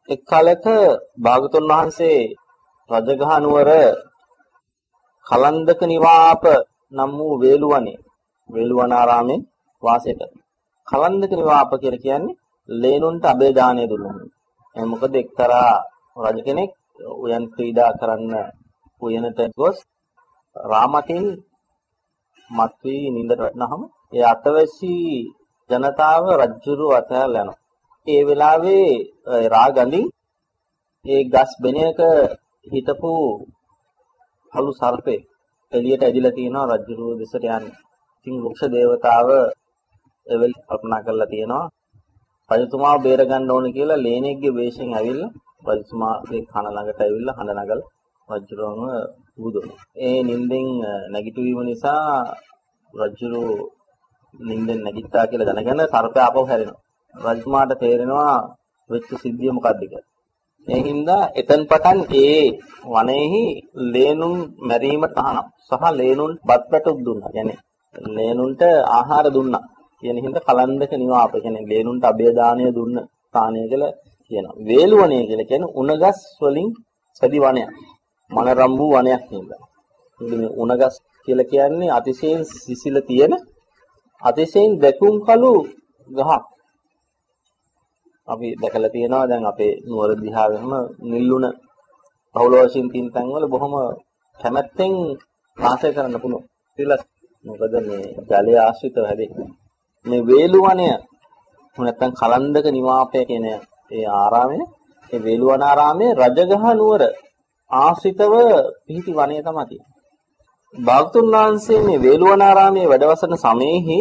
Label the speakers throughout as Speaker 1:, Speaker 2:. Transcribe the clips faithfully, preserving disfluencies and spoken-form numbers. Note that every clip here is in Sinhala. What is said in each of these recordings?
Speaker 1: එක් කාලයක භාගතුන් වහන්සේ රජගහ නුවර කලන්දක නිවාප නම් වූ වේළුවනේ වේළුවනාරාමේ වාසය කරනවා. කලන්දක නිවාප කියලා කියන්නේ ලේනුන්ට අබේ දාණය දුන්නා. ඒ මොකද එක්තරා රජ කෙනෙක් උයන් ක්‍රීඩා කරන්න උයනට ගොස් රාමතින් මත් වී නින්දට වැටෙනහම ඒ අතවැසි ජනතාව රජුරු අතහැරලා යනවා. ඒ වෙලාවේ රාගඳින් ඒ ගස් බෙනයක හිටපු අලු සර්පේ එළියට ඇදිලා තියෙනවා රජුරු දෙසට යන්නේ. ඉතින් වෘක්ෂ දේවතාව එවල් කල්පනා කරලා තියෙනවා රජතුමාව බේර ගන්න ඕන කියලා ලේනෙක්ගේ වේශයෙන් ඇවිල්ලා රජතුමාගේ කන ළඟට ඇවිල්ලා හඬ නගලා රජුරුවම බුදුනවා. ඒ නිින්දෙන් නැගිටවීම නිසා රජුරු නිින්දෙන් නැගිට්ටා කියලා දැනගෙන සර්පය ආපහු හැරෙනවා. රජතුමාට තේරෙනවා වෙච්ච සිද්ධිය මොකක්ද කියලා. ඒ හින්දා එතෙන් පටන් ඒ වනයේහි ලේනුන් මැරීමට තහනම් සහ ලේනුන් බත් පැටුක් දුන්නා. يعني ලේනුන්ට ආහාර දුන්නා. කියන හින්දා කලන්දක නිවාප කියන්නේ ලේනුන්ට අබේ දාණය දුන්න ස්ථානය කියලා කියනවා. වේළුවණය කියලා කියන්නේ උණගස් වලින් සැදි වනයක්. මනරම්බු වනයක් නේද? මේ උණගස් කියලා කියන්නේ අතිශයින් සිසිල තියෙන අතිශයින් දැකුම් කළු ගහක්. අපි දැකලා තියෙනවා දැන් අපේ නුවර දිහාවෙම නිල්ලුණ බහුල වශයෙන් තියෙන තැන්වල බොහොම කැමැත්තෙන් වාසය කරන්න පුළුවන්. කියලා මොකද මේ ජලය ආශ්‍රිතව හැදෙන්නේ. මේ වේළුවණය නැත්නම් කලන්දක නිවාපය කියන ඒ ආරාමය ඒ වේළුවනාරාමයේ රජගහ නුවර ආශ්‍රිතව පිහිටි වනය තමයි තියෙන්නේ. භාගතුන් වහන්සේ මේ වේළුවනාරාමයේ වැඩවසන සමයේහි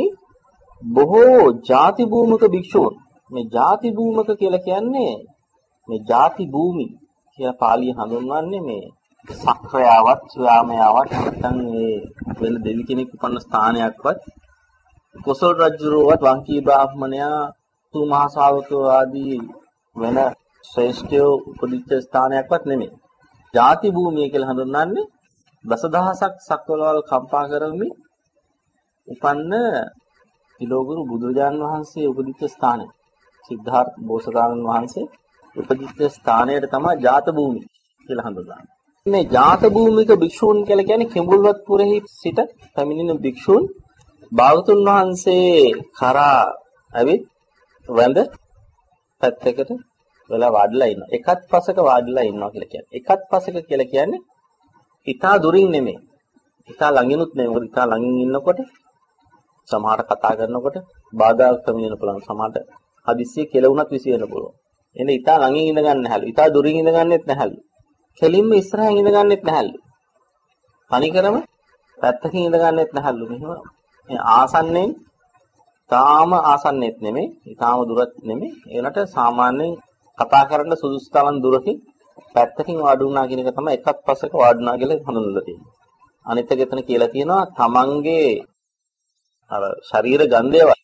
Speaker 1: බොහෝ ಜಾති භූමික භික්ෂූන් මේ ಜಾති භූමික කියලා කියන්නේ මේ ಜಾති භූමි කියලා පාලිය හඳුන්වන්නේ මේ සක්‍රයාවත් ස්වාමයාවත් නැත්නම් මේ වෙන දෙවි කෙනෙක් උපන්න ස්ථානයක්වත් කොසල් රජුරුවත් වංකී බ්‍රාහ්මණයා තුමහා ශාවකෝ ආදී වෙන ශ්‍රේෂ්ඨයෝ උපදිච්ච ස්ථානයක්වත් නෙමෙයි. ಜಾති භූමිය කියලා හඳුන්වන්නේ දසදහසක් සක්වලවල් කම්පා කරමින් උපන්න තිලෝගුරු බුදුරජාන් වහන්සේ උපදිච්ච ස්ථානය. සිද්ධාර්ථ බෝසතාණන් වහන්සේ උපදිච්ච ස්ථානයට තමයි ජාත භූමි කියලා හඳුන්වන්නේ. මේ ජාත භූමික භික්ෂූන් කියලා කියන්නේ කිඹුල්වත් පුරෙහි සිට පැමිණෙන භික්ෂූන් භාගතුන් වහන්සේ කරා ඇවිත් වැඳ පැත්තකට වෙලා වාඩිලා ඉන්නවා. එකත් පසක වාඩිලා ඉන්නවා කියලා කියන්නේ. එකත් පසක කියලා කියන්නේ ඊටා දුරින් නෙමෙයි. ඊටා ළඟිනුත් නෙමෙයි. මොකද ඊටා ළඟින් ඉන්නකොට සමහරට කතා කරනකොට බාධාක් පැමිණෙන්න පුළුවන්. සමහරට හදිස්සිය කෙලුණත් විසිරෙන්න පුළුවන්. එහෙනම් ඊටා ළඟින් ඉඳ ගන්න නැහැලු. ඊටා දුරින් ඉඳ ගන්නෙත් නැහැලු. කෙලින්ම ඉස්සරහින් ඉඳ ගන්නෙත් නැහැලු. තනිකරම පැත්තකින් ඉඳ ගන්නෙත් නැහැලු. මෙහෙම මේ ආසන්නෙන් තාම ආසන්නෙත් නෙමෙයි, ඊටාම දුරත් නෙමෙයි. ඒකට සාමාන්‍යයෙන් කතා කරන්න සුදුසු තරම් දුරකින් පැත්තකින් වාඩි වුණා කියන එක තමයි එකත් පස්සක වාඩි වුණා කියලා හඳුන්වලා තියෙන්නේ. අනිත් එක එතන කියලා තියෙනවා තමන්ගේ අර ශරීර ගන්ධයවත්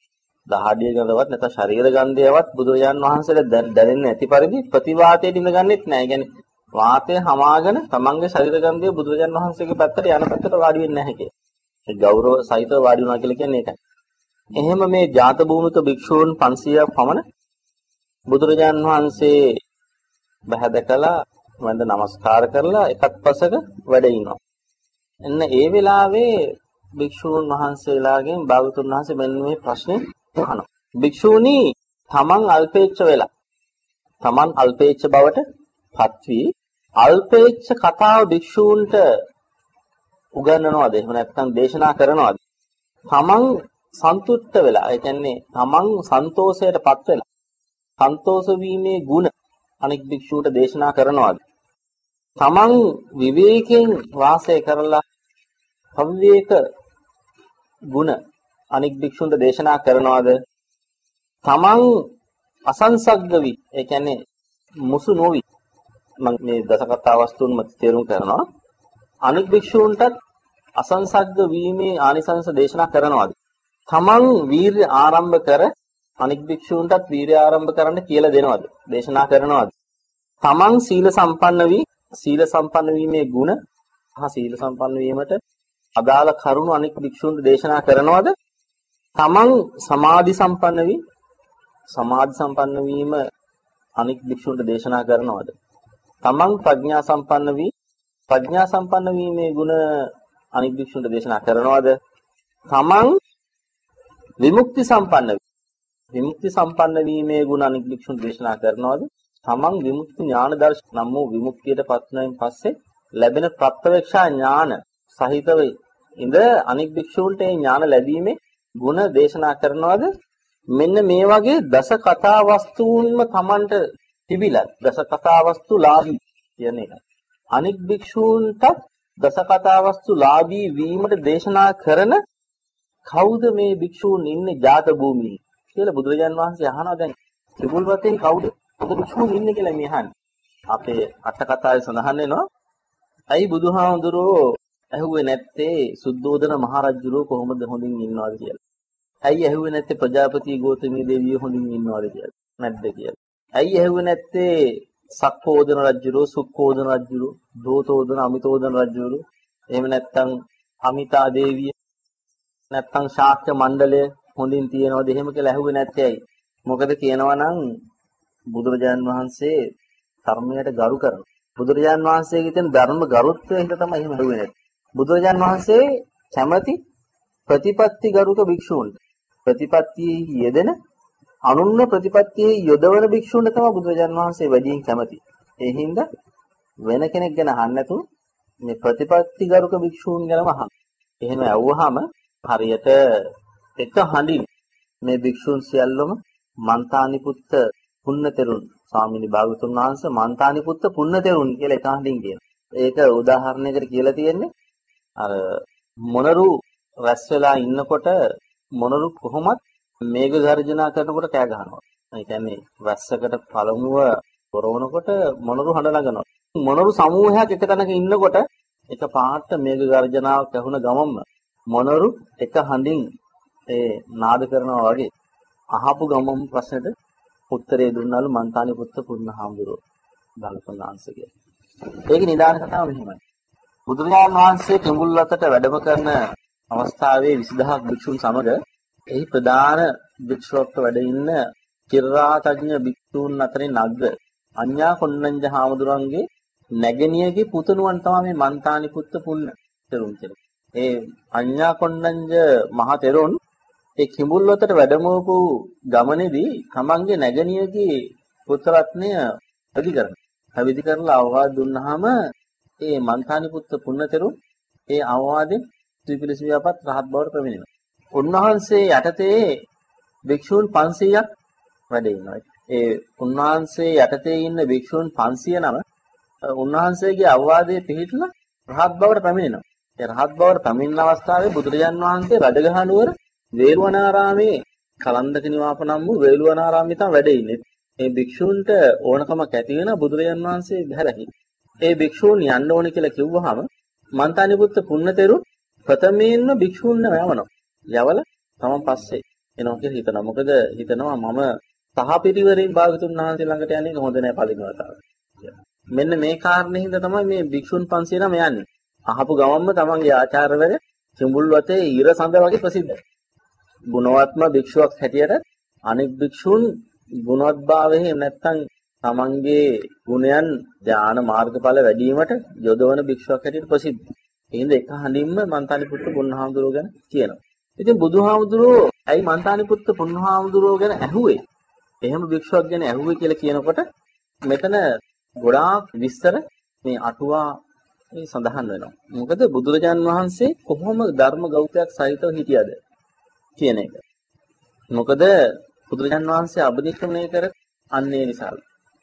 Speaker 1: දහඩිය ගඳවත් නැත්නම් ශරීර ගන්ධයවත් බුදුරජාන් වහන්සේට දැනෙන්නේ නැති පරිදි ප්‍රතිවාතයට ඉඳ ගන්නෙත් නැහැ. ඒ කියන්නේ වාතය හමාගෙන තමන්ගේ ශරීර ගන්ධය බුදුරජාන් වහන්සේගේ පැත්තට යන පැත්තට වාඩි වෙන්නේ නැහැ කියලා. ඒ ගෞරව සහිතව වාඩි වුණා කියලා කියන්නේ ඒකයි. එහෙම මේ ජාත භූමික භික්ෂූන් පන්සීයක් පමණ බුදුරජාන් වහන්සේ බහැදකලා වන්ද නමස්කාර කරලා එකත් පසක වැඩ ඉනවා. එන්න ඒ වෙලාවේ භික්ෂූන් වහන්සේලාගෙන් භාගතුන් වහන්සේ මෙන්න මේ ප්‍රශ්නේ අහනවා. භික්ෂූනි තමන් අල්පේච්ඡ වෙලා තමන් අල්පේච්ඡ බවට පත් වී අල්පේච්ඡ කතාව භික්ෂූන්ට උගන්වනවාද? එහෙම නැත්නම් දේශනා කරනවාද? තමන් සන්තුෂ්ට වෙලා, ඒ කියන්නේ තමන් සන්තෝෂයටපත් වෙලා සන්තෝෂ වීමේ ගුණ අනෙක් භික්ෂුවට දේශනා කරනවාද? තමන් විවේකයෙන් වාසය කරලා අවිවේක ගුණ අනෙක් භික්ෂුන්ට දේශනා කරනවාද? තමන් අසංසග්ග වී, ඒ කියන්නේ මුසු නොවි, මම මේ දසකතා වස්තුන් මත තේරුම් කරනවා. අනෙක් භික්ෂුන්ටත් අසංසග්ග වීමේ ආනිසංස දේශනා කරනවාද? තමන් වීර්ය ආරම්භ කර අනෙක් භික්ෂුන්ටත් වීර්ය ආරම්භ කරන්න කියලා දෙනවද? දේශනා කරනවද? තමන් සීල සම්පන්න වී සීල සම්පන්න වීමේ ගුණ හා සීල සම්පන්න වීමට අදාළ කරුණු අනෙක් භික්ෂුන්ට දේශනා කරනවද? තමන් සමාධි සම්පන්න වී සමාධි සම්පන්න වීම අනික් භික්ෂුන්ට දේශනා කරනවද? තමන් ප්‍රඥා සම්පන්න වී ප්‍රඥා සම්පන්න වීමේ ගුණ අනික් භික්ෂුන්ට දේශනා කරනවද? තමන් විමුක්ති සම්පන්න විමුක්ති සම්පන්න වීමේ ගුණ අනික් භික්ෂුන්ට දේශනා කරනවද? තමන් විමුක්ති ඥාන දර්ශන නම් වූ විමුක්තියටපත් වෙනින් පස්සේ ලැබෙන ප්‍රත්‍යවේක්ෂා ඥාන සහිතව ඉඳ අනික් භික්ෂුන්ට ඒ ඥාන ලැබීමේ ගුණ දේශනා කරනවද? මෙන්න මේ වගේ දස කතා වස්තුන්ම තමන්ට තිබිලා දස කතා වස්තු ලාභී කියන එක. අනික් භික්ෂූන්ට දස කතා වස්තු ලාභී වීමට දේශනා කරන කවුද මේ භික්ෂූන් ඉන්නේ ජාත භූමියේ කියලා බුදුරජාන් වහන්සේ අහනවා. දැන් ත්‍රිපුල් වතෙන් කවුද භික්ෂූන් ඉන්නේ කියලා මේ අහන්නේ. අපේ අට කතාවේ සඳහන් වෙනවා. ඇයි බුදුහාමුදුරෝ ඇහුවේ නැත්තේ සුද්ධෝදන මහරජුරෝ කොහොමද හොඳින් ඉන්නවද කියලා? ඇයි ඇහුවේ නැත්තේ ප්‍රජාපති ගෞතමී දේවිය හොඳින් ඉන්නවද කියලා? නැද්ද කියලා? ඇයි ඇහුවේ නැත්තේ සක්කෝදන රජුරෝ, සුක්කෝදන රජුරෝ, දෝතෝදන, අමිතෝදන රජුරෝ, එහෙම නැත්නම් අමිතා දේවිය, නැත්නම් ශාක්‍ය මණ්ඩලය හොඳින් තියනවද එහෙම කියලා ඇහුවේ නැත්තේ ඇයි? මොකද කියනවා නම් බුදුරජාන් වහන්සේ ධර්මයට ගරු කරනවා. බුදුරජාන් වහන්සේගේ තියෙන ධර්ම ගරුත්වය හින්දා තමයි එහෙම ඇහුවේ නැත්තේ. බුදුරජාන් වහන්සේ කැමැති ප්‍රතිපත්ති ගරුක භික්ෂූන්ට ප්‍රතිපත්තියේ යෙදෙන අනුන්න ප්‍රතිපත්තියේ යොදවන භික්ෂූන්ට තමයි බුදුරජාන් වහන්සේ වැඩියෙන් කැමති. ඒ හින්දා වෙන කෙනෙක් ගැන අහන්න නැතුව මේ ප්‍රතිපත්ති ගරුක භික්ෂූන් ගැනම අහන්න. එහෙම ඇහුවාම හරියට එක හඬින් මේ භික්ෂූන් සියල්ලම මන්තානිපුත්ත පුන්නතෙරුන් ස්වාමීනි භාගතුන් වහන්සේ මන්තානිපුත්ත පුන්නතෙරුන් කියලා එක හඬින් කියනවා. ඒක උදාහරණයකට කියලා තියෙන්නේ අර මොනරු රැස් වෙලා ඉන්නකොට මොනරු කොහොමත් මේඝ ගර්ජනා කරනකොට කෑ ගහනවා. ඒ කියන්නේ වැස්සකට පළමුව පොරවනකොට මොනරු හඬ නගනවා. මොනරු සමූහයක් එක තැනක ඉන්නකොට එක පාට මේඝ ගර්ජනාවක් ඇහුණ ගමන්ම මොනරු එක හඬින් ඒ නාද කරනවා වගේ අහපු ගමන් ප්‍රශ්නෙට උත්තරේ දුන්නලු මන්තානි පුත්ත පුන්නහාමුදුරුවෝ ධම්සනාංශය කියලා. ඒකේ නිදාන කතාව මෙහෙමයි. බුදුරජාණන් වහන්සේ කිඹුල්වතට වැඩම කරන අවස්ථාවේ විසි දහසක් භික්ෂුන් සමග එහි ප්‍රධාන භික්ෂුවක්ව වැඩ ඉන්න චිරාතඥ භික්ෂුන් අතරින් නග්ග අඤ්ඤා කොණ්ණඤ්ඤ හාමුදුරන්ගේ නැගණියගේ පුතණුවන් තමයි මේ මන්තානි පුත්ත පුන්න තෙරුන් කියලා. ඒ අඤ්ඤා කොණ්ණඤ්ඤ මහ තෙරුන් ඒ කිඹුල්වතට වැඩමවපු ගමනේදී තමන්ගේ නැගණියගේ පුත්‍රරත්නය පැවිදි කරනවා. පැවිදි කරලා අවවාද දුන්නාම ඒ මන්තානි පුත්ත පුන්න තෙරුන් ඒ අවවාදෙන් ත්‍රිපිලිස් ව්‍යාපත් රහත් බවට පැමිණෙනවා. උන්වහන්සේ යටතේ භික්ෂූන් පන්සීයක් වැඩ ඉන්නවා. ඒ උන්වහන්සේ යටතේ ඉන්න භික්ෂූන් පන්සිය නම උන්වහන්සේගේ අවවාදයේ පිළිහිట్లా රහත් බවට පැමිණෙනවා. ඒ රහත් බවට පැමිණෙන අවස්ථාවේ බුදුරජාන් වහන්සේ රජගහ නුවර වේළුවනාරාමේ කලන්දක නිවාප නම් වූ වේළුවනාරාමේ තමයි වැඩ ඉන්නේ. මේ භික්ෂූන්ට ඕනකමක් ඇති වෙන බුදුරජාන් වහන්සේ බැහැරහි. ඒ භික්ෂූන් යන්න ඕනේ කියලා කිව්වහම මන්තානිපුත්ත පුන්නතෙරු ප්‍රථමයෙන්ම භික්ෂූන්ව යවනවා. යවල තමන් පස්සේ එනවා කියලා හිතනවා. මොකද හිතනවා මම සහපිරිවරින් භාගතුන් වහන්සේ ළඟට යන්නේ හොඳ නැහැ පළිනවතාව. මෙන්න මේ කාරණේ හින්දා තමයි මේ භික්ෂුන් පන්සිය නම යන්නේ. අහපු ගමන්ම තමන්ගේ ආචාර්යවරය කිඹුල්වතේ ඊර සඳ වගේ ප්‍රසිද්ධයි. ගුණවත්ම භික්ෂුවක් හැටියට අනෙක් භික්ෂුන් ගුණවත්භාවයෙන් නැත්තම් තමන්ගේ ගුණයන් ඥාන මාර්ගඵල වැඩි වීමට යොදවන භික්ෂුවක් හැටියට ප්‍රසිද්ධයි. ඒ හින්දා එක හඬින්ම මන්තානිපුත්ත පුන්නහාමුදුරුවෝ ගැන කියනවා. ඉතින් බුදුහාමුදුරුවෝ ඇයි මන්තානිපුත්ත පුන්නහාමුදුරුවෝ ගැන ඇහුවේ? එහෙම භික්ෂුවක් ගැන ඇහුවේ කියලා කියනකොට මෙතන ගොඩාක් විස්තර මේ අටුවා මේ සඳහන් වෙනවා. මොකද බුදුරජාන් වහන්සේ කොහොම ධර්ම ගෞතමයක් සහිතව හිටියද කියන එක. මොකද බුදුරජාන් වහන්සේ අබිනික්‍රමණය කර අන්නේ නිසා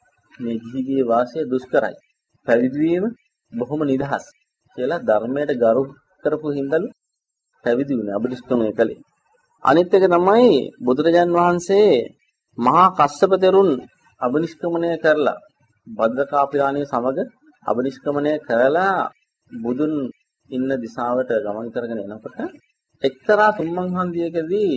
Speaker 1: මේ ජීවිතයේ වාසය දුෂ්කරයි. පැවිදි වීම බොහොම නිදහස් කියලා ධර්මයට ගරු කරපු හින්දලු පැවිදි වුණේ අබිනික්‍රමණය කළේ. අනිත් එක තමයි බුදුරජාන් වහන්සේ මහා කස්සප තෙරුන් අබිනික්‍රමණය කරලා භද්‍රකාපිරාණිය සමග අබිනිෂ්ක්‍මණය කරලා බුදුන් ඉන්න දිශාවට ගමන් කරගෙන එනකොට එක්තරා තුන්මන් හන්දියකදී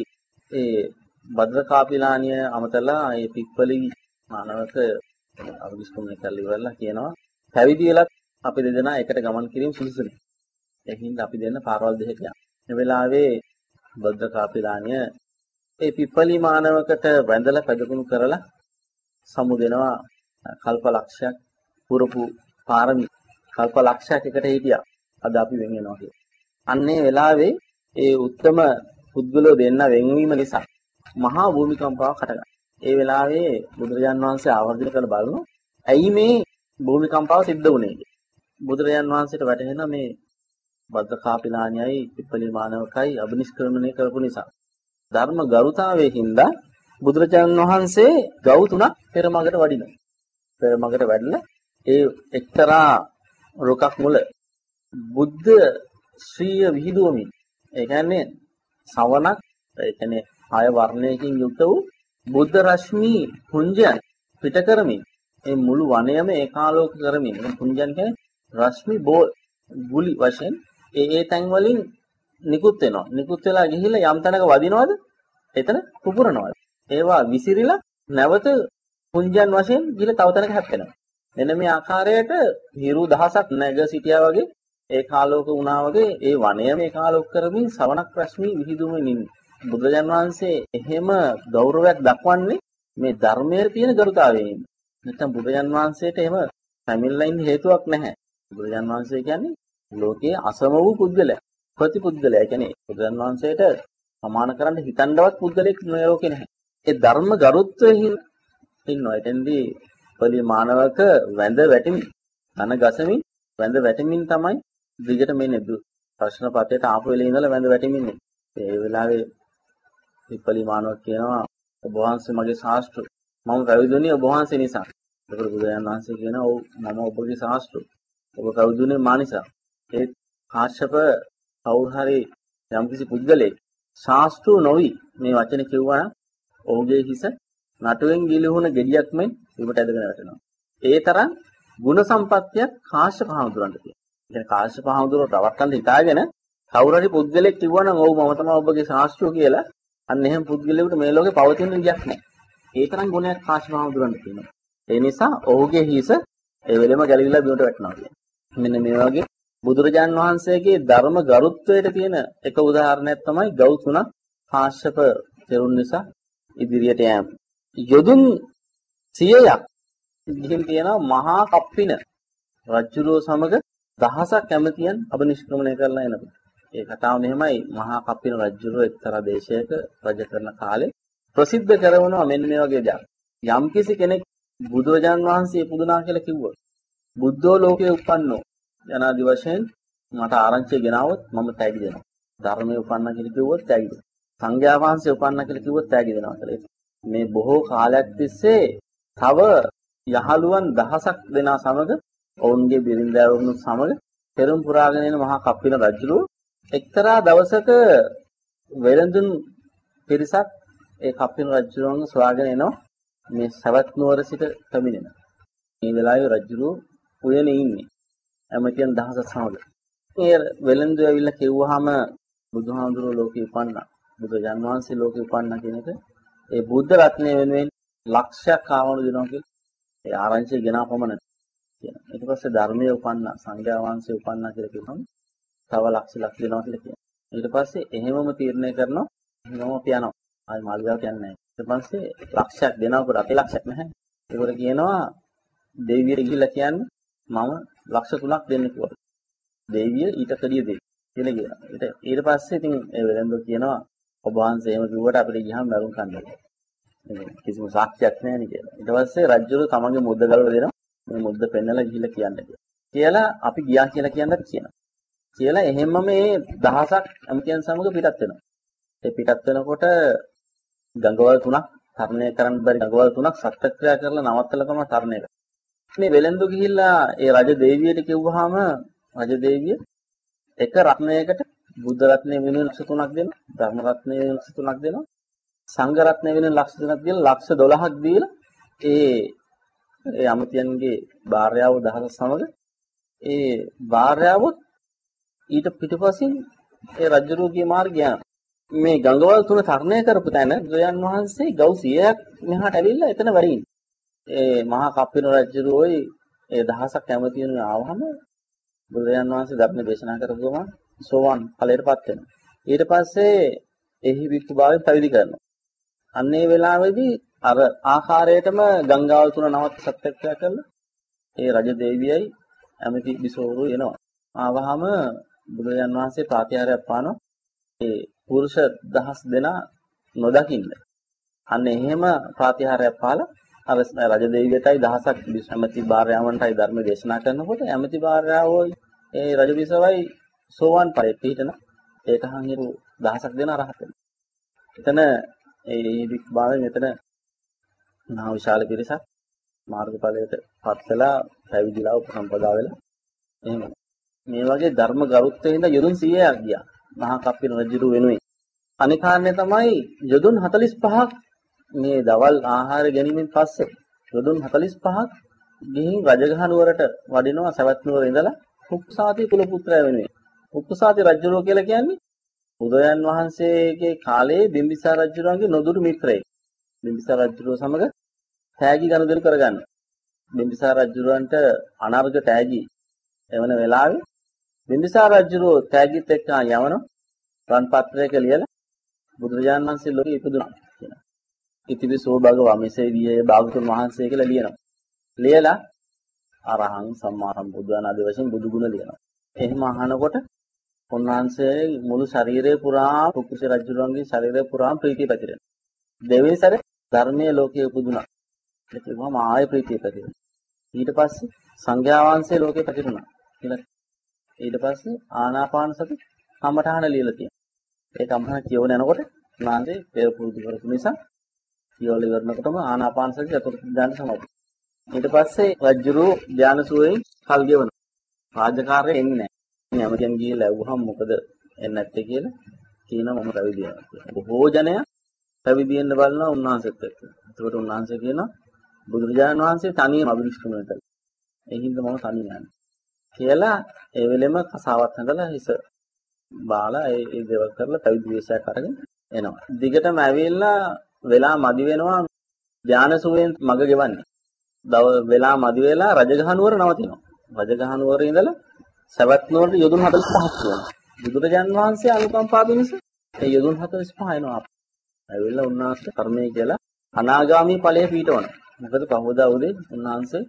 Speaker 1: ඒ භද්‍රකාපිරාණිය අමතලා ඒ පිප්පලි මානවක අබිනිෂ්ක්‍මණය කරලා ඉවරලා කියනවා පැවිදි වෙලත් අපි දෙදෙනා එකට ගමන් කිරීම සුදුසුයි. ඒ හින්දා අපි දෙන්න පාරවල් දෙකක් යනවා. මේ වෙලාවේ භද්‍රකාපිරාණිය ඒ පිප්පලි මානවකට වැඳලා පැදකුණු කරලා සමු දෙනවා කල්ප ලක්ෂයක් පුරපු පාරමී කල්ප ලක්ෂයක් එකට හිටියා. අද අපි වෙන් වෙනවා කියලා. අන්නේ වෙලාවේ ඒ උත්තම පුද්ගලෝ දෙන්න වෙන්වීම නිසා මහා භූමිකම්පාවක් හටගන්නවා. ඒ වෙලාවේ බුදුරජාන් වහන්සේ ආවර්ජන කළ බලනවා. ඇයි මේ භූමිකම්පාව සිද්ධ වුනේ කියලා. බුදුරජාන් වහන්සේට වැටහෙන මේ බද්දකාපිලාණියයි පිප්පලිමානවකයි අබිනිෂ්ක්‍රමණය කරපු නිසා ධර්ම ගරුතාවයේ හින්දා බුදුරජාණන් වහන්සේ ගව් තුනක් පෙරමගට වඩිනවා. පෙරමගට වැඩලා ඒ එක්තරා රුකක් මුල බුද්ධ ශ්‍රීය විහිදුවමින් ඒ කියන්නේ සවනක් ඒ කියන්නේ ආය වර්ණයකින් යුක්ත වූ බුද්ධ රශ්මි පුංජයන් පිට කරමින් මේ මුළු වනයම ඒකාලෝක කරමින් පුංජයන් කියන්නේ රශ්මි බෝල් ගුලි වශයෙන් ඒ ඒ තැන් වලින් නිකුත් වෙනවා. නිකුත් වෙලා ගිහිල්ලා යම් තැනක වදිනවද? එතන පුපුරනවා. ඒවා විසිරිලා නැවත පුංජයන් වශයෙන් ගිහිල්ලා තව තැනක හැප්පෙනවා. මෙන්න මේ ආකාරයට හිරු දහසක් නැග සිටියා වගේ ඒකාලෝක වුණා වගේ ඒ වනයම ඒකාලෝක කරමින් සවනක් රශ්මි විහිදුවමින් ඉන්නේ. බුදුරජාන් වහන්සේ එහෙම ගෞරවයක් දක්වන්නේ මේ ධර්මයේ තියෙන ගරුතාවයෙන්. නැත්නම් බුදුරජාන් වහන්සේට එහෙම පැමිණලා ඉන්න හේතුවක් නැහැ. බුදුරජාන් වහන්සේ කියන්නේ ලෝකයේ අසම වූ පුද්ගලයා. ප්‍රතිපුද්ගලයා. කියන්නේ බුදුරජාන් වහන්සේට සමාන කරන්න හිතන්නවත් පුද්ගලෙක් මේ ලෝකේ නැහැ. ඒ ධර්ම ගරුත්වයෙන් ඉන්නවා. එතෙන්දී පරිමානවක වැඳ වැටෙමින් ධන ගසමින් වැඳ වැටෙමින් තමයි දිගට මේ නෙදු ප්‍රශ්න පත්‍රයට ආපු වෙලේ ඉඳලා වැඳ වැටෙමින් ඉන්නේ. ඒ වෙලාවේ පරිමානවක කියනවා ඔබ වහන්සේ මගේ ශාස්ත්‍ර මම පැවිදුනේ ඔබ වහන්සේ නිසා. ඒකට බුදුරජාණන් වහන්සේ කියනවා ඔව් මම ඔබගේ ශාස්ත්‍ර. ඔබ පැවිදුනේ මා නිසා. ඒ කාශ්‍යප කවුරු හරි යම්කිසි පුද්ගලෙක් ශාස්ත්‍ර නොවි මේ වචනේ කිව්වා නම් ඔහුගේ හිස නටුවෙන් ගිලිහුණ ගෙඩියක් මෙන් ඉබට ඇදගෙන වැටෙනවා. ඒ තරම් ගුණ සම්පත්තියක් කාශ්‍යප හාමුදුරන්ට තියෙනවා. ඉතින් කාශ්‍යප හාමුදුරුවෝ රවට්ටන්න හිතාගෙන කවුරු හරි පුද්ගලෙක් කිව්වා නම් ඔව් මම තමයි ඔබගේ ශාස්ත්‍රය කියලා අන්න එහෙම පුද්ගලයෙකුට මේ ලෝකේ පවතින විදියක් නැහැ. ඒ තරම් ගුණයක් කාශ්‍යප හාමුදුරන්ට තියෙනවා. ඒ නිසා ඔහුගේ හිස ඒ වෙලෙම ගැලවිලා බිමට වැටෙනවා කියන්නේ. මෙන්න මේ වගේ බුදුරජාන් වහන්සේගේ ධර්ම ගරුත්වයට තියෙන එක උදාහරණයක් තමයි ගව් තුනක් කාශ්‍යප තෙරුන් නිසා ඉදිරියට යෑම. යොදුන් සියයක් ගිහින් තියෙනවා මහා කප්පින රජුරෝ සමග දහසක් කැමතියන් අබනිෂ්ක්‍රමණය කරලා එනකොට. ඒ කතාව මෙහෙමයි මහා කප්පින රජුරෝ එක්තරා දේශයක රජ කරන කාලේ ප්‍රසිද්ධ කරනවා මෙන්න මේ වගේ දෙයක්. යම්කිසි කෙනෙක් බුදුරජාන් වහන්සේ පුදුනා කියලා කිව්වොත් බුද්ධෝ ලෝකේ උපන්නෝ යනාදි වශයෙන් මට ආරංචිය ගෙනාවොත් මම තෑගි දෙනවා. ධර්මයේ උපන්නා කියලා කිව්වොත් තෑගි දෙනවා. සංඝයා වහන්සේ උපන්නා කියලා කිව්වොත් තෑගි දෙනවා කියලා. මේ බොහෝ කාලයක් තිස්සේ තව යහළුවන් දහසක් දෙනා සමග ඔවුන්ගේ බිරින්දෑවරුන් සමග පෙරම් පුරාගෙන යන මහා කප්පින රජුරෝ එක්තරා දවසක වෙළඳුන් පිරිසක් ඒ කප්පින රජුරවන්ව සොයාගෙන එනවා මේ සවැත් නුවර සිට පැමිණෙන. මේ වෙලාවේ රජුරෝ උයනේ ඉන්නේ. ඇමතියන් දහසක් සමග. මේ වෙළඳු ඇවිල්ලා කිව්වහම බුදුහාමුදුරුවෝ ලෝකේ උපන්නා. බුදුජාන් වහන්සේ ලෝකේ උපන්නා කියන එක ඒ බුද්ධ රත්නය වෙනුවෙන් ලක්ෂයක් ආවණු දෙනවා කියලා ඒ ආරංචිය ගෙනා පමණ කියනවා. ඊට පස්සේ ධර්මයේ උපන්නා සංඝයා වහන්සේ උපන්නා කියලා කියනවා. තව ලක්ෂ ලක්ෂ දෙනවා කියලා කියනවා. ඊට පස්සේ එහෙමම තීරණය කරනවා එහෙමම පියනවා. ආයි මාළිගාවට යන්නේ නැහැ. ඊට පස්සේ ලක්ෂයක් දෙනකොට අපේ ලක්ෂයක් නැහැ. ඒකට කියනවා දෙවියන්ට ගිහිල්ලා කියන්නේ මම ලක්ෂ තුනක් දෙන්න කිව්වා. දෙවිය ඊට කඩිය දෙයි කියලා කියනවා. ඊට ඊට පස්සේ ඉතින් ඒ වෙලෙන්ද කියනවා ඔබ වහන්සේ එහෙම කිව්වට අපිට ගියහම මරුන් කන්නවා. කිසිම සාක්ෂියක් නැහැ නේ කියලා. ඊට පස්සේ රජුරු තමන්ගේ මුද්ද ගලවලා දෙනවා. මේ මුද්ද පෙන්නලා ගිහිල්ලා කියන්න කියලා. කියලා අපි ගියා කියලා කියන්නත් කියනවා. කියලා එහෙම්ම මේ දහසක් ඇමතියන් සමග පිටත් වෙනවා. ඒ පිටත් වෙනකොට ගංගවල් තුනක් තරණය කරන්න බැරි ගංගවල් තුනක් සත්‍යක්‍රියා කරලා නවත්තලා තමයි තරණය කරන්නේ. මේ වෙලෙන්දු ගිහිල්ලා ඒ රජ දේවියට කිව්වහම රජ දේවිය එක රත්නයකට බුද්ධ රත්නය වෙනුවෙන් ලක්ෂ තුනක් දෙනවා. ධර්ම රත්නය වෙනුවෙන් ලක්ෂ තුනක් දෙනවා. සංඝ රත්නය වෙනුවෙන් ලක්ෂ තුනක් දීලා ලක්ෂ දොළහක් දීලා ඒ ඒ අමතියන්ගේ භාර්යාව දහස සමග ඒ භාර්යාව ඊට පිටුපසින් ඒ රජුරුගේ මාර්ගය මේ ගංගවල් තුන තරණය කරපු තැන බුදුන් වහන්සේ ගව් සියයක් මෙහාට ඇවිල්ලා එතන වැඩ ඉන්නේ. ඒ මහා කප්පින රජුරෝයි ඒ දහසක් කැමතියන් ආවහම බුදුන් වහන්සේ ධර්ම දේශනා කරපුවම සෝවන් ඵලයටපත් වෙනවා. ඊට පස්සේ එහි වික්ඛභාවයෙන් පැවිදි කරනවා. අන්න ඒ වෙලාවේදී අර ආකාරයටම ගංගාව තුන නවත් සත්‍යක්‍රියා කළා. ඒ රජ දෙවියයි ඇමති බිසෝරු එනවා. ආවහම බුදුරජාන් වහන්සේ ප්‍රාතිහාර්යයක් පානවා. ඒ පුරුෂ දහස් දෙනා නොදකින්න. අන්න එහෙම ප්‍රාතිහාර්යයක් පාලා අර රජ දෙවියටයි දහසක් ඇමති භාර්යාවන්ටයි ධර්ම දේශනා කරනකොට ඇමති භාර්යාවෝයි ඒ රජ බිසවයි සෝවන් ඵලෙට පිහිටන ඒකහන් හිරු දහසක් දෙනා රහත් වෙනවා. එතන ඒ වික්බාවෙන් මෙතන මහා විශාල පිරිසක් මාර්ගඵලයට පත් වෙලා පැවිදිලා උපසම්පදා වෙලා එහෙම. මේ වගේ ධර්ම ගරුත්වයෙන් ඉඳ යොදුන් සීයක් ගියා. මහා කප්පින රජු වෙනුවෙන්. අනික කාරණේ තමයි යොදුන් හතළිස් පහක් මේ දවල් ආහාර ගැනීමෙන් පස්සේ යොදුන් හතළිස් පහක් ගිහින් රජගහ නුවරට වඩිනවා සවැත් නුවර ඉඳලා කුක්කුසාති කුල පුත්‍රයා වෙනුවෙන්. කුක්කුසාති රජුරෝ කියලා කියන්නේ බුදුයන් වහන්සේගේ කාලේ බිම්බිසාර රජුරන්ගේ නොදුරු මිත්‍රයෙක්. බිම්බිසාර රජුරෝ සමග තෑගි ගනුදෙනු කරගන්න. බිම්බිසාර රජුරන්ට අනර්ග තෑගි එවන වෙලාවේ බිම්බිසාර රජුරෝ තෑගිත් එක්ක යවන රන් පත්‍රයක ලියලා බුදුරජාණන් වහන්සේ ලෝකෙ ඉපදුණා කියනවා. ඉතිවිසෝ භගවා මෙසේ විය භාගතුන් වහන්සේ කියලා ලියනවා. ලියලා අරහං සම්මා සම්බුද්ධාන ආදී වශයෙන් බුදු ගුණ ලියනවා. එහෙම අහනකොට උන්වහන්සේ මුළු ශරීරය පුරා කුකුසේ රජුරන්ගේ ශරීරය පුරාම ප්‍රීතිය පැතිරෙනවා. දෙවෙනි සැරේ ධර්මයේ ලෝකයේ උපදුණා. ඒක වහම ආය ප්‍රීතිය පැතිරෙනවා. ඊට පස්සේ සංඝයා වහන්සේ ලෝකේ පැතිරුණා. ඊට පස්සේ ආනාපාන සති කමඨහන ලියලා තියෙනවා. ඒ කමඨහන කියවන යනකොට උන්වහන්සේ පෙර පුරුදු කරපු නිසා කියවල ඉවරනකොටම ආනාපාන සති චතුර්ථ ධ්‍යාන සමාධි. ඊට පස්සේ රජ්ජුරු ධ්‍යානසුවයෙන් කල් ගෙවනවා. රාජකාරිය එන්නේ නැහැ. යමකින් ගිහිල්ලා ඇහුවහම මොකද එන්නේ නැත්තේ කියලා කියනවා මම පැවිදි වෙනවා කියලා. බොහෝ ජනයා පැවිදි වෙන්න බලනවා උන්වහන්සේත් එක්ක. ඒකට උන්වහන්සේ කියනවා බුදුරජාණන් වහන්සේ තනියම අභිනිෂ්ක්‍රමණය කළා. ඒ හින්දා මම තනියම යන්නේ. කියලා ඒ වෙලෙම කසාවත් හඳලා හිස බාලා ඒ ඒ දේවල් කරලා පැවිදි වේශයක් අරගෙන එනවා. දිගටම ඇවිල්ලා වෙලා මදි වෙනවා ධානසුවෙන් මග ගෙවන්නේ. දව වෙලා මදි වෙලා රජගහ නුවර නවතිනවා. රජගහ නුවර ඉඳලා සවැත් නුවරට යොදුන් හතළිස් පහක් වෙනවා. බුදුරජාන් වහන්සේ අනුකම්පා පිණිස ඒ යොදුන් හතළිස් පහ එනවා. ඇවිල්ලා උන්වහන්සේ කර්මයේ කියලා අනාගාමී ඵලයේ පීඨවන. මොකද පහවදා උදේ උන්වහන්සේ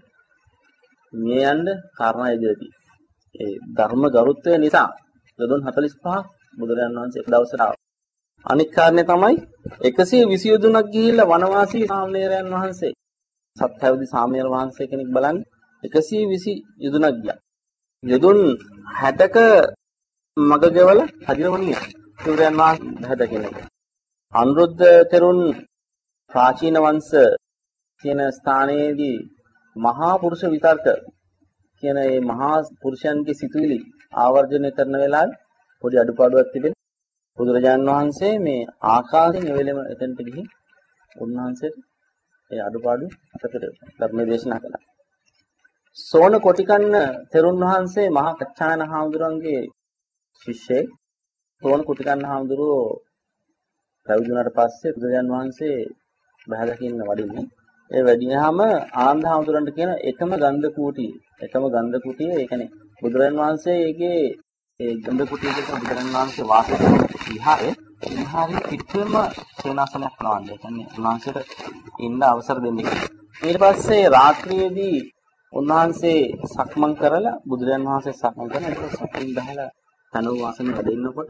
Speaker 1: මේ යන්න කාරණා ඉදිරියදී. ඒ ධර්ම ගරුත්වය නිසා යොදුන් හතළිස් පහක් බුදුරජාණන් වහන්සේ එක දවසට ආවා. අනික් කාරණේ තමයි එකසිය විසි යොදුනක් ගිහිල්ලා වනවාසී සාමණේරයන් වහන්සේ සත්‍යවදී සාමණේර වහන්සේ කෙනෙක් බලන්න එකසිය විසි යොදුනක් ගියා. යොදුන් හැටක මග ගෙවල හදිරවන්නේ බුදුරජාණන් වහන්සේ හැද කෙනෙක්. අනුරුද්ධ තෙරුන් ප්‍රාචීන වංශ කියන ස්ථානයේදී මහා පුරුෂ විතර්ක කියන මේ මහා පුරුෂයන්ගේ සිතුවිලි ආවර්ජනය කරන වෙලාවේ පොඩි අඩුපාඩුවක් තිබෙන බුදුරජාණන් වහන්සේ මේ ආකාශයෙන් එවෙලෙම එතනට ගිහින් උන්වහන්සේට ඒ අඩුපාඩු අපට ධර්ම දේශනා කළා. සෝන කොටිකන්න තෙරුන් වහන්සේ මහා කච්චායන හාමුදුරන්ගේ ශිෂ්‍යයෙක්. සෝන කොටිකන්න හාමුදුරුවෝ පැවිදි වුණාට පස්සේ බුදුරජාණන් වහන්සේ බහැ දකින්න වඩින්නේ. ඒ වැඩියාම ආනන්ද හාමුදුරන්ට කියන එකම ගන්ධ කුටිය එකම ගන්ධ කුටිය ඒ කියන්නේ බුදුරජාණන් වහන්සේ ඒකේ ඒ ගන්ධ කුටියක බුදුරජාණන් වහන්සේ වාසය කරන විහාරේ විහාරේ පිටුම සේනාසනයක් නවන්නේ. ඒ කියන්නේ උන්වහන්සේට ඉන්න අවසර දෙන්නේ. ඊට පස්සේ රාත්‍රියේදී උන්වහන්සේ සක්මන් කරලා බුදුරජාණන් වහන්සේ සක්මන් කරන ඒක සක්මින් බහලා තනු වාසනේ වැඩ ඉන්නකොට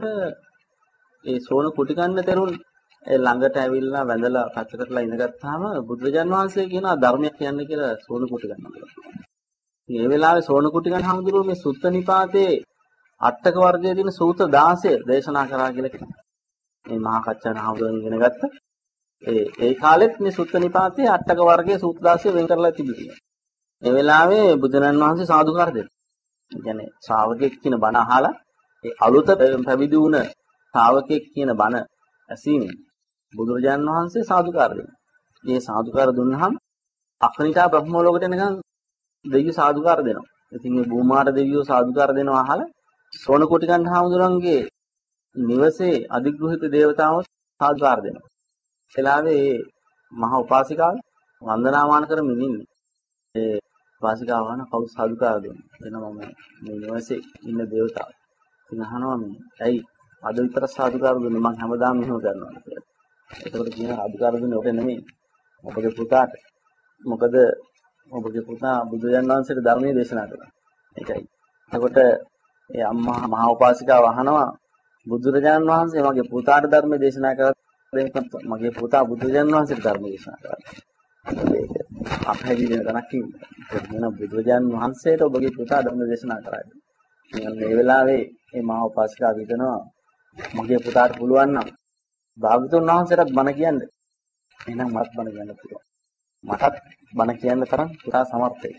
Speaker 1: ඒ සෝන කුටිකන්න තෙරුන් ඒ ළඟට ඇවිල්ලා වැඳලා පැත්තකටලා ඉඳගත්තාම බුදුරජාණන් වහන්සේ කියනවා ධර්මයක් කියන්න කියලා සෝන කුටිකන්න. මේ වෙලාවේ සෝන කුටිකන්න හඳුරුවෝ මේ සුත්ත නිපාතේ අටක වර්ගයේ තියෙන සූත දාසය දේශනා කරා කියලා කියනවා. මේ මහා කච්චායන හඳුරුවෝ ඉගෙන ගත්ත ඒ ඒ කාලෙත් මේ සුත්ත නිපාතේ අටක වර්ගයේ සූත දාසය වෙන් කරලා තිබුණා. මේ වෙලාවේ බුදුරජාණන් වහන්සේ සාදුකාර දෙනවා. ඒ කියන්නේ ශ්‍රාවකෙක් කියන බණ අහලා ඒ අලුත පැවිදි වුණ ශ්‍රාවකෙක් කියන බණ ඇසීමෙන් බුදුරජාණන් වහන්සේ සාදුකාර දෙනවා. මේ සාදුකාර දුන්නාම අක්නිතා බ්‍රහ්ම ලෝකයට එනකන් දෙවියෝ සාදුකාර දෙනවා. ඉතින් මේ භූමාට දෙවියෝ සාදුකාර දෙනවා අහලා සෝන කොටිකන් හාමුදුරන්ගේ නිවසේ අධිග්‍රහිත දේවතාවෝ සාදුකාර දෙනවා. එලාවේ මහා උපාසිකාව වන්දනාමාන කරමින් ඉන්නේ. ඒ උපාසිකාව වහන කවුරු සාදුකාර දෙන්නේ? එනවා මම මේ නිවසේ ඉන්න දේවතාව. ඉතින් අහනවා මේ ඇයි අද විතර සාදුකාර දුන්නේ මම හැමදාම මෙහෙම කරනවා කියලා. එතකොට කියන අධිකාර දුන්නේ ඔක නෙමෙයි. ඔබගේ පුතාට. මොකද ඔබගේ පුතා බුදුරජාණන් වහන්සේට ධර්මයේ දේශනා කළා. ඒකයි. එතකොට ඒ අම්මා මහා උපාසිකාව අහනවා බුදුරජාණන් වහන්සේ මගේ පුතාට ධර්මයේ දේශනා කළා. මගේ පුතා බුදුරජාණන් වහන්සේට ධර්මයේ දේශනා කළා. ඒක අපහැදී වෙන තැනක් තියෙනවා. බුදුරජාණන් වහන්සේට ඔබගේ පුතා ධර්ම දේශනා කරා. මේ වෙලාවේ මේ මහා උපාසිකාව හිතනවා මගේ පුතාට පුළුවන් නම් භාගතුන් වහන්සේටත් බණ කියන්න. එහෙනම් මත් බණ කියන්න පුළුවන්. මටත් බණ කියන්න තරම් පුතා සමර්ථයි.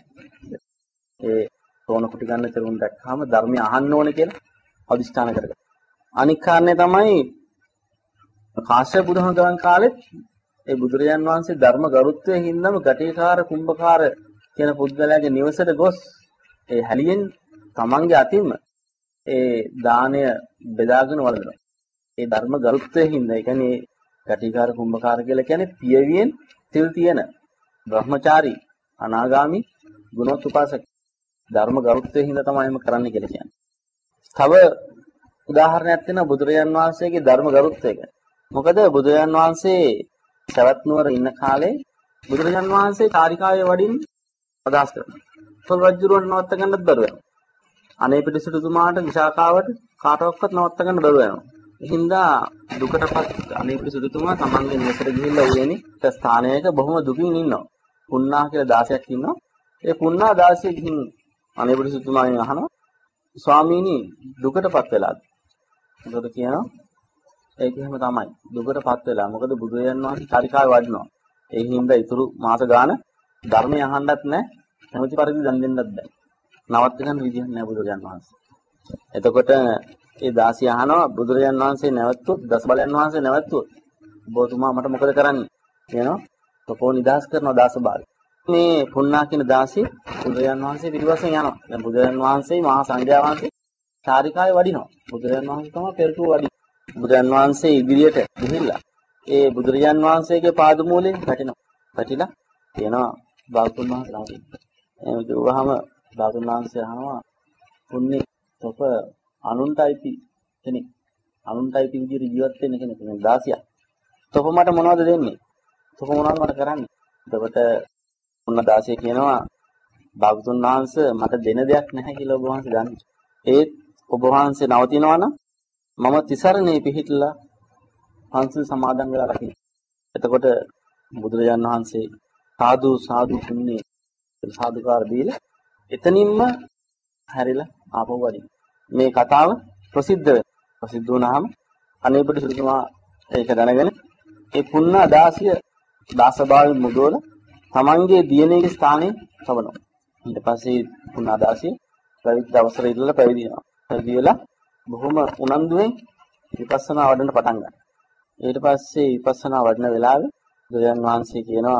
Speaker 1: ඒ තෝන කුටි ගන්න තරුණ දැක්කම ධර්මය අහන්න ඕනේ කියලා අදිෂ්ඨාන කරගත්තා. අනික් කාරණේ තමයි කාශ්‍යප බුදුහමගන් කාලෙත් ඒ බුදුරජාන් වහන්සේ ධර්ම ගරුත්වයෙන් හින්දාම ගටිකාර කුම්භකාර කියන පුද්ගලයාගේ නිවසට ගොස් ඒ හැලියෙන් තමන්ගේ අතින්ම ඒ දාණය බෙදාගෙන වළඳනවා. ඒ ධර්ම ගරුත්වයෙන් හින්දා ඒ කියන්නේ ගටිකාර කුම්භකාර කියලා කියන්නේ පියවියෙන් තිල් තියෙන බ්‍රහ්මචාරී අනාගාමි ගුණවත් උපාසක ධර්ම ගරුත්වයෙන් හින්දා තමයි එහෙම කරන්න කියලා කියන්නේ. තව උදාහරණයක් තියෙනවා බුදුරජාන් වහන්සේගේ ධර්ම ගරුත්වය ගැන. මොකද බුදුරජාන් වහන්සේ සවැත් නුවර ඉන්න කාලේ බුදුරජාන් වහන්සේ චාරිකාවේ වඩින් අදහස් කරනවා. තොල් රජුරවන්ට නවත්ත ගන්නත් බැරුව යනවා. අනේ පිටිසිටුතුමාට විශාකාවට කාටවත් නවත්ත ගන්න බැරුව යනවා. ඒ හින්දා දුකටපත් අනේ පිටිසිටුතුමා තමන්ගේ නිවසට ගිහිල්ලා උයනේ ස්ථානයක බොහොම දුකින් ඉන්නවා. පුන්නා කියලා දාසයක් ඉන්නවා. ඒ පුන්නා දාසිය ගිහින් අනේ පිටිසිටුතුමාගෙන් අහනවා ස්වාමීනි දුකටපත් වෙලාද? ඒකට කියනවා ඒක එහෙම තමයි. දුකටපත් වෙලා. මොකද බුදුරජාන් වහන්සේ චාරිකාවේ වඩිනවා. ඒ හින්දා ඊතුරු මාස ගාන ධර්මය අහන්නත් නැහැ. නැමැති පරිදි දන් දෙන්නත් බෑ. නවත් ගන්න විදියක් නැහැ බුදුරජාන් වහන්සේ. එතකොට ඒ දාසිය අහනවා බුදුරජාන් වහන්සේ නැවතුත් දස බලයන් වහන්සේ නැවතුත් ඔබතුමා මට මොකද කරන්නේ? කියනවා. තපෝ නිදාස් කරනවා දාස බාල. මේ පුන්නා කියන දාසිය බුදුරජාන් වහන්සේ පිටිපස්සෙන් යනවා. දැන් බුදුරජාන් වහන්සේ මහා සංඝයා වහන්සේ චාරිකාවේ වඩිනවා. බුදුරජාන් වහන්සේ තමයි පෙරටුව වඩින්නේ. බුදුරජාන් වහන්සේ ඉදිරියට ගිහිල්ලා ඒ බුදුරජාන් වහන්සේගේ පාදමූලයෙන් වැටෙනවා. වැටිලා කියනවා භාගතුන් වහන්සේ ළඟට. එහෙම කිව්වහම භාගතුන් වහන්සේ අහනවා පුන්නේ තොප අනුන්ටයිති කෙනෙක්. අනුන්ටයිති විදිහට ජීවත් වෙන්න කෙනෙක් නේ දාසියා. තොප මට මොනවද දෙන්නේ? තොප මොනවද මට කරන්නේ? එතකොට උන්න දාසිය කියනවා භාගතුන් වහන්සේ මට දෙන දෙයක් නැහැ කියලා ඔබ වහන්සේ දන්නේ. ඒත් ඔබ වහන්සේ නවතිනවා නම් මම තිසරණේ පිහිටලා පන්සල් සමාදන් වෙලා රකින්න. එතකොට බුදුරජාන් වහන්සේ සාදු සාදු කියන්නේ සාදුකාර දීලා එතනින්ම හැරිලා ආපහු වඩින්න. මේ කතාව ප්‍රසිද්ධ වෙනවා. ප්‍රසිද්ධ වුණාම අනේපිට සුදුමා ඒක දැනගෙන ඒ පුන්නා දාසිය දාසභාවයෙන් මුදවල තමන්ගේ දියණියගේ ස්ථානයේ තබනවා. ඊට පස්සේ පුන්නා දාසිය පැවිදි අවසර ඉල්ලලා පැවිදි වෙනවා. පැවිදි වෙලා බොහොම උනන්දුවෙන් විපස්සනා වඩන්න පටන් ගන්නවා. ඊට පස්සේ විපස්සනා වඩන වෙලාවේ බුදුරජාන් වහන්සේ කියනවා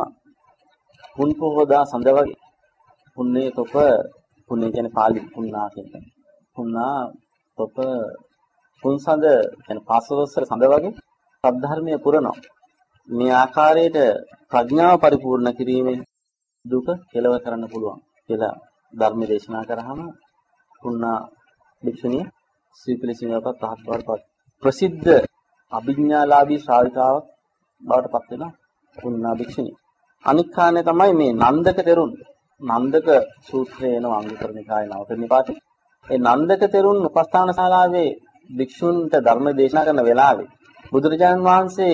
Speaker 1: පුන් පොහොදා සඳ වගේ පුන්නේ තොප පුන්නේ කියන්නේ පාලි පුන්නා කියන්නේ. පුන්නා තොප පුන් සඳ කියන්නේ පාසවස්සර සඳ වගේ සද්ධර්මයේ පුරනවා. මේ ආකාරයට ප්‍රඥාව පරිපූර්ණ කිරීමෙන් දුක කෙලවර කරන්න පුළුවන් කියලා ධර්ම දේශනා කරාම පුන්නා භික්ෂුණිය සීපලිසිනවපත් පහත්වරපත් ප්‍රසිද්ධ අභිඥාලාභී ශ්‍රාවිකාවක් බවට පත් වෙන පුන්නා භික්ෂුණිය. අනික් කාරණේ තමයි මේ නන්දක තෙරුන්. නන්දක සූත්‍රය එන අංගුත්තර නිකායේ නවක නිපාතේ. ඒ නන්දක තෙරුන් උපස්ථාන ශාලාවේ භික්ෂුන්ට ධර්ම දේශනා කරන වෙලාවේ බුදුරජාණන් වහන්සේ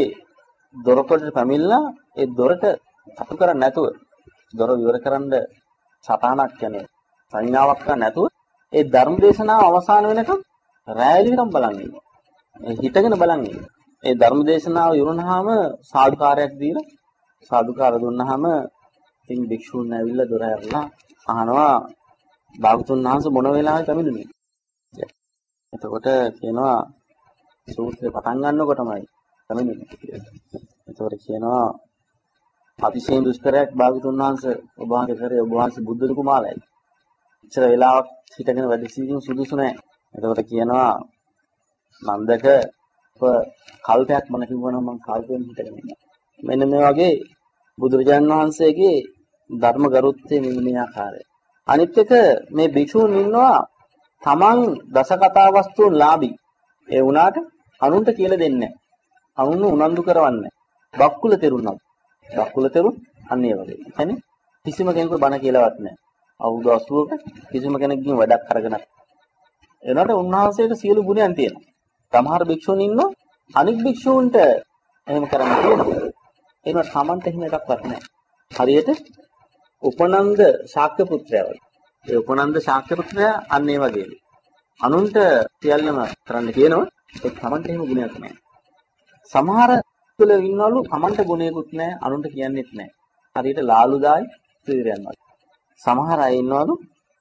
Speaker 1: දොරකඩට පැමිණලා ඒ දොරට සතු කරන්නේ නැතුව දොර විවර කරන්න සටහනක් කියන්නේ සංඥාවක් ගන්න නැතුව ඒ ධර්ම දේශනාව අවසන් වෙනකම් රැයලිකම් බලන් ඉන්නවා. ඒ හිතගෙන බලන් ඉන්නවා. ඒ ධර්ම දේශනාව ඉවරනහම සාදුකාරයක් දීලා සාදුකාර දුන්නාම ඉතින් භික්ෂුන් ඇවිල්ලා දොර ඇරලා අහනවා භාගතුන් වහන්සේ මොන වෙලාවෙ පැමිණුනේ? එතකොට කියනවා සූත්‍රය පටන් ගන්නකොටමයි පැමිණුනේ කියලා. එතකොට කියනවා අතිශයින් දුෂ්කරයක් භාගතුන් වහන්සේ ඔබ වහන්සේ කරේ ඔබ වහන්සේ බුද්ධ කුමාරයයි. ඉතර වෙලාවක් හිටගෙන වැඩ සිටින්න සුදුසු නැහැ. එතකොට කියනවා නන්දක කල්පයක් මම කිව්වනම් මම කල්පයෙන් හිටගෙන ඉන්නවා. මෙන්න මේ වගේ බුදුරජාන් වහන්සේගේ ධර්ම ගරුත්වයේ මෙන්න මේ ආකාරය. අනිත් එක මේ භික්ෂුන් ඉන්නවා තමන් දස කතා වස්තුන් ලාභී. ඒ වුණාට අනුන්ට කියලා දෙන්නේ නැහැ. අනුන් උනන්දු කරවන්නේ නැහැ. බක්කුල තෙරුණා. බක්කුල තෙරුන් අන්න ඒ වගේ. يعني කිසිම කෙනෙකුට බණ කියලාවත් නැහැ. අවුරුදු අසූවක කිසිම කෙනෙක්ගෙන් වැඩක් අරගෙන එනකොට උන්වහන්සේට සියලු ගුණයන් තියෙනවා. සමහර භික්ෂුන් ඉන්නවා අනික් භික්ෂූන්ට එහෙම කරන්න තියෙනවා. ඒනොත් සමන්ත එහෙම එකක්වත් නැහැ. හරියට උපනන්ද ශාක්‍ය පුත්‍රයා වගේ. ඒ උපනන්ද ශාක්‍ය පුත්‍රයා අන්න ඒ වගේ. අනුන්ට සියල්ලම කරන්න කියනවා. ඒ සමන්ත එහෙම ගුණයක් නැහැ. සමහර තුල ඉන්නවලු සමන්ත ගුණයකුත් නැහැ අනුන්ට කියන්නෙත් නැහැ. හරියට ලාලුදායි ස්ත්‍රීයන් වගේ. සමහර අය ඉන්නවලු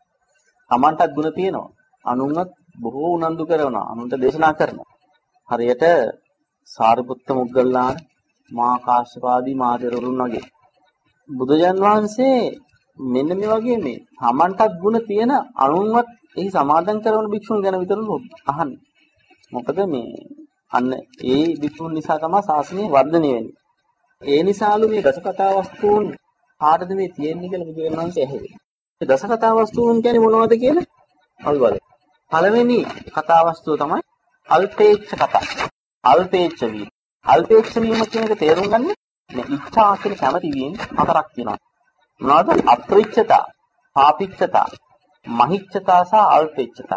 Speaker 1: සමන්තත් ගුණ තියෙනවා. අනුන්වත් බොහෝ උනන්දු කරනවා. අනුන්ට දේශනා කරනවා. හරියට සාරිපුත්ත මොග්ගල්ලාන මහා කාශ්‍යපාදී මහා තෙරුන් වගේ. බුදුජන් වහන්සේ මෙන්න මේ වගේ මේ සමන්තත් ගුණ තියෙන අනුන්වත් එහි සමාදන් කරන භික්ෂුන් ගැන විතරලු අහන්නේ. මොකද මේ අන්න ඒ භික්ෂුන් නිසා තමයි ශාසනය වර්ධනය වෙන්නේ. ඒ නිසාලු මේ දසකථා වස්තුන් කාටද මේ තියෙන්නේ කියලා බුදුන් වහන්සේ ඇහුවේ. මේ දසකථා වස්තුන් කියන්නේ මොනවද කියලා අල්වල. පළවෙනි කතා වස්තුව තමයි අල්පේච්ඡ කතා. අල්පේච්ඡ වීම. අල්පේච්ඡ වීම කියන එක තේරුම් ගන්න මේ ඉච්ඡා කියන කැමැති වීම හතරක් තියෙනවා. මොනවද? අප්‍රිච්ඡතා, පාපිච්ඡතා, මහිච්ඡතා සහ අල්පේච්ඡතා.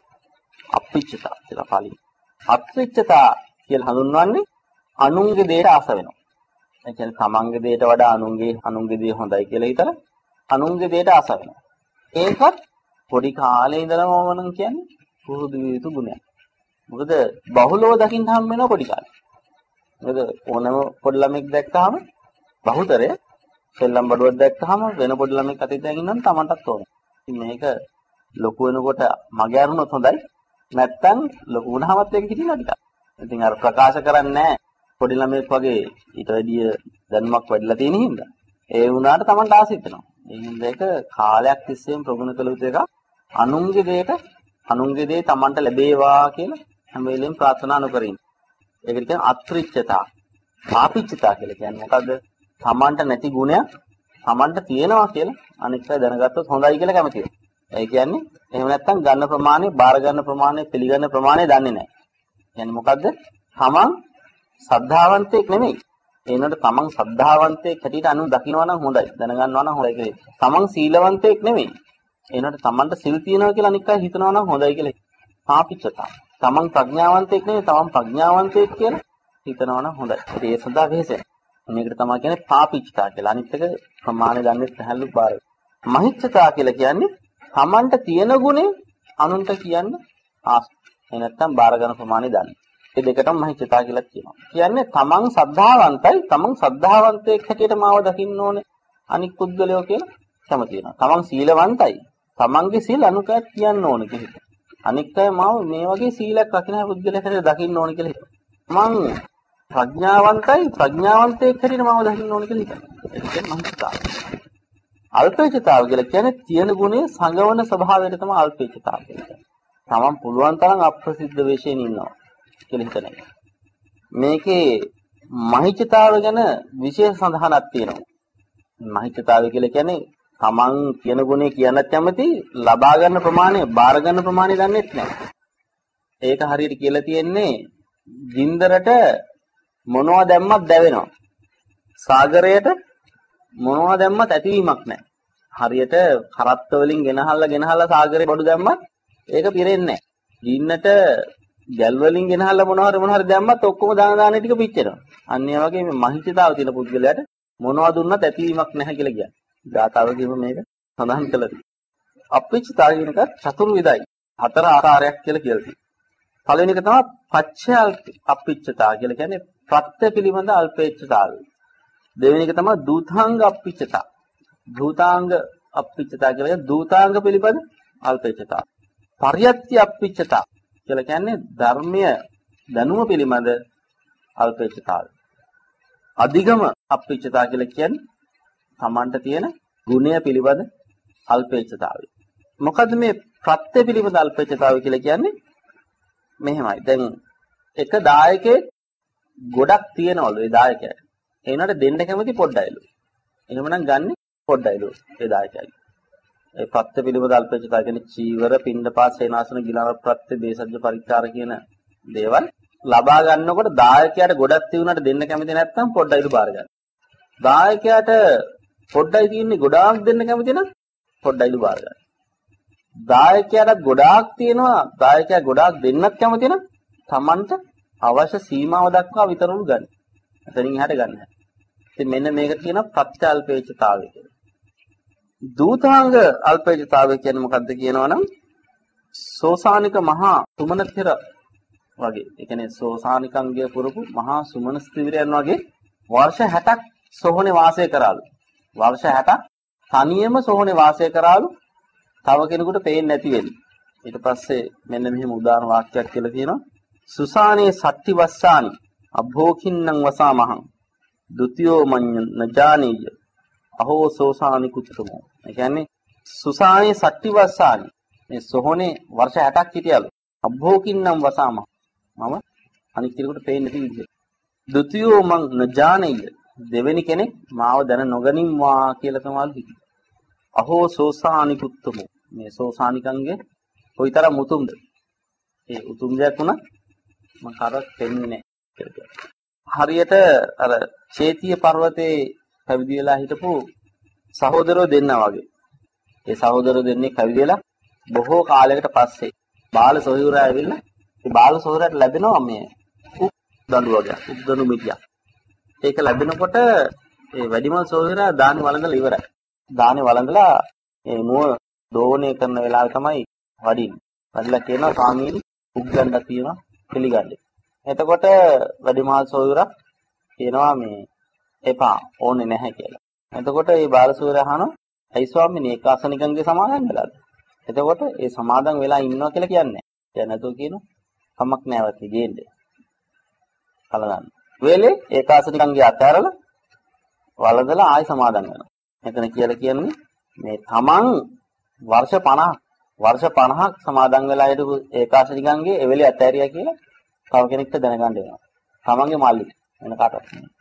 Speaker 1: අප්‍රිච්ඡතා කියලා පාලියෙන්. අප්‍රිච්ඡතා කියලා හඳුන්වන්නේ අනුන්ගේ දේට ආස වෙනවා. ඒ කියන්නේ තමන්ගේ දේට වඩා අනුන්ගේ අනුන්ගේ දේ හොඳයි කියලා හිතලා අනුන්ගේ දේට ආස වෙනවා. ඒකත් පොඩි කාලේ ඉඳලම වමනම් කියන්නේ පුරුදු විය යුතු ගුණයක්. මොකද බහුලව දකින්න හම් වෙනවා පොඩි කාලේ. මොකද ඕනම පොඩි ළමෙක් දැක්කහම බහුතරය සෙල්ලම් බඩුවක් දැක්කහම වෙන පොඩි ළමෙක් අතේ දැන් ඉන්නනම් Tamanටත් ඕනේ. ඉතින් මේක ලොකු වෙනකොට මගේ අරුණොත් හොඳයි. නැත්තම් ලොකු වුණාමත් ඒක හිටිනවා ටිකක්. ඉතින් අර ප්‍රකාශ කරන්නේ නැහැ පොඩි ළමෙක් වගේ ඊට වැඩිය දැනුමක් වැඩිලා තියෙන හින්දා. ඒ වුණාට Tamanට ආසිත වෙනවා. ඒ හින්දා ඒක කාලයක් තිස්සේම ප්‍රගුණ කළ යුතු එකක්. අනුන්ගේ දෙයට අනුන්ගේ දේ Tamanට ලැබේවා කියලා හැම වෙලෙම ප්‍රාර්ථනා නොකරින්. ඒකට කියන්නේ අත්‍රිච්ඡතා. පාපිච්ඡතා කියලා කියන්නේ මොකද්ද? Tamanට නැති ගුණයක් Tamanට තියෙනවා කියලා අනිත් අය දැනගත්තොත් හොඳයි කියලා කැමතියි. ඒ කියන්නේ එහෙම නැත්නම් ගන්න ප්‍රමාණය, බාර ගන්න ප්‍රමාණය, පිළිගන්න ප්‍රමාණය දන්නේ නැහැ. කියන්නේ මොකද්ද? Taman සද්ධාවන්තයෙක් නෙමෙයි. ඒනට Taman සද්ධාවන්තයෙක් හැටියට අනු දකින්නවා නම් හොඳයි. දැනගන්නවා නම් හොඳයි කියලා. Taman සීලවන්තයෙක් නෙමෙයි. ඒනට Tamanට සිල් තියනවා කියලා අනිත් අය හිතනවා නම් හොඳයි කියලා. පාපිච්ඡතා. Taman ප්‍රඥාවන්තයෙක් නෙමෙයි, Taman ප්‍රඥාවන්තයෙක් කියලා හිතනවා නම් හොඳයි. ඒ සදා වෙහෙසෙන. මේකට තමයි කියන්නේ පාපිච්ඡතා කියලා. අනිත් එක ප්‍රමාණය දන්නේ නැහැලු බාර. මහිච්ඡතා කියලා කියන්නේ Tamanට තියෙන ගුණේ අනුන්ට කියන්න ආස. ඒ නැත්තම් බාර ගන්න ප්‍රමාණය දන්නේ. මේ දෙකටම මහිච්ඡතා කියලා කියනවා. කියන්නේ Taman සද්ධාවන්තයි, Taman සද්ධාවන්තයෙක් හැටියට මාව දකින්න ඕනේ. අනික් පුද්ගලයෝ කියලා කැමති වෙනවා. Taman සීලවන්තයි. Tamanගේ සීල අනුකයක් කියන්න ඕනේ කියලා. අනික් අය මාව මේ වගේ සීලයක් රකින්න පුද්ගලයෙක් හැටියට දකින්න ඕනේ කියලා හිතනවා. මං ප්‍රඥාවන්තයි, ප්‍රඥාවන්තයෙක් හැටියට මාව දකින්න ඕනේ කියලා හිතනවා. ඒක තමයි මහිච්ඡතාව. අල්පේච්ඡතාව කියලා කියන්නේ තියෙන ගුණේ සංගවන ස්වභාවයට තමයි අල්පේච්ඡතාව කියන්නේ. Taman පුළුවන් තරම් අප්‍රසිද්ධ වෙෂයෙන් ඉන්නවා කියලා හිතන එක. මේකේ මහිච්ඡතාව ගැන විශේෂ සඳහනක් තියෙනවා. මහිච්ඡතාව කියලා කියන්නේ Taman කියන ගුණේ කියන්නත් කැමති, ලබා ගන්න ප්‍රමාණය, බාර ගන්න ප්‍රමාණය දන්නේ නැහැ. ඒක හරියට කියලා තියෙන්නේ ජින්දරට මොනවා දැම්මත් දැවෙනවා. සාගරයට මොනවා දැම්මත් ඇතිවීමක් නැහැ. හරියට කරත්ත වලින් ගෙනහල්ලා ගෙනහල්ලා සාගරේ බඩු දැම්මත් ඒක පිරෙන්නේ නැහැ. ජීන්නට ගැල් වලින් ගෙනහල්ලා මොනවා හරි මොනවා හරි දැම්මත් ඔක්කොම දාන දාන ටික පිච්චෙනවා. අන්න ඒ වගේ මේ මහිච්ඡතාව තියෙන පුද්ගලයාට මොනවා දුන්නත් ඇතිවීමක් නැහැ කියලා කියන්නේ. ධාතාව කියව මේක සඳහන් කළා. අප්‍රිච්ඡතාව කියන එක චතුර්විධයි. හතර ආකාරයක් කියලා කියලා තියෙනවා. පළවෙනි එක තමයි පච්චය අප්‍රිච්ඡතාව කියලා කියන්නේ ප්‍රත්‍ය පිළිබඳ අල්පේච්ඡතාවය. දෙවෙනි එක තමයි දූතාංග අප්‍රිච්ඡතාව. දූතාංග අප්‍රිච්ඡතාව කියලා කියන්නේ දූතාංග පිළිබඳ අල්පේච්ඡතාව. පරියත්‍ය අප්‍රිච්ඡතාව කියලා කියන්නේ ධර්මීය දැනුම පිළිබඳ අල්පේච්ඡතාව. අධිගම අප්‍රිච්ඡතාව කියලා කියන්නේ තමන්ට තියෙන ගුණය පිළිබඳ අල්පේච්ඡතාවය. මොකද මේ ප්‍රත්‍ය පිළිබඳ අල්පේච්ඡතාවය කියලා කියන්නේ මෙහෙමයි. දැන් එක දායකයෙක් ගොඩක් තියනවලු ඒ දායකයාට. ඒ උනාට දෙන්න කැමති පොඩ්ඩයිලු. එහෙමනම් ගන්න පොඩ්ඩයිලු ඒ දායකයාගේ. ඒ ප්‍රත්‍ය පිළිබඳ අල්පේච්ඡතාව කියන්නේ චීවර, පින්ඩපාත, සේනාසන, ගිලන ප්‍රත්‍ය, දේශජ්‍ය පරික්කාර කියන දේවල් ලබා ගන්නකොට දායකයාට ගොඩක් තියුණාට දෙන්න කැමති නැත්නම් පොඩ්ඩයිලු බාර ගන්න. දායකයාට පොඩ්ඩයි තියෙන්නේ ගොඩාක් දෙන්න කැමති නම් පොඩ්ඩයිලු බාර ගන්න. දායකයාට ගොඩාක් තියෙනවා දායකයා ගොඩාක් දෙන්නත් කැමති නම් Tamanට අවශ්‍ය සීමාව දක්වා විතරලු ගන්න. එතනින් එහාට ගන්න. ඉතින් මෙන්න මේකට කියනවා ප්‍රත්‍යල්පේච්ඡතාවය කියලා. දූතාංග අල්පේච්ඡතාවය කියන්නේ මොකක්ද කියනවනම් සෝසානික මහා සුමනතිර වගේ. ඒ කියන්නේ සෝසානිකංගය පුරපු මහා සුමන ස්ත්‍රීවරයන් වගේ වර්ෂ හැටක් සොහොනේ වාසය කරාලු. වර්ෂ හැටක් තනියම සොහොනේ වාසය කරාලු. තව කෙනෙකුට පේන්නේ නැති වෙලි. ඊට පස්සේ මෙන්න මෙහෙම උදාන වාක්‍යයක් කියලා තියෙනවා. සුසානේ සත්‍ති වස්සානි අභෝකින්නම් වසාමහං ဒ ුතියෝ මඤ්ඤ නජානීය අහෝ සෝසානි කුච්චමෝ. ඒ කියන්නේ සුසානේ සත්‍ති වස්සානි මේ සොහොනේ වර්ෂ හැටක් හිටියලු. අභෝකින්නම් වසාමහං මම අනිත් කෙනෙකුට පේන්නේ නැති විදිහට. ဒ ුතියෝ මං නජානීය දෙවෙනි කෙනෙක් මාව දැන නොගනින්වා කියලා තමයි හිතුවේ. අහෝ සෝසානි කුච්චමෝ මේ සෝසානිකංගේ කොයිතරම් උතුම්ද? ඒ උතුම් දෙයක් උනා මම කරක් දෙන්නේ නැහැ. හරියට අර චේතිය පර්වතයේ පැවිදි වෙලා හිටපු සහෝදරයෝ දෙන්නා වගේ. ඒ සහෝදරයෝ දෙන්නේ පැවිදි වෙලා බොහෝ කාලයකට පස්සේ බාල සොහොයුරා ඇවිල්ලා ඒ බාල සොහොයුරාට ලැබෙනවා මේ උක් දඬු වගේ උක් දඬු මිටියක්. ඒක ලැබෙනකොට ඒ වැඩිමල් සොහොයුරා දානි වළඳලා ඉවරයි. දානි වළඳලා ඒ නුව දෝණය කරන වෙලාවේ තමයි වඩින්නේ. වඩලා කියනවා ස්වාමීනි උක් ගන්නක් තියෙනවා පිළිගන්න. එතකොට වැඩිමහල් සොහොයුරා කියනවා මේ එපා ඕනේ නැහැ කියලා. එතකොට මේ බාල සොහොයුරා අහනවා ඇයි ස්වාමීනි ඒකාසනිකංගේ සමාදන් වෙලාද? එතකොට ඒ සමාදන් වෙලා ඉන්නවා කියලා කියන්නේ. දැන් නැතෝ කියනවා කමක් නැවති ගේන්නේ. කලගන්න. වෙලේ ඒකාසනිකංගේ අතහැරලා වළඳලා ආයි සමාදන් වෙනවා. මෙතන කියලා කියන්නේ මේ තමන් වර්ෂ පනහක් වර්ෂ පනහක් සමාදන් වෙලා හිටපු ඒකාසනිකංගේ ඒ වෙලේ අතහැරියා කියලා තව කෙනෙක්ට දැනගන්න වෙනවා. තමන්ගේ මල්ලි වෙන කාටවත් නෙමෙයි.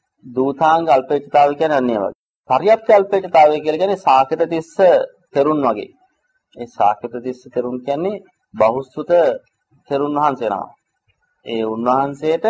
Speaker 1: දූතාංග අල්පේච්ඡතාවය කියන්නේ අන්නේ වගේ. පර්යාප්ත අල්පේච්ඡතාවය කියලා කියන්නේ සාකත තිස්ස තෙරුන් වගේ. ඒ සාකත තිස්ස තෙරුන් කියන්නේ බහුසුත තෙරුන් වහන්සේ නම. ඒ උන්වහන්සේට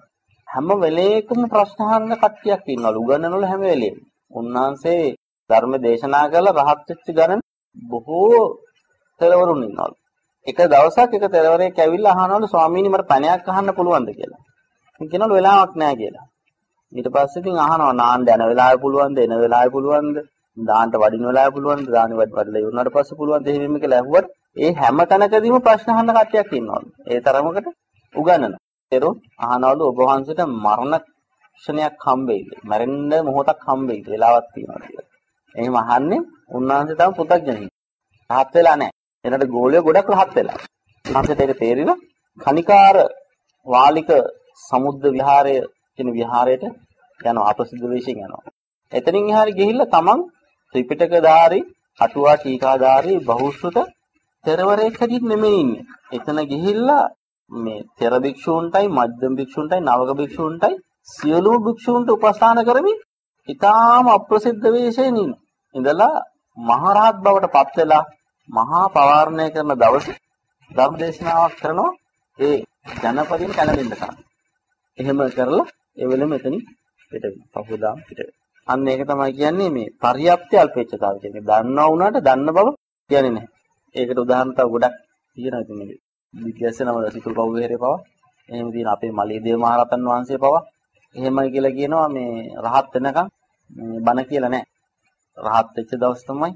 Speaker 1: හැම වෙලේකම ප්‍රශ්න අහන්න කට්ටියක් ඉන්නවලු. උගන්වනවල හැම වෙලේම. උන්වහන්සේ ධර්ම දේශනා කරලා රහත් වෙච්ච ගණන් බොහෝ තෙරවරුන් ඉන්නවලු. එක දවසක් එක තෙරවරයෙක් ඇවිල්ලා අහනවලු ස්වාමීනි මට පණයක් අහන්න පුළුවන්ද කියලා. ඉතින් කියනවලු වෙලාවක් නැහැ කියලා. ඊට පස්සේ ඉතින් අහනවා නාන්න යන වෙලාවෙ පුළුවන්ද එන වෙලාවෙ පුළුවන්ද දාන්නට වඩින වෙලාවෙ පුළුවන්ද දාන්න වඩලා ඉවරනට පස්සේ පුළුවන්ද එහෙම කියලා ඇහුවට ඒ හැම තැනකදීම ප්‍රශ්න අහන්න කට්ටියක් ඉන්නවලු. ඒ තරමකට උගන්වනවා. තෙරුන් අහනවලු ඔබ වහන්සේට මරණ ක්ෂණයක් හම්බෙයිද? මැරෙන්න මොහොතක් හම්බෙයිද? වෙලාවක් තියෙනවා කියලා. එහෙම අහන්නේ උන්වහන්සේ තමයි පුතග්ජනෙක්. රහත් වෙලා නැහැ. එනට ගෝලිය ගොඩක් රහත් වෙලා. උන්වහන්සේට ඒක තේරිලා කනිකාර වාලික සමුද්ද විහාරය කියන විහාරයට යනවා අප්‍රසිද්ධ වෙෂයෙන් යනවා. එතනින් එහාට ගිහිල්ලා තමන් ත්‍රිපිටකධාරී, අටුවා ටීකාධාරී බහුශ්‍රත තෙරවරයෙක් හැටියට නෙමෙයි ඉන්නේ. එතන ගිහිල්ලා මේ තෙර භික්ෂූන්ටයි, මධ්‍යම භික්ෂූන්ටයි, නවක භික්ෂූන්ටයි සියලුම භික්ෂූන්ට උපස්ථාන කරමින් ඊටාම අප්‍රසිද්ධ වෙෂයෙන් ඉන්න. ඉඳලා මහරහත් බවට පත් වෙලා මහා පවාරණය කරන දවසේ ධර්ම දේශනාවක් කරනවා ඒ ජනපදින කැළඹෙන්න තරම්. එහෙම කරලා ඒ වෙලෙම එතනින් පිට වෙනවා. පහුදාම පිට වෙනවා. අන්න ඒක තමයි කියන්නේ මේ පර්යාප්ති අල්පේච්ඡතාවය කියන්නේ. දන්නවා වුණාට දන්න බව කියන්නේ නැහැ. ඒකට උදාහරණ තව ගොඩක් තියෙනවා ඉතින් මේ විද්‍යාසනම සිතුල් පව් විහෙරේ පව. එහෙම තියෙන අපේ මලීදේව මහරහතන් වහන්සේ පව. එහෙමයි කියලා කියනවා මේ රහත් වෙනකන් මේ බණ කියලා නැහැ. රහත් වෙච්ච දවස් තමයි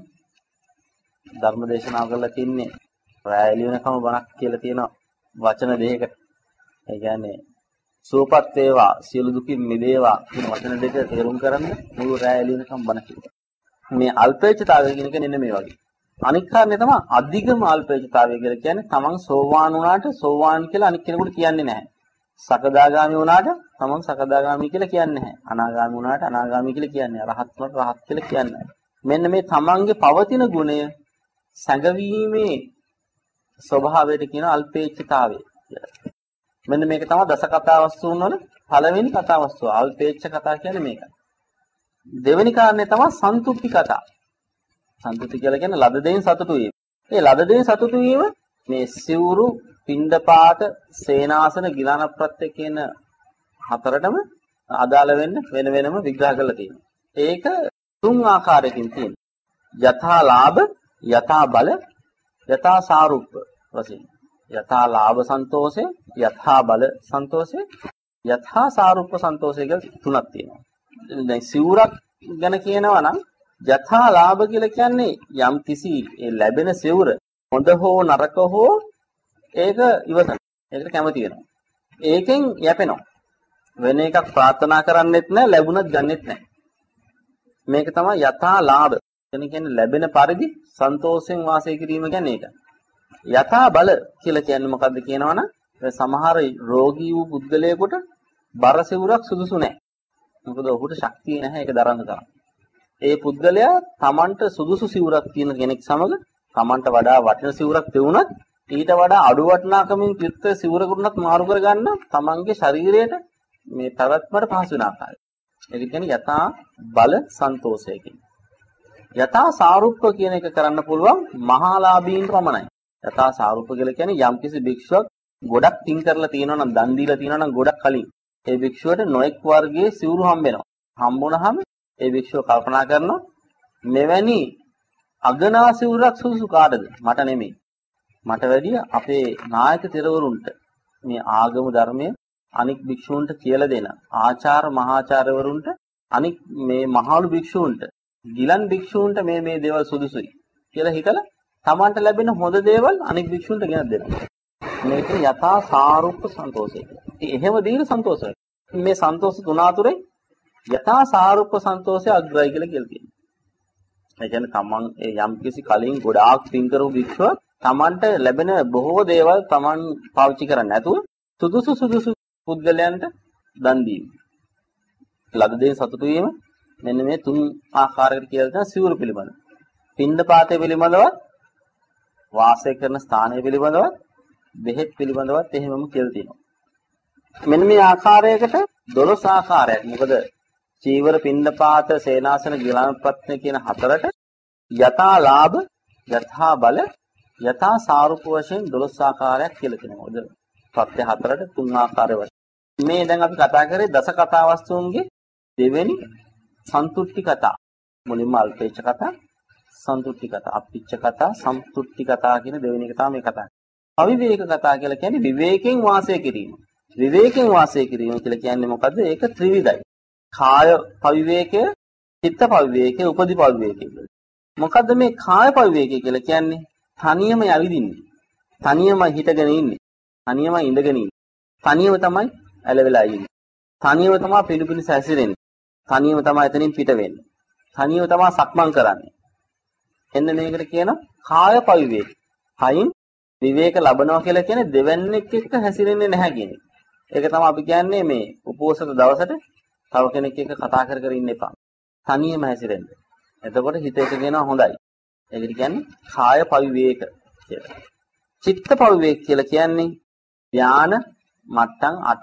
Speaker 1: ධර්ම දේශනාව කරලා තින්නේ. රැය එළියනකම බණක් කියලා තියෙනවා වචන දෙකකට. ඒ කියන්නේ සුවපත් වේවා සියලු දුකින් මිදේවා කියන වචන දෙක තේරුම් කරන්න මුළු රැය එළියනකම් බණ කියනවා. මේ අල්පේච්ඡතාවය කියන එක නෙන්න මේ වගේ. අනික් කාරණේ තමයි අධිගම අල්පේච්ඡතාවය කියලා කියන්නේ තමන් සෝවාන් වුණාට සෝවාන් කියලා අනික් කෙනෙකුට කියන්නේ නැහැ. සකදාගාමි වුණාට තමන් සකදාගාමි කියලා කියන්නේ නැහැ. අනාගාමි වුණාට අනාගාමි කියලා කියන්නේ නැහැ. රහත් වුණාට රහත් කියලා කියන්නේ නැහැ. මෙන්න මේ තමන්ගේ පවතින ගුණය සංගවීමේ ස්වභාවයට කියන අල්පේච්ඡතාවය කියලා. මෙන්න මේක තමයි දස කතා වස්තුන් වල පළවෙනි කතා වස්තුව. අල්පේච්ඡ කතා කියන්නේ මේක. දෙවෙනි කාරණේ තමයි සන්තුට්ටි කතා. සන්තුට්ටි කියලා කියන්නේ ලද දෙයින් සතුටු වීම. මේ ලද දෙයින් සතුටු වීම මේ සිවුරු, පිණ්ඩපාත, සේනාසන, ගිලන ප්‍රත්‍ය කියන හතරටම අදාළ වෙන්න වෙන වෙනම විග්‍රහ කරලා තියෙනවා. ඒක තුන් ආකාරයකින් තියෙනවා. යථා ලාභ, යථා බල, යථා සාරුප්ප වශයෙන්. යථා ලාභ සන්තෝෂය, යථා බල සන්තෝෂය, යථා සාරුප්ප සන්තෝෂය කියලා තුනක් තියෙනවා. දැන් සිවුරක් ගැන කියනවා නම් යථා ලාභ කියලා කියන්නේ යම් කිසි ඒ ලැබෙන සිවුර හොඳ හෝ නරක හෝ ඒක ඉවසන. ඒකට කැමති වෙනවා. ඒකෙන් යැපෙනවා. වෙන එකක් ප්‍රාර්ථනා කරන්නෙත් නැහැ, ලැබුණත් ගන්නෙත් නැහැ. මේක තමයි යථා ලාභ. කියන්නේ ලැබෙන පරිදි සන්තෝෂයෙන් වාසය කිරීම කියන්නේ ඒක. යථා බල කියලා කියන්නේ මොකද්ද කියනවනම් සමහර රෝගී වූ පුද්ගලයෙකුට බර සිවුරක් සුදුසු නැහැ. මොකද ඔහුට ශක්තිය නැහැ ඒක දරන්න තරම්. ඒ පුද්ගලයා Tamanට සුදුසු සිවුරක් තියෙන කෙනෙක් සමග Tamanට වඩා වටින සිවුරක් තියුණත් ඊට වඩා අඩු වටිනාකමින් යුක්ත සිවුරකුණත් මාරු කර ගන්න Tamanගේ ශරීරයට මේ පැවැත්මට පහසු වෙන ආකාරය. ඒක කියන්නේ යථා බල සන්තෝෂය කියන්නේ. යථා සාරුප්ප කියන එක කරන්න පුළුවන් මහාලාභීන් පමණයි. යථා සාරුප්ප කියලා කියන්නේ යම්කිසි භික්ෂුවක් ගොඩක් පින් කරලා තියෙනවා නම් දන් දීලා තියෙනවා නම් ගොඩක් කලින් ඒ භික්ෂුවට නොඑක් වර්ගයේ සිවුරු හම්බ වෙනවා. හම්බුනහම ඒ භික්ෂුව කල්පනා කරනවා මෙවැනි අගනා සිවුරක් සුසු කාටද? මට නෙමෙයි. මට වැඩිය අපේ නායක තෙරවරුන්ට මේ ආගම ධර්මය අනික් භික්ෂූන්ට කියලා දෙන ආචාර මහාචාර්යවරුන්ට අනික් මේ මහලු භික්ෂූන්ට ගිලන් භික්ෂූන්ට මේ මේ දේවල් සුදුසුයි කියලා හිතලා Tamanට ලැබෙන හොඳ දේවල් අනික් භික්ෂූන්ට ගෙනත් දෙනවා. මේක යථා සාරුප්ප සන්තෝෂය. එහෙම දීලා සන්තෝෂයි. මේ සන්තෝෂ තුන අතුරේ යථා සාරුප්ප සන්තෝෂය අග්‍රයි කියලා කියලා තියෙනවා. ඒ කියන්නේ Taman ඒ යම් කිසි කලින් ගොඩාක් පින් කරපු භික්ෂුව Tamanට ලැබෙන බොහෝ දේවල් Taman පාවිච්චි කරන්නේ නැතුව සුදුසු සුදුසු පුද්ගලයන්ට දන් දීම. ලද දෙයින් සතුටු වීම මෙන්න මේ තුන් ආකාරයකට කියලා තියෙන සිවුරු පිළිබඳ. පින්ඩපාතය පිළිබඳව, වාසය කරන ස්ථානය පිළිබඳව, බෙහෙත් පිළිබඳවත් එහෙමම කියලා තියෙනවා. මෙන්න මේ ආකාරයකට දොළොස් ආකාරයක්. මොකද චීවර, පින්ඩපාත, සේනාසන, ගිලන්පත්න කියන හතරට යථා ලාභ, යථා බල, යථා සාරුප්ප වශයෙන් දොළොස් ආකාරයක් කියලා තියෙනවා. මොකද සත්‍ය හතරට තුන් ආකාරය වශයෙන්. මේ දැන් අපි කතා කරේ දස කතා වස්තුන්ගේ දෙවෙනි සන්තුට්ටි කතා. මුලින්ම අල්පේච්ඡ කතා, සන්තුට්ටි කතා, අප්පිච්ඡ කතා, සම්තුට්ටි කතා කියන දෙවෙනි එක තමයි මේ කතා. අවිවේක කතා කියලා කියන්නේ විවේකයෙන් වාසය කිරීම. විවේකයෙන් වාසය කිරීම කියලා කියන්නේ මොකද්ද? ඒක ත්‍රිවිධයි. කාය පවිවේකය, චිත්ත පවිවේකය, උපදි පවිවේකය කියලා. මොකද්ද මේ කාය පවිවේකය කියලා කියන්නේ? තනියම යවිදින්නේ. තනියම හිටගෙන ඉන්නේ. තනියම ඉඳගෙන ඉන්නේ. තනියම තමයි ඇලවෙලා ඉන්නේ. තනියම තමයි පිළිපිලි සැසිරෙන්නේ. තනියම තමයි එතනින් පිට වෙන්නේ. තනියම තමයි සක්මන් කරන්නේ. එන්න මේකට කියන කාය පවිවේක. හයින් විවේක ලබනවා කියලා කියන්නේ දෙවන්නේක් එක්ක හැසිරෙන්නේ නැහැ කියන එක. ඒක තමයි අපි කියන්නේ මේ උපෝසත දවසට තව කෙනෙක් එක්ක කතා කර කර ඉන්න එපා. තනියම හැසිරෙන්න. එතකොට හිත එක කියනවා හොඳයි. ඒකට කියන්නේ කාය පවිවේක කියලා. චිත්ත පවිවේක කියලා කියන්නේ ධාන මට්ටම් අට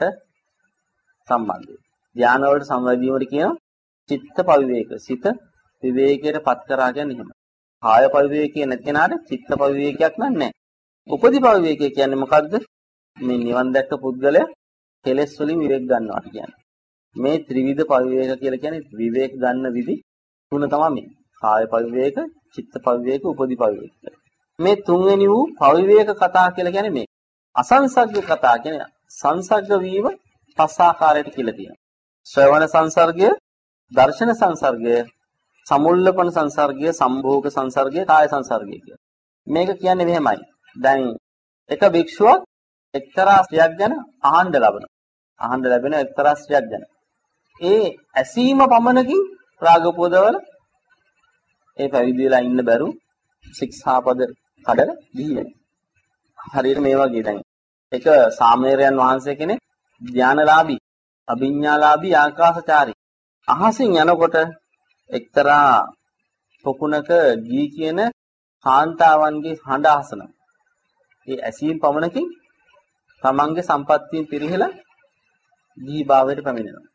Speaker 1: සම්බන්ධයි. ධාන වලට සම්බන්ධීමට කියනවා චිත්ත පවිවේක. සිත විවේකයට පත් කරා කියන්නේ එහෙම. කාය පවිවේකයේ නැති කෙනාට චිත්ත පවිවේකයක් නැහැ. උපදි පවිවේකය කියන්නේ මොකද්ද? මේ නිවන් දැක්ක පුද්ගලයා කෙලෙස් වලින් විවේක ගන්නවා කියන්නේ. මේ ත්‍රිවිධ පවිවේක කියලා කියන්නේ විවේක ගන්න විදි තුන තමයි මේ. කාය පවිවේක, චිත්ත පවිවේක, උපදි පවිවේක. මේ තුන්වෙනි වූ පවිවේක කතා කියලා කියන්නේ මේ. අසංසග්ග කතා කියන්නේ සංසග්ග වීම පස් ආකාරයට කියලා තියෙනවා. ශ්‍රවණ සංසර්ගය, දර්ශන සංසර්ගය, සමුල්ලපන සංසර්ගය, සම්භෝග සංසර්ගය, කාය සංසර්ගය කියලා. මේක කියන්නේ මෙහෙමයි. දැන් එක භික්ෂුවක් එක්තරා ස්ත්‍රියක් ගැන අහන්න ලබනවා. අහන්න ලැබෙන එක්තරා ස්ත්‍රියක් ගැන. ඒ ඇසීම පමණකින් රාගපෝදවල ඒ පැවිදි වෙලා ඉන්න බැරු ශික්ෂාපද කඩලා ගිහින්. හරියට මේ වගේ දැන් එක සාමණේරයන් වහන්සේ කෙනෙක් ධානලාභී, අභිඥාලාභී, ආකාශචාරී. අහසින් යනකොට එක්තරා පොකුණක ගී කියන කාන්තාවන්ගේ හඬ අහසනවා. ඒ ඇසීම් පමණකින් තමන්ගේ සම්පත්තියෙන් පිරිහෙලා ගිහි භාවයට පැමිණෙනවා.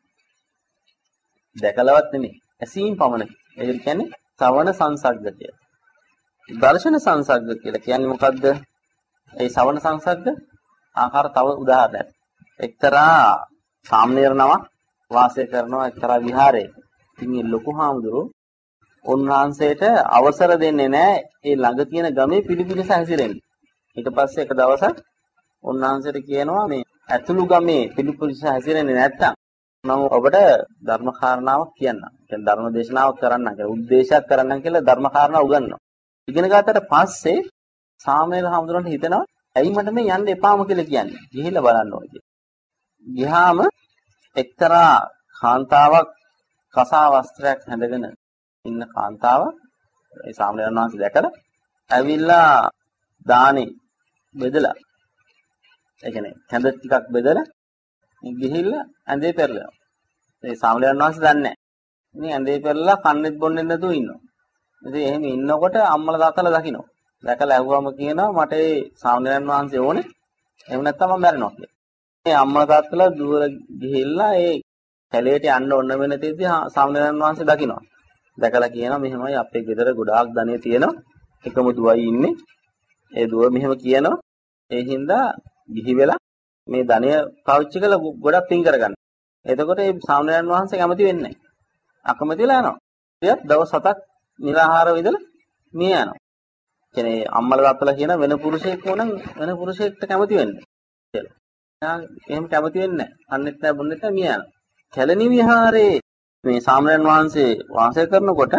Speaker 1: දැකලවත් නෙමෙයි, ඇසීම් පමණකින්. ඒ කියන්නේ ශ්‍රවණ සංසග්ග කියලා. දර්ශන සංසග්ග කියලා කියන්නේ මොකද්ද? ඒ ශ්‍රවණ සංසග්ග ආකාර තව උදාහරණයක්. එක්තරා සාමණේර නමක් වාසය කරනවා එක්තරා විහාරයක. ඉතින් මේ ලොකු හාමුදුරුවෝ උන්වහන්සේට අවසර දෙන්නේ නැහැ ඒ ළඟ තියෙන ගමේ පිළිපිලිස හැසිරෙන්න. ඊට පස්සේ එක දවසක් උන්වහන්සේට කියනවා මේ ඇතුළු ගමේ පිළිපිලිස හැසිරෙන්නේ නැත්තම් මම ඔබට ධර්ම කාරණාවක් කියන්නම්. කියන්නේ ධර්ම දේශනාවක් කරන්නම් කියලා උද්දේශයක් කරන්නම් කියලා ධර්ම කාරණා උගන්වනවා. ඉගෙන ගන්නට පස්සේ සාමණේර හාමුදුරන්ට හිතෙනවා ඇයි මට මේ යන්න එපාම කියලා කියන්නේ. ගිහිල්ලා බලන්න ඕනේ කියලා. ගියාම එක්තරා කාන්තාවක් කසා වස්ත්‍රයක් හැඳගෙන ඉන්න කාන්තාවක් ඒ සාමණේරයන් වහන්සේ දැකලා ඇවිල්ලා දානේ බෙදලා ඒ කියන්නේ කැඳ ටිකක් බෙදලා ගිහිල්ලා ඇඳේ පෙරලනවා. ඒ සාමණේරයන් වහන්සේ දන්නේ නැහැ. ඉතින් ඇඳේ පෙරලලා කන්නේත් බොන්නේ නැතුව ඉන්නවා. ඉතින් එහෙම ඉන්නකොට අම්මලා තාත්තලා දකින්න. දැකලා ඇහුවම කියනවා මට ඒ සාමණේරයන් වහන්සේ ඕනේ. එහෙම නැත්නම් මම මැරෙනවා කියලා. මේ අම්මලා තාත්තලා දුවර ගිහිල්ලා ඒ කැලේට යන්න ඕන වෙන තෙද්දී සාමණේරයන් වහන්සේ දකින්නවා. දැකලා කියනවා මෙහෙමයි අපේ ගෙදර ගොඩාක් ධනෙ තියෙනවා. එකම දුවයි ඉන්නේ. ඒ දුව මෙහෙම කියනවා. ඒ හින්දා ගිහි වෙලා මේ ධනය පාවිච්චි කරලා ගොඩක් පින් කරගන්න. එතකොට මේ සාමණේරයන් වහන්සේ කැමති වෙන්නේ නැහැ. අකමැති වෙලා යනවා. ඊට දවස් හතක් නිරාහාර විදලා මිය යනවා. කියන්නේ අම්මලා තාත්තලා කියන වෙන පුරුෂයෙක් වුණනම් වෙන පුරුෂයෙක්ට කැමති වෙන්නේ කියලා. එයා එහෙම කැමති වෙන්නේ නැහැ. අන්නෙත් නැහැ බොන්නෙත් නැහැ මිය යනවා. කැලණි විහාරේ මේ සාමණේරයන් වහන්සේ වාසය කරනකොට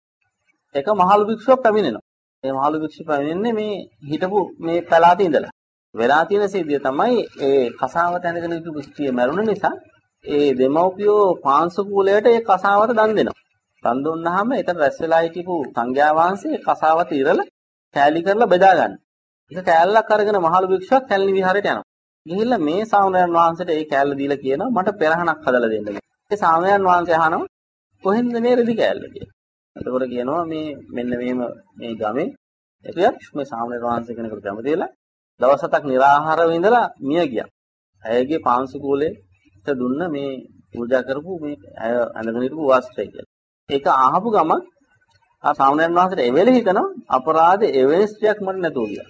Speaker 1: එක මහලු භික්ෂුවක් පැමිණෙනවා. මේ මහලු භික්ෂුව පැමිණෙන්නේ මේ හිටපු මේ පළාතේ ඉඳලා. වෙලා තියෙන සිද්ධිය තමයි ඒ කසාවත ඇඳගෙන ඉතු භික්ෂුව මැරුණ නිසා ඒ දෙමව්පියෝ පාංශු කුලයට ඒ කසාවත දන් දෙනවා. දන් දුන්නාම එතන රැස් වෙලා හිටපු සංඝයා වහන්සේ කසාවත ඉරලා කෑලි කරලා බෙදා ගන්න. ඒක කෑල්ලක් අරගෙන මහලු භික්ෂුවක් කැලණි විහාරයට යනවා. ගිහිල්ලා මේ සාමණේරයන් වහන්සේට ඒ කෑල්ල දීලා කියනවා මට පෙරහනක් හදලා දෙන්න. ඒ සාමණේරයන් වහන්සේ අහනවා කොහෙන්ද මේ රෙදි කෑල්ල කියලා. එතකොට කියනවා මේ මෙන්න මෙහෙම මේ ගමේ එක්කයක් මේ සාමණේර වහන්සේ කෙනෙකුට කැමති වෙලා දවස් හතක් නිරාහාරව ඉඳලා මිය ගියා. ඇයගේ පාංශු කුලයට දුන්න මේ පූජා කරපු මේ ඇය අඳගෙන හිටපු වස්ත්‍රය කියලා. ඒක අහපු ගමන් ආ සාමණේර වහන්සේට එවෙලෙ හිතනවා අපරාධේ එවැනි ස්ත්‍රියක් මට නැතුව ගියා.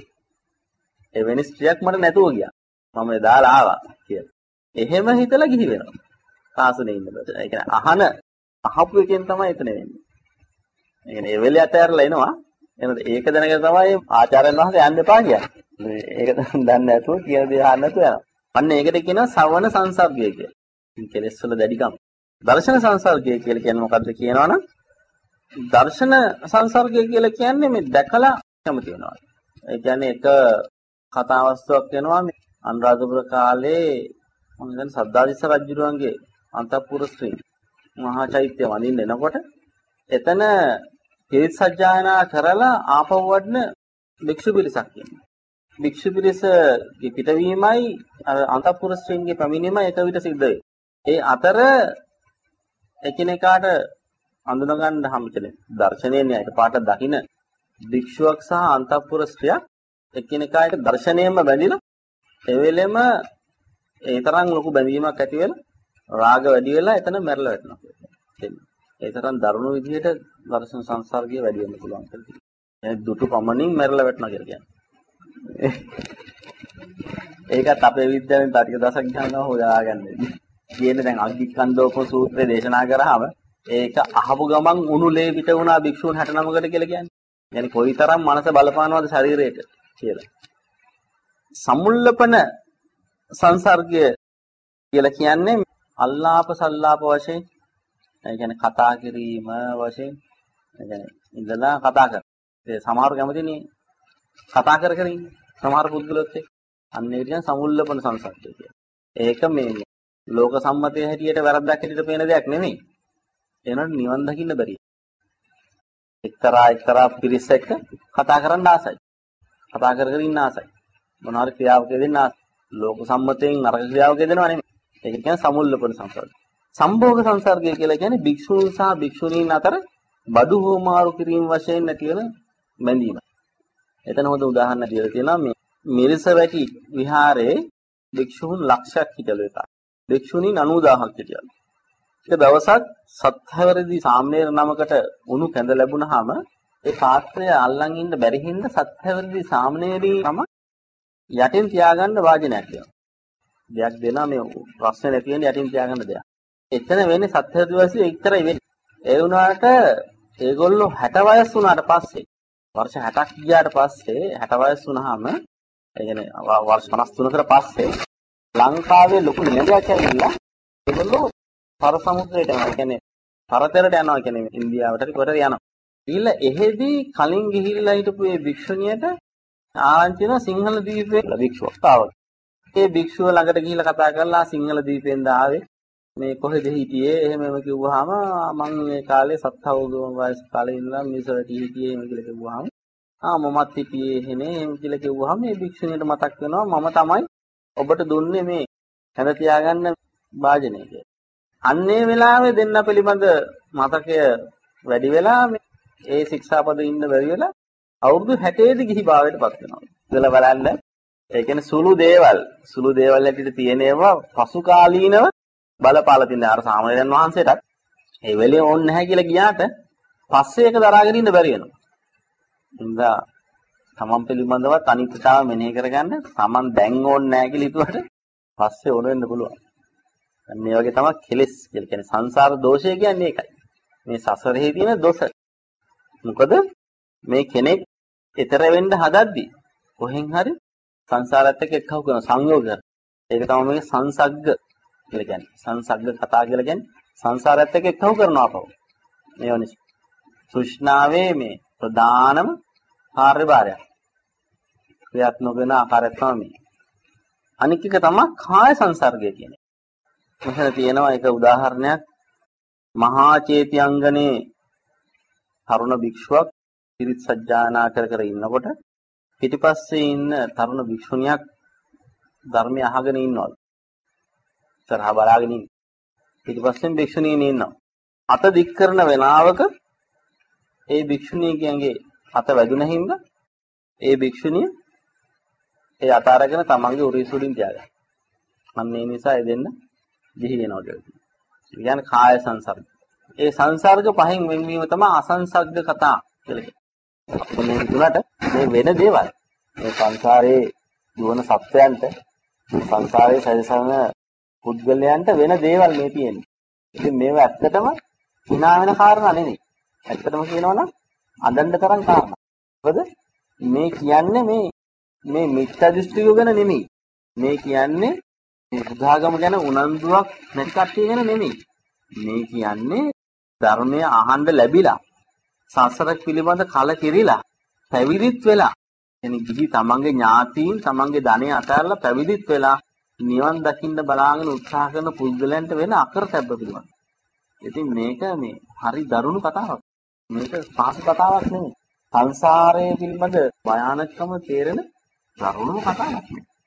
Speaker 1: එවැනි ස්ත්‍රියක් මට නැතුව ගියා. මම එදාලා ආවා කියලා. එහෙම හිතලා ගිහි වෙනවා. සාසනේ ඉඳලා. ඒ කියන්නේ අහන අහපු එකෙන් තමයි එතන වෙන්නේ. ඒ කියන්නේ එවෙලෙ අතහැරලා එනවා. එහෙනම් ඒක දැනගෙන තමයි ආචාර්යයන් වහන්සේ යන්න එපා කියන්නේ. ඒක දන්නේ නැතුව කියන දේ අහන්න නැතුව යනවා. අන්න ඒකට කියනවා සවන සංසර්ගය කියලා. කෙලෙස් වල දැඩිකම. දර්ශන සංසර්ගය කියලා කියන්නේ මොකද්ද කියනවනම් දර්ශන සංසර්ගය කියලා කියන්නේ මේ දැකලා කැමති වෙනවා. ඒ කියන්නේ එක කතා වස්තුවක් වෙනවා මේ අනුරාධපුර කාලේ මම හිතන්නේ සද්ධාතිස්ස රජුගේ අන්තපුර ස්ත්‍රී මහා චෛත්‍ය වඳින්න එනකොට එතන පිරිත් සජ්ජායනා කරලා ආපහු වඩන භික්ෂු පිරිසක් ඉන්නවා. භික්ෂු පිරිස පිටවීමයි අර අන්තපුර ස්ත්‍රීන්ගේ පැමිණීමයි එක විට සිද්ධ වෙයි. ඒ අතර එකිනෙකාට අඳුන ගන්න හැමතැන දර්ශනයෙන් එකපාරට දකින්න භික්ෂුවක් සහ අන්තපුර ස්ත්‍රියක් එකිනෙකාට දර්ශනයෙන්ම බැඳිලා ඒ වෙලෙම ඒ තරම් ලොකු බැඳීමක් ඇති වෙලා රාග වැඩි වෙලා එතන මැරලා වැටෙනවා කියන්නේ. ඒ තරම් දරුණු විදිහට දර්ශන සංසර්ගය වැඩි වෙන්න පුළුවන් කියලා කියනවා. يعني දුටු පමණින් මැරලා වැටෙනවා කියලා කියන්නේ. ඒකත් අපේ විද්‍යාවෙන් තාටික දසක් ගන්නවා හොයාගන්නේ. කියන්නේ දැන් අග්ගිකන්දෝප සූත්‍රය දේශනා කරාම ඒක අහපු ගමන් උණුලේ පිට වුණා භික්ෂූන් හැට නමකට කියලා කියන්නේ. يعني කොයිතරම් මනස බලපානවද ශරීරයට කියලා. සමුල්ලපන සංසර්ගය කියලා කියන්නේ අල්ලාප සල්ලාප වශයෙන් ඒ කියන්නේ කතා කිරීම වශයෙන් ඒ කියන්නේ ඉඳලා කතා කරන. ඒ සමහර කැමතිනේ කතා කර කර ඉන්නේ. සමහර පුද්ගලොත් එක්ක අන්න ඒ කියන සමුල්ලපන සංසර්ගය කියලා. ඒක මේ ලෝක සම්මතයේ හැටියට වැරද්දක් හැටියට පේන දෙයක් නෙමෙයි. එනොත් නිවන් දකින්න බැරි. එක්තරා එක්තරා පිරිස එක්ක කතා කරන්න ආසයි. කතා කර කර ඉන්න ආසයි. මොනවාරි ක්‍රියාවක යෙදෙන්න ආසයි. ලෝක සම්මතයෙන් නරක ක්‍රියාවක යෙදෙනවා නෙමෙයි. ඒක කියන්නේ සමුල්ලපන සංසර්ගය. සම්භෝග සංසර්ගය කියලා කියන්නේ භික්ෂුන් සහ භික්ෂුණීන් අතර බඩු හෝමාරු කිරීම වශයෙන් නැති වෙන බැඳීම. එතන හොඳ උදාහරණයක් දීලා තියෙනවා මේ මිරිසවැටි විහාරයේ භික්ෂුන් ලක්ෂයක් හිටලු එකක්. භික්ෂුණීන් අනූදාහක් හිටියලු. එක දවසක් සත්‍යවරදී සාමණේර නමකට උණු කැඳ ලැබුණාම ඒ පාත්‍රය අල්ලන් ඉන්න බැරි හින්දා සත්‍යවරදී සාමණේරී නම යටින් තියාගන්න වාජනයක් දෙනවා. දෙයක් දෙනවා මේ ප්‍රශ්න නැති වෙන යටින් තියාගන්න දෙයක්. එතන වෙන්නේ සත්‍යවරදී වාසිය එක්තරයි වෙන්නේ. ඒ වුණාට ඒගොල්ලෝ හැට වයස් වුණාට පස්සේ වර්ෂ හැටක් ගියාට පස්සේ හැට වයස් වුණාම ඒ කියන්නේ වර්ෂ පනස් තුනකට පස්සේ ලංකාවේ ලොකු නිලධාරියෙක් ඇවිල්ලා ඒගොල්ලෝ පර සමුද්‍රයට යනවා. ඒ කියන්නේ පරතරට යනවා කියන්නේ ඉන්දියාවට කොට යනවා. ඊළ එහෙදී කලින් ගිහිල්ලා හිටපු ඒ භික්ෂුණියට ආරංචි වෙන සිංහල දීපේ භික්ෂුවක් ආවා. ඒ භික්ෂුව ළඟට ගිහිල්ලා කතා කරලා සිංහල දීපෙන්ද ආවේ මේ කොහෙද හිටියේ එහෙම එහෙම කිව්වහම මම මේ කාලේ සත් අවුරුදු වයස් කාලේ ඉඳලා මිසරට හිටියේ එහෙම කියලා කිව්වහම ආ මමත් හිටියේ එහෙනේ එහෙම කියලා කිව්වහම මේ භික්ෂුණියට මතක් වෙනවා මම තමයි ඔබට දුන්නේ මේ හැඳ තියාගන්න වාජනය කියලා. අන්නේ වෙලාවේ දෙන්න පිළිබඳ මතකය වැඩි වෙලා ඒ ශික්ෂාපද ඉන්න බැරි වෙලා අවුරුදු හැටේ දී ගිහි භාවයට පත් වෙනවා. ඉතලා බලන්න ඒ කියන්නේ සුළු දේවල් සුළු දේවල් ඇතුළේ තියෙන ඒවා පසු කාලීනව බලපාලා තියෙන අර සාමණේරයන් වහන්සේටත් ඒ වෙලේ ඕනේ නැහැ කියලා ගියාට පස්සේ ඒක දරාගෙන ඉන්න බැරි වෙනවා. ඉඳා තමන් පිළිබඳව අනිත්‍යතාව මෙනෙහි කරගන්න තමන් දැන් ඕනේ නැහැ කියලා හිතුවට පස්සේ ඕන වෙන්න පුළුවන්. අන්න ඒ වගේ තමයි කෙලෙස් කියලා කියන්නේ සංසාර දෝෂය කියන්නේ ඒකයි. මේ සසරෙහි තියෙන දොස. මොකද මේ කෙනෙක් ඊතර වෙන්න හදද්දි කොහෙන් හරි සංසාරات එක්ක එක්කව කරන සංයෝග කරන. ඒක තමයි මේ සංසග්ග කියලා කියන්නේ. සංසග්ග කතා කියලා කියන්නේ සංසාරات එක්ක එක්කව කරනවා අපව. මේ වනිස්. සෘෂ්ණාවේ මේ ප්‍රධානම කාර්යභාරය. ක්‍රියාත්මක වෙන ආකාරය තමයි. අනික් එක තමයි කාය සංසර්ගය කියන්නේ. මෙතන තියෙනවා එක උදාහරණයක් මහා චේතිඅංගනේ තරුණ භික්ෂුවක් පිරිත් සජ්ජායනා කර කර ඉන්නකොට පිටිපස්සේ ඉන්න තරුණ භික්ෂුණියක් ධර්මය අහගෙන ඉන්නවා. තරහ බලාගෙන ඉන්න. පිටිපස්සෙන් භික්ෂුණියනේ ඉන්නවා. අත දික් කරන වෙලාවක ඒ භික්ෂුණියගේ අත වැදුන හින්දා ඒ භික්ෂුණිය ඒ අත අරගෙන තමන්ගේ උරිසුලින් තියාගන්නවා. අන්න ඒ නිසා ඒ දෙන්න දිහි වෙනවා කියලා. ඒ කියන්නේ කාය සංසර්ග. ඒ සංසර්ග පහෙන් වෙන්වීම තමයි අසංසග්ග කතා කියලා කියන්නේ. මේ තුනට මේ වෙන දේවල්. මේ සංසාරේ දුවන සත්‍යයන්ට සංසාරේ සැරිසරන පුද්ගලයන්ට වෙන දේවල් මේ තියෙන්නේ. ඉතින් මේවා ඇත්තටම hina වෙන කාරණා නෙවෙයි. ඇත්තටම කියනවනම් අඳන්න තරම් කාරණා. මොකද මේ කියන්නේ මේ මේ මිත්‍යා දෘෂ්ටිය ගැන නෙමෙයි. මේ කියන්නේ මේ බුද්ධාගම ගැන උනන්දුවක් නැති කට්ටිය ගැන නෙමෙයි. මේ කියන්නේ ධර්මය අහන්න ලැබිලා සසර පිළිබඳ කලකිරිලා පැවිදිත් වෙලා එනි ගිහි තමන්ගේ ඥාතීන් තමන්ගේ ධනෙ අතහැරලා පැවිදිත් වෙලා නිවන් දකින්න බලාගෙන උත්සාහ කරන පුද්ගලයන්ට වෙන අකරතැබ්බ පිළිබඳ. ඉතින් මේක මේ හරි දරුණු කතාවක්. මේක පහසු කතාවක් නෙමෙයි. සංසාරයේ පිළිබඳ භයානකම තේරෙන දරුණු කතාවක්.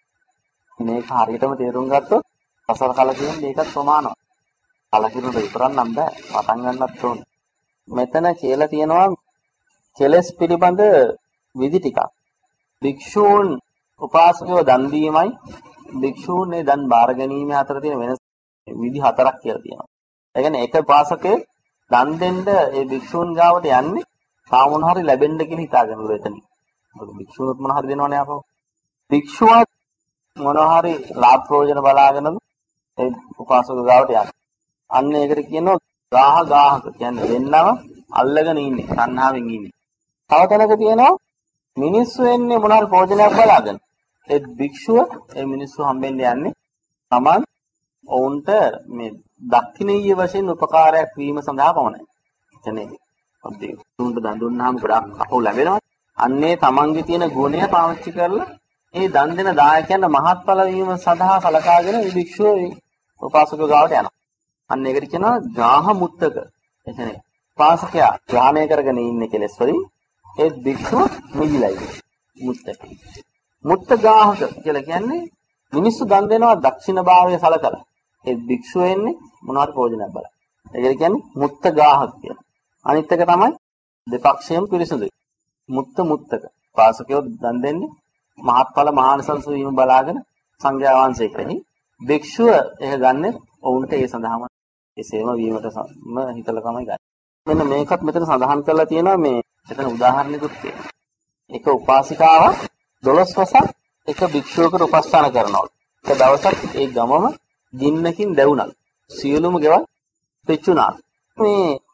Speaker 1: මේක හරියටම තේරුම් ගත්තොත් සසර කලකිරීම මේකත් ප්‍රමාණවත්. කලකිරුණ විතරක් නම් බෑ. පටන් ගන්නත් ඕනේ. මෙතන කියලා තියෙනවා කෙලස් පිළිබඳ විදි ටිකක්. භික්ෂූන් උපාසකව දන් දීමයි භික්ෂූන් මේ දන් බාර ගැනීම අතර තියෙන වෙනස විදි හතරක් කියලා තියෙනවා. ඒ කියන්නේ එක උපාසකේ දන් දෙන්න ඒ භික්ෂූන් ගාවට යන්නේ තා මොන හරි ලැබෙන්න කියලා හිතාගෙන උර එතන. මොකද භික්ෂුණුත් මොන හරි දෙනවනේ අපෝ. භික්ෂුවත් මොන හරි ලාභ ප්‍රයෝජන බලාගෙන ඒ උපාසක ගාවට යන්නේ. අන්න ඒකට කියනවා ගාහ ගාහක කියන්නේ දෙන්නම අල්ලගෙන ඉන්නේ තණ්හාවෙන් ඉන්නේ. තව තැනක තියෙනවා මිනිස්සු එන්නේ මොන හරි ප්‍රයෝජනයක් බලාගෙන. ඒ භික්ෂුව ඒ මිනිස්සු හම්බෙන්න යන්නේ Taman ඔවුන්ට මේ දක්ෂිනීය වශයෙන් උපකාරයක් වීම සඳහා පමණයි. එතනේ ඔබේ තුන්ට දන් දුන්නාම ගොඩක් අපෝ ලැබෙනවා. අන්නේ Tamanගේ තියෙන ගුණය පාවිච්චි කරලා ඒ දන් දෙන දායකයන්ට මහත්ඵල වීම සඳහා සලකාගෙන මේ භික්ෂුව උපාසක ගාවට යනවා. අන්න ඒකට කියනවා ගාහ මුත්තක. එතනේ උපාසකයා ඥානය කරගෙන ඉන්නේ කෙලස් වලින් ඒ භික්ෂුව මිදිලා ඉන්නේ. මුත්තක. මුත්ත ගාහක කියලා කියන්නේ මිනිස්සු දන් දෙනවා දක්ෂින භාවය සලකලා. ඒ භික්ෂුව එන්නේ මොනවාට ප්‍රයෝජනයක් බලන්න. ඒකට කියන්නේ මුත්ත ගාහක කියලා. අනිත් එක තමයි දෙපක්ෂයෙන් පිරිසුදුයි. මුත්ත මුත්තක. උපාසකයෝ දන් දෙන්නේ මහත්ඵල මහානිසංස වීම බලාගෙන සංඝයා වහන්සේ කෙරෙහි භික්ෂුව ඒක ගන්න ඔවුන්ට ඒ සඳහාම එසේම වීමට සම හිතලා තමයි ගන්න. මෙන්න මේකත් මෙතන සඳහන් කරලා තියෙනවා මේ එතන උදාහරණයකුත් තියෙනවා. එක උපාසිකාවක් දොළොස් වසක් එක භික්ෂුවකට උපස්ථාන කරනවා. එක දවසක් ඒ ගමම ගින්නකින් දැවුණා. සියලුම ගෙවල් පෙච්චුණා. මේ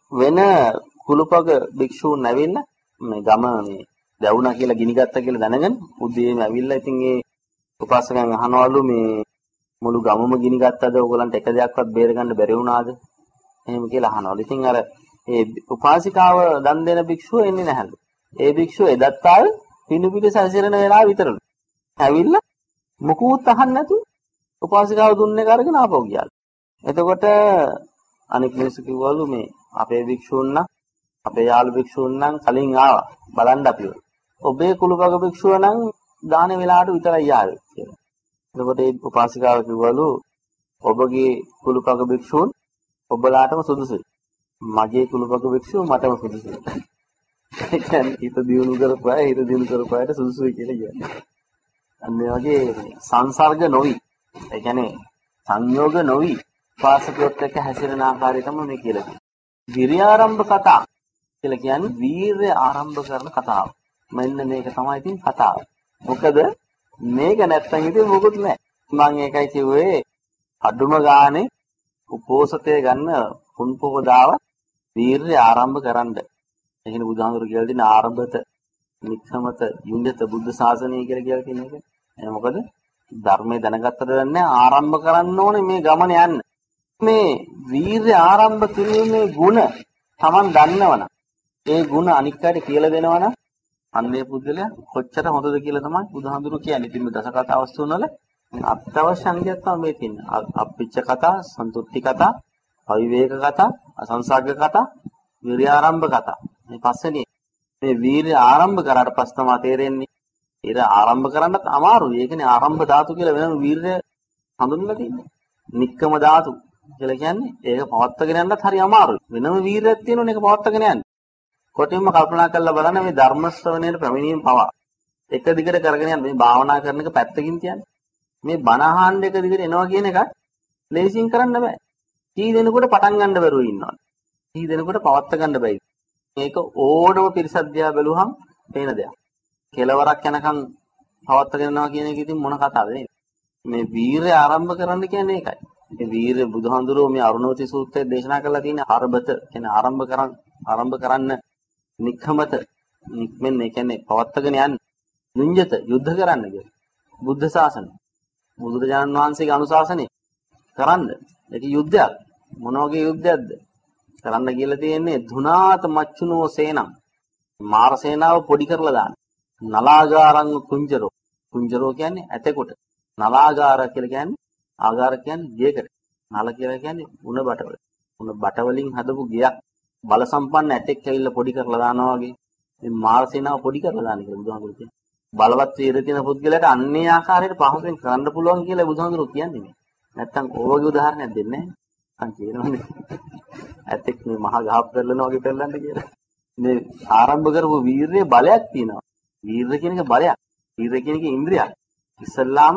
Speaker 1: වෙන කුළුපග භික්ෂූන් ඇවිල්ලා මේ ගම මේ දැවුණා කියලා ගිනිගත්තා කියලා දැනගෙන උදේම ඇවිල්ලා ඉතින් ඒ උපාසකයන් අහනවලු මේ මුළු ගමම ගිනිගත්තද ඕගලන්ට එක දෙයක්වත් බේරගන්න බැරි වුණාද? එහෙම කියලා අහනවලු. ඉතින් අර ඒ උපාසිකාව දන් දෙන භික්ෂුව එන්නේ නැහැලු. ඒ භික්ෂුව එදත් ආවේ පිණු පිට සැසිරෙන වෙලාව විතරලු. ඇවිල්ලා මුකුත් අහන්න නැතුව උපාසිකාව දුන්නේ කරගෙන ආපහු ගියාලු. එතකොට අනික් මිනිස්සු කිව්වලු මේ අපේ භික්ෂූන් නම් අපේ යාළු භික්ෂූන් නම් කලින් ආවා බලන්න අපිව. ඔබේ කුළුපග භික්ෂුව නම් දාන වෙලාවට විතරයි ආවේ කියලා. එතකොට ඒ උපාසිකාව කිව්වලු ඔබගේ කුළුපග භික්ෂූන් ඔබලාටම සුදුසුයි. මගේ කුළුපග භික්ෂුව මටම සුදුසුයි. ඒ කියන්නේ හිත දියුණු කරපු අය හිත දියුණු කරපු අයට සුදුසුයි කියලා කියන්නේ. අන්න ඒ වගේ සංසර්ග නොවි. ඒ කියන්නේ සංයෝග නොවි උපාසකයොත් එක්ක හැසිරෙන ආකාරය තමයි මේ කියලා කියන්නේ. විරියාරම්භ කතා කියලා කියන්නේ වීරය ආරම්භ කරන කතාව. මෙන්න මේක තමයි ඉතින් කතාව. මොකද මේක නැත්තම් ඉතින් මොකුත් නැහැ. මම ඒකයි කිව්වේ අඩුම ගානේ උපෝසතේ ගන්න පුන්පොහදාව වීරය ආරම්භ කරන්න. ඒ කියන්නේ බුදුහාමුදුරු කියලා තියෙන ආරම්භත, නික්ඛමත, යුඤ්ජත බුද්ධ ශාසනය කියලා කියලා කියන එක. එහෙනම් මොකද ධර්මයේ දැනගත්තට දැනන්නේ ආරම්භ කරන්න ඕනේ මේ ගමන යන්න. මේ වීරය ආරම්භ කිරීමේ ගුණ Taman දන්නවනම් ඒ ගුණ අනික් අයට කියලා දෙනවනම් අන්නේ පුද්ගලයා කොච්චර හොඳද කියලා තමයි බුදුහාමුදුරු කියන්නේ. ඉතින් මේ දසකතා අවස්ථුන් වල අත්‍යවශ්‍ය අංගයක් තමයි මේ තියෙන්නේ. අප්පිච්ච කතා, සන්තුට්ටි කතා, අවිවේක කතා, අසංසග්ග කතා, වීර්ය ආරම්භ කතා. මේ පස්වෙනි මේ වීර්ය ආරම්භ කරාට පස්ස තමයි තේරෙන්නේ. ඊට ආරම්භ කරන්නත් අමාරුයි. ඒ කියන්නේ ආරම්භ ධාතු කියලා වෙනම වීර්ය හඳුන්වලා තියෙනවා. නික්කම ධාතු කියලා කියන්නේ ඒක පවත්වාගෙන යන්නත් හරි අමාරුයි. වෙනම වීර්යයක් තියෙනවනේ ඒක පවත්වාගෙන යන්න. කොටින්ම කල්පනා කරලා බලන්න මේ ධර්ම ශ්‍රවණයට ප්‍රමිනීම පවා එක දිගට කරගෙන යන මේ භාවනා කරන එක පැත්තකින් තියන්නේ. මේ බණ අහන්න එක දිගට එනවා කියන එක ලේසියෙන් කරන්න බෑ. කී දෙනෙකුට පටන් ගන්න බැරුව ඉන්නවා. කී දෙනෙකුට පවත්වා ගන්න බැයි. මේක ඕඩම පිරිසද්දියා බැලුවහම පේන දෙයක්. කෙලවරක් යනකම් පවත්වාගෙන යනවා කියන එක ඉතින් මොන කතාවද නේද? මේ වීරය ආරම්භ කරන්න කියන්නේ ඒකයි. මේ වීරය බුදුහාඳුරෝ මේ අරුණවති සූත්‍රයේ දේශනා කරලා තියෙන ආරම්භත කියන්නේ ආරම්භ කරන් ආරම්භ කරන්න නික්ඛමත නික්මෙන් ඒ කියන්නේ පවත්වාගෙන යන්න යුඤ්ජත යුද්ධ කරන්න කියලා. බුද්ධ ශාසනය. බුදුරජාණන් වහන්සේගේ අනුශාසනය කරන්න. ඒක යුද්ධයක්. මොන වගේ යුද්ධයක්ද? කරන්න කියලා තියෙන්නේ ධුනාත මච්චුනෝ සේනම්. මාර සේනාව පොඩි කරලා දාන්න. නලාගාරං කුංජරෝ. කුංජරෝ කියන්නේ ඇතෙකුට. නලාගාර කියලා කියන්නේ ආගාර කියන්නේ ගේකට. නල කියලා කියන්නේ උණ බටවල. උණ බටවලින් හදපු ගයක් බල සම්පන්න ඇටෙක් ඇවිල්ලා පොඩි කරලා දානවා වගේ. මේ මාර සේනාව පොඩි කරලා දාන කියලා බුදුහාමුදුරු කියන්නේ. බලවත් වීරිය තියෙන පුද්ගලයාට අන්නේ ආකාරයට පහසුවෙන් කරන්න පුළුවන් කියලා බුදුහාමුදුරු කියන්නේ මේ. නැත්තම් ඕවගේ උදාහරණයක් දෙන්නේ නැහැ. අන් කියනවනේ. ඇතෙක් මේ මහා ගහක් පෙරලනවා වගේ පෙරලන්න කියලා. මේ ආරම්භ කරපු වීරිය බලයක් තියෙනවා. වීරිය කියන එක බලයක්. වීරිය කියන එක ඉන්ද්‍රියක්. ඉස්සල්ලාම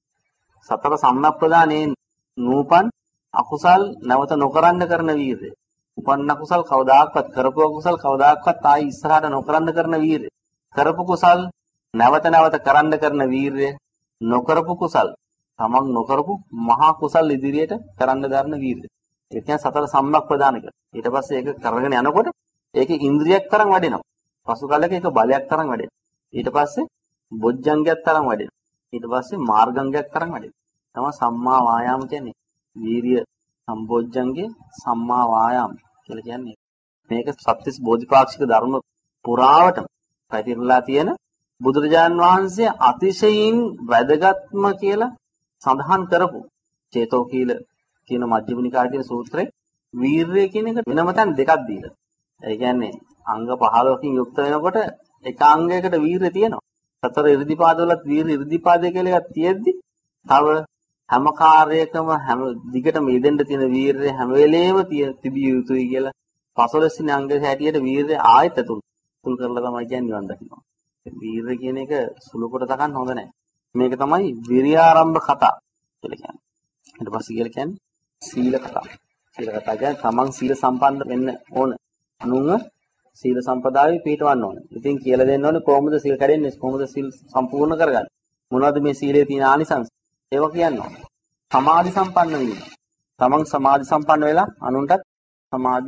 Speaker 1: සතර සම්නප්පදානේ නූපන් අකුසල් නැවත නොකරන්න කරන වීරිය. උපන්න කුසල් කවදාකවත් කරපු කුසල් කවදාකවත් ආයි ඉස්සරහට නොකරන්න කරන වීරිය. කරපු කුසල් නැවත නැවත කරන්න කරන වීරිය. නොකරපු කුසල් තමන් නොකරපු මහා කුසල් ඉදිරියට කරන්න දරන වීරිය. ඒ කියන්නේ සතර සම්මප්පදාන කියලා. ඊට පස්සේ ඒක කරගෙන යනකොට ඒකේ ඉන්ද්‍රියක් තරම් වැඩෙනවා. පසු කාලයක ඒක බලයක් තරම් වැඩෙනවා. ඊට පස්සේ බොජ්ජංගයක් තරම් වැඩෙනවා. ඊට පස්සේ මාර්ගංගයක් තරම් වැඩෙනවා. තමයි සම්මා වායාම කියන්නේ. වීරිය සම්බොජ්ජංගේ සම්මා වායාම කියලා කියන්නේ. මේක සත්‍තිස් බෝධිපාක්ෂික ධර්ම පුරාවටම පැතිරලා තියෙන බුදුරජාන් වහන්සේ අතිශයින් වැදගත්ම කියලා සඳහන් කරපු චේතෝ කීල කියන මජ්ක්‍ධිම නිකායේ තියෙන සූත්‍රේ වීරිය කියන එක වෙනම තැන් දෙකක් දීලා. ඒ කියන්නේ අංග පහළොවකින් යුක්ත වෙනකොට එක අංගයකට වීරිය තියෙනවා. සතර ඉර්ධිපාදවලත් වීරිය ඉර්ධිපාදය කියලා එකක් තියෙද්දි තව හැම කාර්යයකම හැම දිගටම යෙදෙන්න තියෙන වීරිය හැම වෙලේම තිබිය යුතුයි කියලා පසළොස් වෙනි අංගයේ හැටියට වීරිය ආයත තුන තුල් කරලා තමයි කියන්නේ නිවන් දකින්න. වීරිය කියන එක සුළු කොට තකන්න හොඳ නැහැ. මේක තමයි විරියාරම්භ කතා කියලා කියන්නේ. ඊට පස්සේ කියලා කියන්නේ සීල කතා. සීල කතා කියන්නේ තමන් සීල සම්පන්න වෙන්න ඕන. අනුන්ව සීල සම්පදායේ පිටවන්න ඕන. ඉතින් කියලා දෙන්න ඕනේ කොහොමද සීල් කැඩෙන්නේ? කොහොමද සීල් සම්පූර්ණ කරගන්නේ? මොනවද මේ සීලේ තියෙන ආනිසංස? ඒවා කියනවා. සමාධි සම්පන්න වීම. තමන් සමාධි සම්පන්න වෙලා අනුන්ටත් සමාධි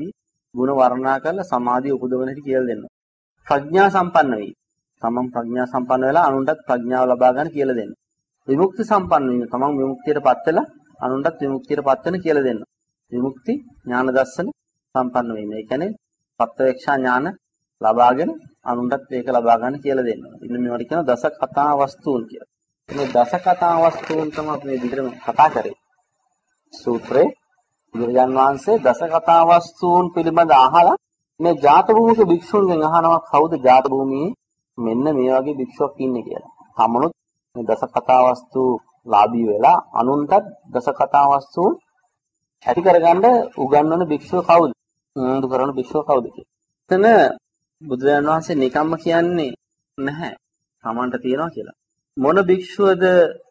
Speaker 1: ಗುಣ වර්ණනා කරලා සමාධිය උපදවන හැටි කියලා දෙනවා. ප්‍රඥා සම්පන්න වෙයි. තමන් ප්‍රඥා සම්පන්න වෙලා අනුන්ටත් ප්‍රඥාව ලබා ගන්න කියලා දෙනවා. විමුක්ති සම්පන්න වෙන්න තමන් විමුක්තියටපත් වෙලා අනුන්ටත් විමුක්තියටපත් වෙන කියලා දෙනවා. විමුක්ති ඥාන දර්ශන සම්පන්න වෙන්න. ඒ කියන්නේ පත්වේක්ෂා ඥාන ලබාගෙන අනුන්ටත් ඒක ලබා ගන්න කියලා දෙනවා. ඉතින් මේවට කියනවා දස කතා වස්තුන් කියලා. මේ දස කතා වස්තුන් තමයි අපි මේ විදිහට කතා කරේ. සූත්‍රේ බුදුරජාන් වහන්සේ දස කතා වස්තුන් පිළිබඳ අහලා මේ ජාත භූමික භික්ෂුන්ගෙන් අහනවා කවුද ජාත භූමියේ මෙන්න මේ වගේ භික්ෂුවක් ඉන්නේ කියලා. තමනුත් මේ දස කතා වස්තු ලාභී වෙලා අනුන්ටත් දස කතා වස්තු ඇති කරගන්න උගන්වන භික්ෂුව කවුද? උනන්දු කරන භික්ෂුව කවුද කියලා. එතන බුදුරජාන් වහන්සේ නිකම්ම කියන්නේ නැහැ. තමන්ට තියනවා කියලා. මොන භික්ෂුවද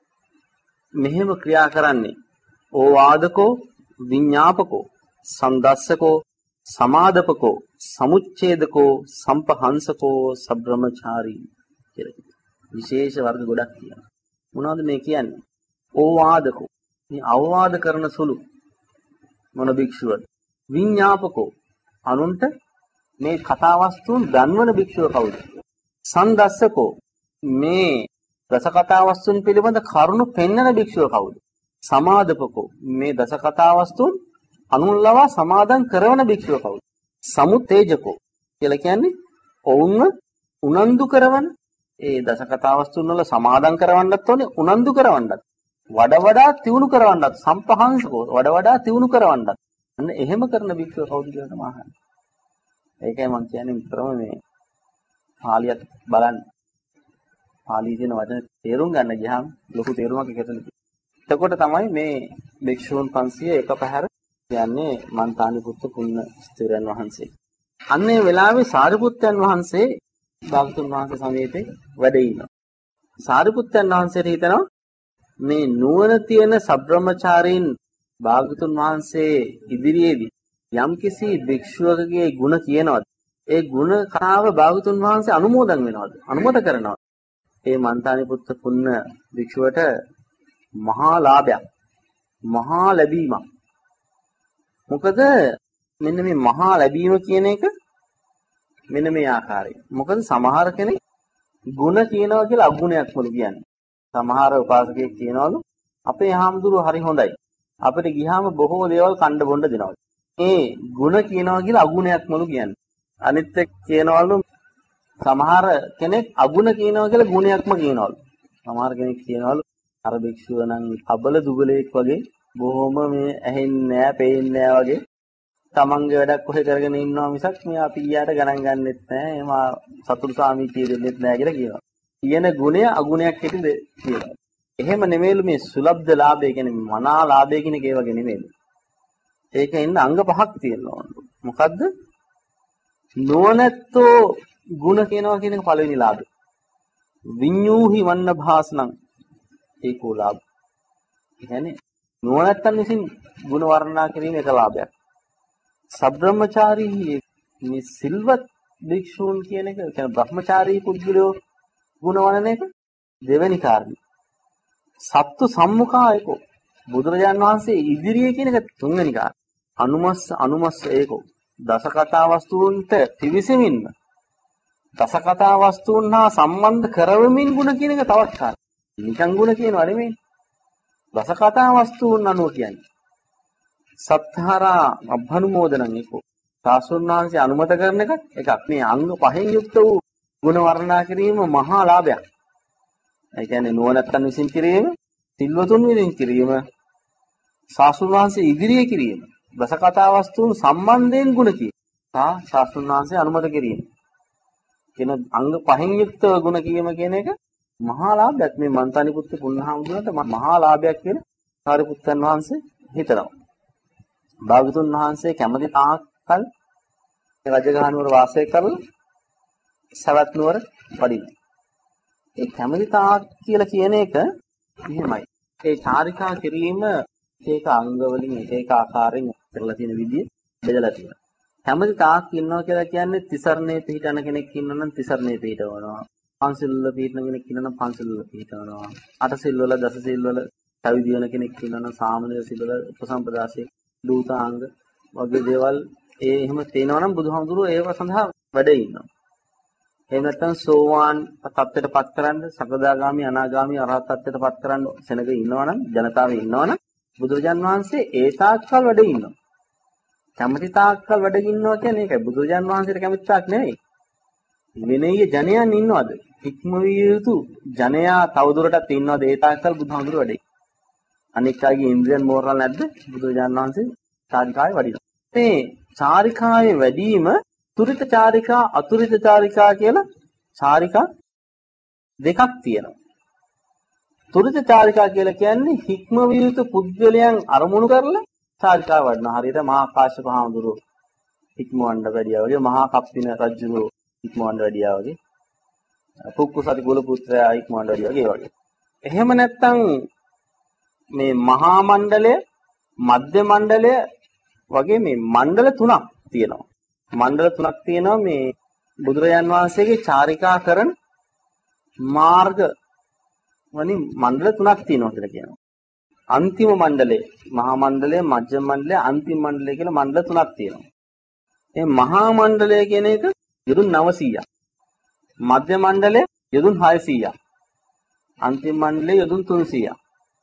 Speaker 1: මෙහෙම ක්‍රියා කරන්නේ? ඕවාදකෝ විඤ්ඤාපකෝ සම්දස්සකෝ සමාදපකෝ සමුච්ඡේදකෝ සම්පහංසකෝ සබ්‍රමචාරී කියලා. විශේෂ වර්ග ගොඩක් තියෙනවා. මොනවද මේ කියන්නේ? ඕවාදකෝ මේ අවවාද කරන සුළු මොන භික්ෂුවද? විඤ්ඤාපකෝ අනුන්ට මේ කතා වස්තුන් දන්වන භික්ෂුව කවුද? සම්දස්සකෝ මේ දස කතා වස්තුන් පිළිබඳ කරුණු පෙන්වන භික්ෂුව කවුද? සමාදපකෝ මේ දස කතා වස්තුන් අනුන්ලවා සමාදන් කරන භික්ෂුව කවුද? සමුත්තේජකෝ කියලා කියන්නේ ඔවුන්ව උනන්දු කරවන ඒ දස කතා වස්තුන් වල සමාදන් කරවන්නත් ඕනේ උනන්දු කරවන්නත් වඩා වඩා තියුණු කරවන්නත් සම්පහංසකෝ වඩා වඩා තියුණු කරවන්නත් අන්න එහෙම කරන භික්ෂුව කවුද කියලා තමයි අහන්නේ. ඒකයි මම කියන්නේ විතරම මේ පාලියත් බලන්න. පාලියේ තියෙන වචන තේරුම් ගන්න ගියාම ලොකු තේරුමක් එකතන තියෙනවා. එතකොට තමයි මේ භික්ෂූන් පන්සිය එක පැහැර කියන්නේ මන්තානි පුත්ත පුන්න ස්ථිරයන් වහන්සේ. අන්නේ වෙලාවේ සාරිපුත්තයන් වහන්සේ භාගතුන් වහන්සේ සමීපේ වැඩ ඉන්නවා. සාරිපුත්තයන් වහන්සේට හිතනවා මේ නුවණ තියෙන සබ්‍රමචාරීන් භාගතුන් වහන්සේ ඉදිරියේදී යම්කිසි භික්ෂුවකගේ ಗುಣ කියනවාද? ඒ ಗುಣ කතාව භාගතුන් වහන්සේ අනුමෝදන් වෙනවද? අනුමත කරනවද? ඒ මන්තානි පුත්ත පුන්න භික්ෂුවට මහා ලාභයක්. මහා ලැබීමක්. මොකද මෙන්න මේ මහා ලැබීම කියන එක මෙන්න මේ ආකාරයෙන්. මොකද සමහර කෙනෙක් ಗುಣ කියනවා කියලා අගුණයක්මලු කියන්නේ. සමහර උපාසකයෙක් කියනවලු අපේ හාමුදුරුවෝ හරි හොඳයි. අපිට ගියාම බොහෝ දේවල් කණ්ඩ බොණ්ඩ දෙනවා. ඒ ಗುಣ කියනවා කියලා අගුණයක්මලු කියන්නේ. අනිත් එක් කියනවලු සමහර කෙනෙක් අගුණ කියනවා කියලා ගුණයක්ම කියනවලු. සමහර කෙනෙක් කියනවලු අර භික්ෂුව නම් අබල දුබලෙක් වගේ බොහොම මේ ඇහෙන්නේ නැහැ, පේන්නේ නැහැ වගේ තමන්ගේ වැඩක් කොහෙ කරගෙන ඉන්නවා මිසක් මේ අපි ඊයට ගණන් ගන්නෙත් නැහැ. එහම සතුරු සාමිචිය දෙන්නෙත් නැහැ කියලා කියනවා. කියන ගුණය අගුණයක් හිටින්ද කියලා. එහෙම නෙමෙයිලු මේ සුලබ්ධ ලාභය කියන්නේ මනා ලාභය කියන එක ඒ වගේ නෙමෙයිලු. ඒකේ ඉන්න අංග පහක් තියෙනවා. මොකද්ද? නොනැත්තෝ ಗುಣ කියනවා කියන එක පළවෙනි ලාභය. විඤ්ඤූහි වන්න භාසනං ඒකෝ ලාභ. ඒ කියන්නේ නොනැත්තන් විසින් ಗುಣ වර්ණනා කිරීම එක ලාභයක්. සබ්‍රමචාරී මේ සිල්වත් භික්ෂූන් කියන එක කියන්නේ බ්‍රහ්මචාරී පුද්ගලයෝ ಗುಣ වර්ණන එක දෙවෙනි කාරණේ. සත්තු සම්මුඛායකෝ බුදුරජාන් වහන්සේ ඉදිරියේ කියන එක තුන්වෙනි කාරණේ. අනුමස්ස අනුමස්ස ඒකෝ දස කතා වස්තුන්ට පිවිසෙමින් දස කතා වස්තුන් හා සම්බන්ධ කරවමින් ಗುಣ කියන එක තවත් කාරණා. නිකන් ಗುಣ කියනවා නෙමෙයි. දස කතා වස්තුන් අනුව කියන්නේ. සත්හාරා අභනුමෝදනං ඒකෝ. සාසුන්වහන්සේ අනුමත කරන එක එකක්. මේ අංග පහෙන් යුක්ත වූ ಗುಣ වර්ණනා කිරීම මහා ලාභයක්. ඒ කියන්නේ නුවණැත්තන් විසින් කිරීම, සිල්වතුන් විසින් කිරීම, සාසුන්වහන්සේ ඉදිරියේ කිරීම. දස කතා වස්තුන් සම්බන්ධයෙන් ಗುಣ කීම. සා සාසුන්වහන්සේ අනුමත කිරීම. කියන අංග පහෙන් යුක්ත ගුණ කීම කියන එක මහා ලාභයක්. මේ මන්තානි පුත්තු පුන්නහාමුදුරන්ට මහා ලාභයක් කියලා සාරිපුත්තන් වහන්සේ හිතනවා. භාගතුන් වහන්සේ කැමති තාක්කල් රජගහ නුවර වාසය කරලා සවැත් නුවර වඩිනවා. ඒ කැමති තාක් කියලා කියන එක එහෙමයි. ඒ චාරිකා කිරීම ඒක අංග වලින් ඒක ආකාරයෙන් කරලා තියෙන විදිය බෙදලා තියෙනවා. කැමති තාක් ඉන්නවා කියලා කියන්නේ තිසරණේ පිහිටන කෙනෙක් ඉන්නවා නම් තිසරණේ පිහිටවනවා. පන්සිල් වල පිහිටන කෙනෙක් ඉන්නවා නම් පන්සිල් වල පිහිටවනවා. අටසිල් වල දසසිල් වල පැවිදි වෙන කෙනෙක් ඉන්නවා නම් සාමනීර සිල් වල උපසම්පදාසේ දූතාංග වගේ දේවල් ඒ එහෙම තේනවා නම් බුදුහාමුදුරුවෝ ඒව සඳහා වැඩ ඉන්නවා. එහෙම නැත්නම් සෝවාන් තත්ත්වයටපත් කරන්න, සකදාගාමි, අනාගාමි, අරහත් තත්ත්වයටපත් කරන්න සෙනග ඉන්නවනම්, ජනතාවේ ඉන්නවනම් බුදුරජාන් වහන්සේ ඒ තාක්කල් වැඩ ඉන්නවා. කැමැති තාක්කල් වැඩ ඉන්නවා කියන්නේ ඒකයි. බුදුරජාන් වහන්සේට කැමැති තාක් නෙවෙයි. විනීය ජනයන් ඉන්නවද? හික්මවිය යුතු ජනයා තවදුරටත් ඉන්නවද? ඒ තාක්කල් බුදුහාමුදුරුවෝ වැඩේ. අනික් අයගේ ඉන්ද්‍රියන් මෝරලා නැද්ද? බුදුරජාන් වහන්සේ චාරිකාවේ වඩිනවා. මේ චාරිකාවේ වැඩිම තුරිත චාරිකා, අතුරිත චාරිකා කියලා චාරිකා දෙකක් තියෙනවා. තුරිත චාරිකා කියලා කියන්නේ හික්මවිය යුතු පුද්ගලයන් අරමුණු කරලා චාරිකාව වඩනවා. හරියට මහා කාශ්‍යප හාමුදුරුවෝ හික්මවන්න වැඩියා වගේ, මහා කප්පින රජුගේ හික්මවන්න වැඩියා වගේ, පුක්කුසති කුල පුත්‍රයා හික්මවන්න වැඩියා වගේ වගේ. එහෙම නැත්නම් මේ මහා මණ්ඩලය, මධ්‍ය මණ්ඩලය වගේ මේ මණ්ඩල තුනක් තියෙනවා. මණ්ඩල තුනක් තියෙනවා මේ බුදුරජාන් වහන්සේගේ චාරිකා කරන මාර්ග වලින් මණ්ඩල තුනක් තියෙනවා කියලා කියනවා. අන්තිම මණ්ඩලය, මහා මණ්ඩලය, මධ්‍යම මණ්ඩලය, අන්තිම මණ්ඩලය කියලා මණ්ඩල තුනක් තියෙනවා. මේ මහා මණ්ඩලය කියන එක යොදුන් නවසීයක්. මධ්‍ය මණ්ඩලය යොදුන් හයසීයක්. අන්තිම මණ්ඩලය යොදුන් තුන්සීයක්.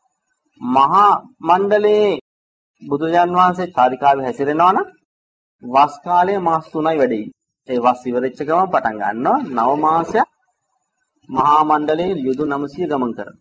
Speaker 1: මහා මණ්ඩලයේ බුදුරජාන් වහන්සේ චාරිකාවේ හැසිරෙනවා නම් වස් කාලයේ මාස තුනයි වැඩේ. ඒ වස් ඉවරෙච්ච ගමන් පටන් ගන්නවා නව මාසයක් මහා මණ්ඩලයේ යොදුන් නවසීය ගමන් කරනවා.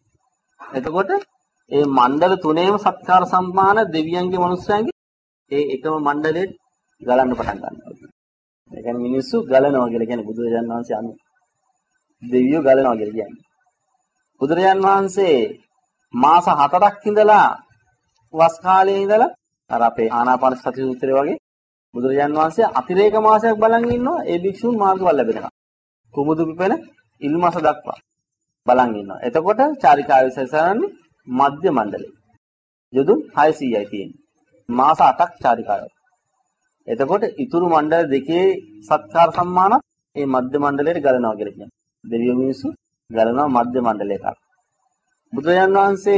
Speaker 1: එතකොට ඒ මණ්ඩල තුනේම සත්කාර සම්මාන දෙවියන්ගේ මනුස්සයන්ගේ ඒ එකම මණ්ඩලයේ ගලන්න පටන් ගන්නවා. ඒ කියන්නේ මිනිස්සු ගලනවා කියලා කියන්නේ බුදුරජාන් වහන්සේ අනු දෙවියෝ ගලනවා කියලා කියන්නේ. බුදුරජාන් වහන්සේ මාස හතරක් ඉඳලා වස් කාලයේ ඉඳලා අර අපේ ආනාපාන සති සූත්‍රය වගේ බුදුරජාන් වහන්සේ අතිරේක මාසයක් බලන් ඉන්නවා ඒ භික්ෂුන් මාර්ගඵල ලැබෙනවා. කුමුදු පිපෙන ඉල්මස දක්වා බලන් ඉන්නවා. එතකොට චාරිකාවේ සැසරන්නේ මධ්‍ය මණ්ඩලය. යොදුන් හයසීයයි තියෙන්නේ. මාස අටක් චාරිකාවයි. එතකොට ඊතුරු මණ්ඩල දෙකේ සත්කාර සම්මාන මේ මධ්‍ය මණ්ඩලයට ගලනවා කියලා කියනවා. දෙවියෝ මිනිස්සු ගලනවා මධ්‍ය මණ්ඩලයට. බුදුරජාන් වහන්සේ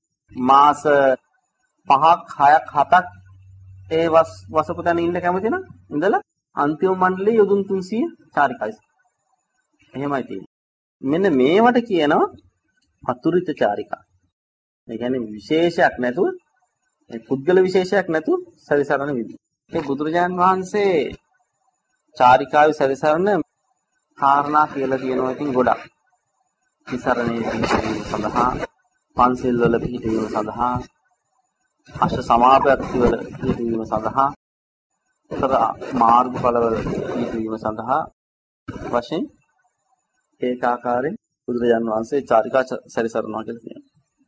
Speaker 1: මාස පහක් හයක් හතක් ඒ වස් වසපතන ඉන්න කැමති නම් ඉඳලා අන්තිම මණ්ඩලයේ යොදුන් තුන්සීය චාරිකායි. එහෙමයි තියෙන්නේ. මෙන්න මේවට කියනවා අතුරිත චාරිකා. ඒ කියන්නේ විශේෂයක් නැතුව, ඒ පුද්ගල විශේෂයක් නැතුව සැරිසරන විදිහ. මේ බුදුරජාන් වහන්සේ චාරිකාවේ සැරිසරන කාරණා කියලා තියෙනවා ඉතින් ගොඩක්. විසරණේ පිහිටීම සඳහා, පන්සිල් වල පිහිටීම සඳහා, අෂ්ට සමාපatti වල පිහිටීම සඳහා, උතර මාර්ගඵල වල පිහිටීම සඳහා වශයෙන් ඒකාකාරයෙන් බුදුරජාන් වහන්සේ චාරිකා සැරිසරනවා කියලා කියනවා.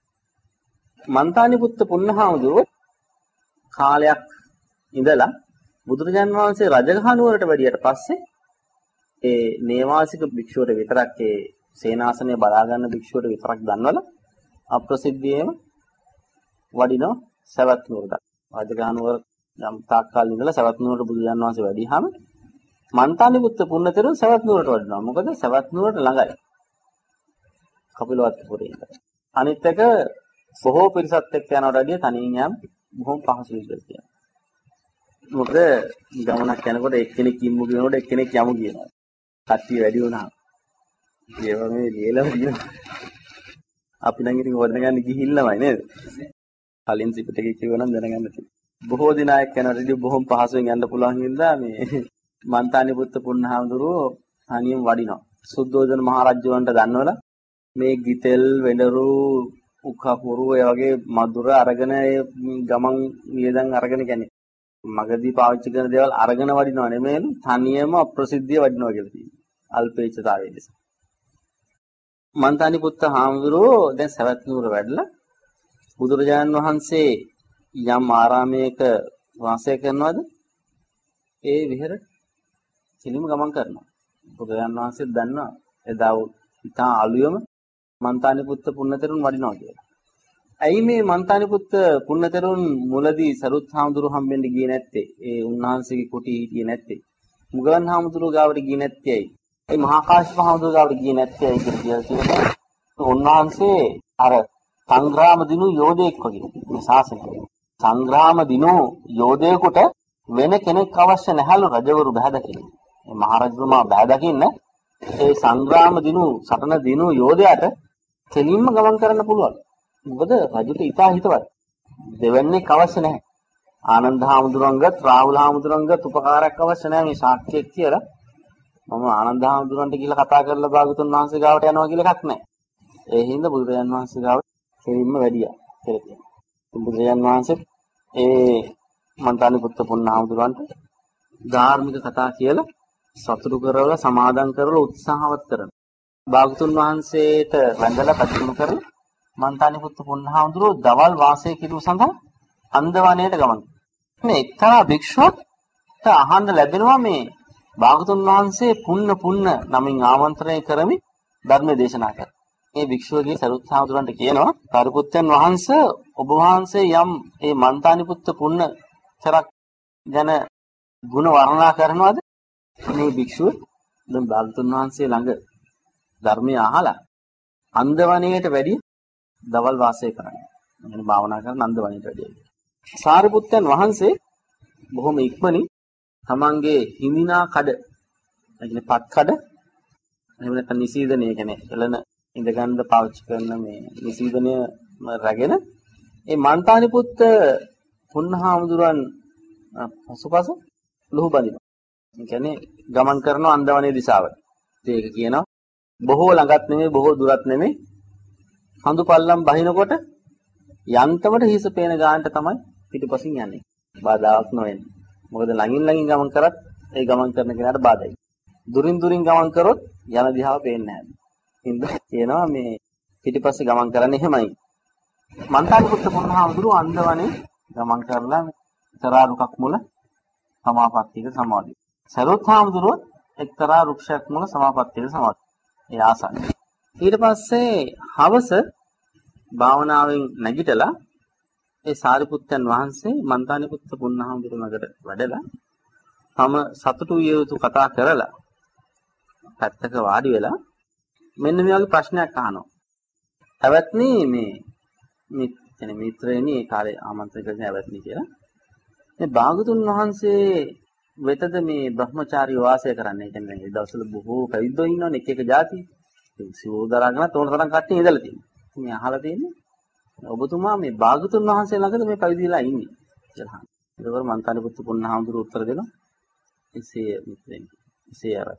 Speaker 1: මන්තානි පුත්ත පුන්නහාමුදුරුවෝ කාලයක් ඉඳලා බුදුරජාන් වහන්සේ රජගහ නුවරට වැඩියට පස්සේ ඒ නේවාසික භික්ෂුවට විතරක් ඒ සේනාසනය බලා ගන්න භික්ෂුවට විතරක් දන්වලා අප්‍රසිද්ධියේම වඩිනවා සවැත් නුවරට. රජගහ නුවර යම් තාක් කාලෙ ඉඳලා සවැත් නුවරට බුදුරජාන් වහන්සේ වැඩිහම මන්තානි පුත්ත පුන්නතෙරුන් සවැත් නුවරට වඩිනවා. මොකද සවැත් නුවරට ළඟයි. කපිලවත්ත පුරේ ඉඳලා. අනිත් එක බොහෝ පිරිසත් එක්ක යනවට වැඩිය තනියෙන් යම් බොහොම පහසුයි කියලා කියනවා. මොකද ගමනක් යනකොට එක්කෙනෙක් ඉම්මු කියනකොට එක්කෙනෙක් යමු කියනවා. කට්ටිය වැඩි වුණා. ඒ වගේ ලියලා තියෙනවා. අපි නම් ඉතින් වර්ණ ගන්න ගිහිල්ලාමයි නේද? කලින් ත්‍රිපිටකය කියවනම් දැනගන්න තියෙනවා. බොහෝ දිනයක් යනකොටදී බොහොම පහසුවෙන් යන්න පුළුවන් හින්දා මේ මන්තානි පුත්ත පුන්නහාමුදුරුවෝ තනියම වඩිනවා. සුද්ධෝදන මහ රජුන්ට දන්වලා මේ ගිතෙල් වෙඬරු උකපුරු ඒ වගේ මధుර අරගෙන ඒ ගමන් නියදන් අරගෙන කියන්නේ මගදී පාවිච්චි කරන දේවල් අරගෙන වඩිනව නෙමෙයිලු තනියම අප්‍රසිද්ධිය වඩිනවා කියලා තියෙනවා. අල්පේච්ඡතාවය නිසා. මන්තානි පුත්ත හාමුදුරුවෝ දැන් සවැත් නුවර වැඩලා බුදුරජාණන් වහන්සේ යම් ආරාමයක වාසය කරනවද ඒ විහෙරට සිලිම ගමන් කරනවා. බුදුරජාණන් වහන්සේ දන්නවා එදා ඉතා අලුයම මන්තානි පුත්ත පුන්නතෙරුන් වඩිනවා කියලා. ඇයි මේ මන්තානි පුත්ත පුන්නතෙරුන් මුලදී සරුත් හාමුදුරුවෝ හම්බෙන්න ගියේ නැත්තේ? ඒ උන්වහන්සේගේ කුටි හිටියේ නැත්තේ? මුගලන් හාමුදුරුවෝ ගාවට ගියේ නැත්තේ ඇයි? ඒ මහා කාශ්‍යප හාමුදුරුවෝ ගාවට ගියේ නැත්තේ ඇයි කියලා කියනවා. උන්වහන්සේ අර සංග්‍රාම දිනු යෝධයෙක් වගේ මේ ශාසනය. සංග්‍රාම දිනු යෝධයෙකුට වෙන කෙනෙක් අවශ්‍ය නැහැලු රජවරු බහැ දකින්න. මේ මහරජතුමා බහැ දකින්න ඒ සංග්‍රාම දිනු සටන දිනු යෝධයාට කෙලින්ම ගමන් කරන්න පුළුවන්. මොකද රජුට ඉතා හිතවත්. දෙවන්නේක් අවශ්‍ය නැහැ. ආනන්ද හාමුදුරන්ගත් රාහුල හාමුදුරන්ගත් උපකාරයක් අවශ්‍ය නැහැ මේ ශාක්‍යයක් කියලා. මම ආනන්ද හාමුදුරන්ට කියලා කතා කරලා භාගතුන් වහන්සේ ගාවට යනවා කියලා එකක් නැහැ. ඒ හින්දා බුදුරජාන් වහන්සේ ගාවට කෙලින්ම වැඩියා කියලා කියනවා. බුදුරජාන් වහන්සේ ඒ මන්තානි පුත්ත පුන්නහාමුදුරන්ට ධාර්මික කතා කියලා සතුටු කරවලා සමාදම් කරලා උත්සාහවත් කරනවා. භාගතුන් වහන්සේට වැඳලා කටයුතු කරලා මන්තානි පුත්ත පුන්නහාමුදුරෝ දවල් වාසය කිරීම සඳහා අන්දවණයට ගමන්. මේ එක්තරා භික්ෂුවට අහන්න ලැබෙනවා මේ භාගතුන් වහන්සේ පුන්න පුන්න නමින් ආමන්ත්‍රණය කරමින් ධර්ම දේශනා කරා. මේ භික්ෂුවගේ සරුත් හාමුදුරන්ට කියනවා කාර්යපුත්යන් වහන්සේ ඔබ වහන්සේ යම් මේ මන්තානි පුත්ත පුන්න චරක් ගැන ගුණ වර්ණනා කරනවාද? මේ භික්ෂුව දැන් භාගතුන් වහන්සේ ළඟ ධර්මය අහලා අන්දවණයට වැඩි දවල් වාසය කරන්නේ. يعني භාවනා කරන අන්දවණයට වැඩි. සාරිපුත්තයන් වහන්සේ බොහොම ඉක්මනින් තමන්ගේ හිඳිනා කඩ, ඒ කියන්නේ පත් කඩ, එහෙම නැත්නම් නිසීදනය කියන්නේ එළන ඉඳගන්න පාවිච්චි කරන මේ නිසීදනය රැගෙන ඒ මන්තානි පුත්ත පුන්නහාමුදුරන් පසුපස ලුහු බඳිනවා. ඒ කියන්නේ ගමන් කරන අන්දවණේ දිශාවට. ඒක කියනවා බොහෝ ළඟත් නෙමෙයි බොහෝ දුරත් නෙමෙයි හඳු පල්ලම් බහිනකොට යන්තමට හිස පේන ගානට තමයි පිටිපසින් යන්නේ. බාධාවක් නොවෙන්නේ. මොකද ළඟින් ළඟින් ගමන් කරත් ඒ ගමන් කරන කෙනාට බාධායි. දුරින් දුරින් ගමන් කරොත් යන දිහාව පේන්නේ නැහැ. හින්ද කියනවා මේ පිටිපස්සේ ගමන් කරන්නේ එහෙමයි. මන්තානි පුත්ත පුන්නහාමුදුරුවෝ අන්දවනේ ගමන් කරලා එක්තරා රුකක් මුල සමාපත්තියක සමාධිය. සරුත් හාමුදුරුවෝ එක්තරා වෘක්ෂයක් මුල සමාපත්තියක සමාධිය. ඒ ආසන්න. ඊට පස්සේ හවස භාවනාවෙන් නැගිටලා ඒ සාරිපුත්තයන් වහන්සේ මන්තානි පුත්ත පුන්නහාමුදුරුවෝ වැඩලා තම සතුටු විය යුතු කතා කරලා පැත්තක වාඩි වෙලා මෙන්න මේ වගේ ප්‍රශ්නයක් අහනවා. හැවත්නි මේ මේ කියන්නේ මිත්‍රයනි ඒ කාලේ ආමන්ත්‍රණය කරගෙන හැවත්නි කියලා. මේ භාගතුන් වහන්සේ වෙතද මේ බ්‍රහ්මචාරී වාසය කරන්නේ. කියන්නේ ඒ දවස්වල බොහෝ පැවිද්දෝ ඉන්නවනේ එක එක જાති. ඒ සිවුදරාගෙන තෝරන තරම් කට්ටිය ඉඳලා තියෙනවා. මේ අහලා තියෙන්නේ ඔබතුමා මේ භාගතුන් වහන්සේ ළඟද මේ පැවිදිලා ඉන්නේ කියලා. ඒකවල මන්තානි පුත්තු පුන්නහාමුදුරුවෝ උත්තර දෙනවා. එසේ මිත්‍රයනි. එසේ ආවත්.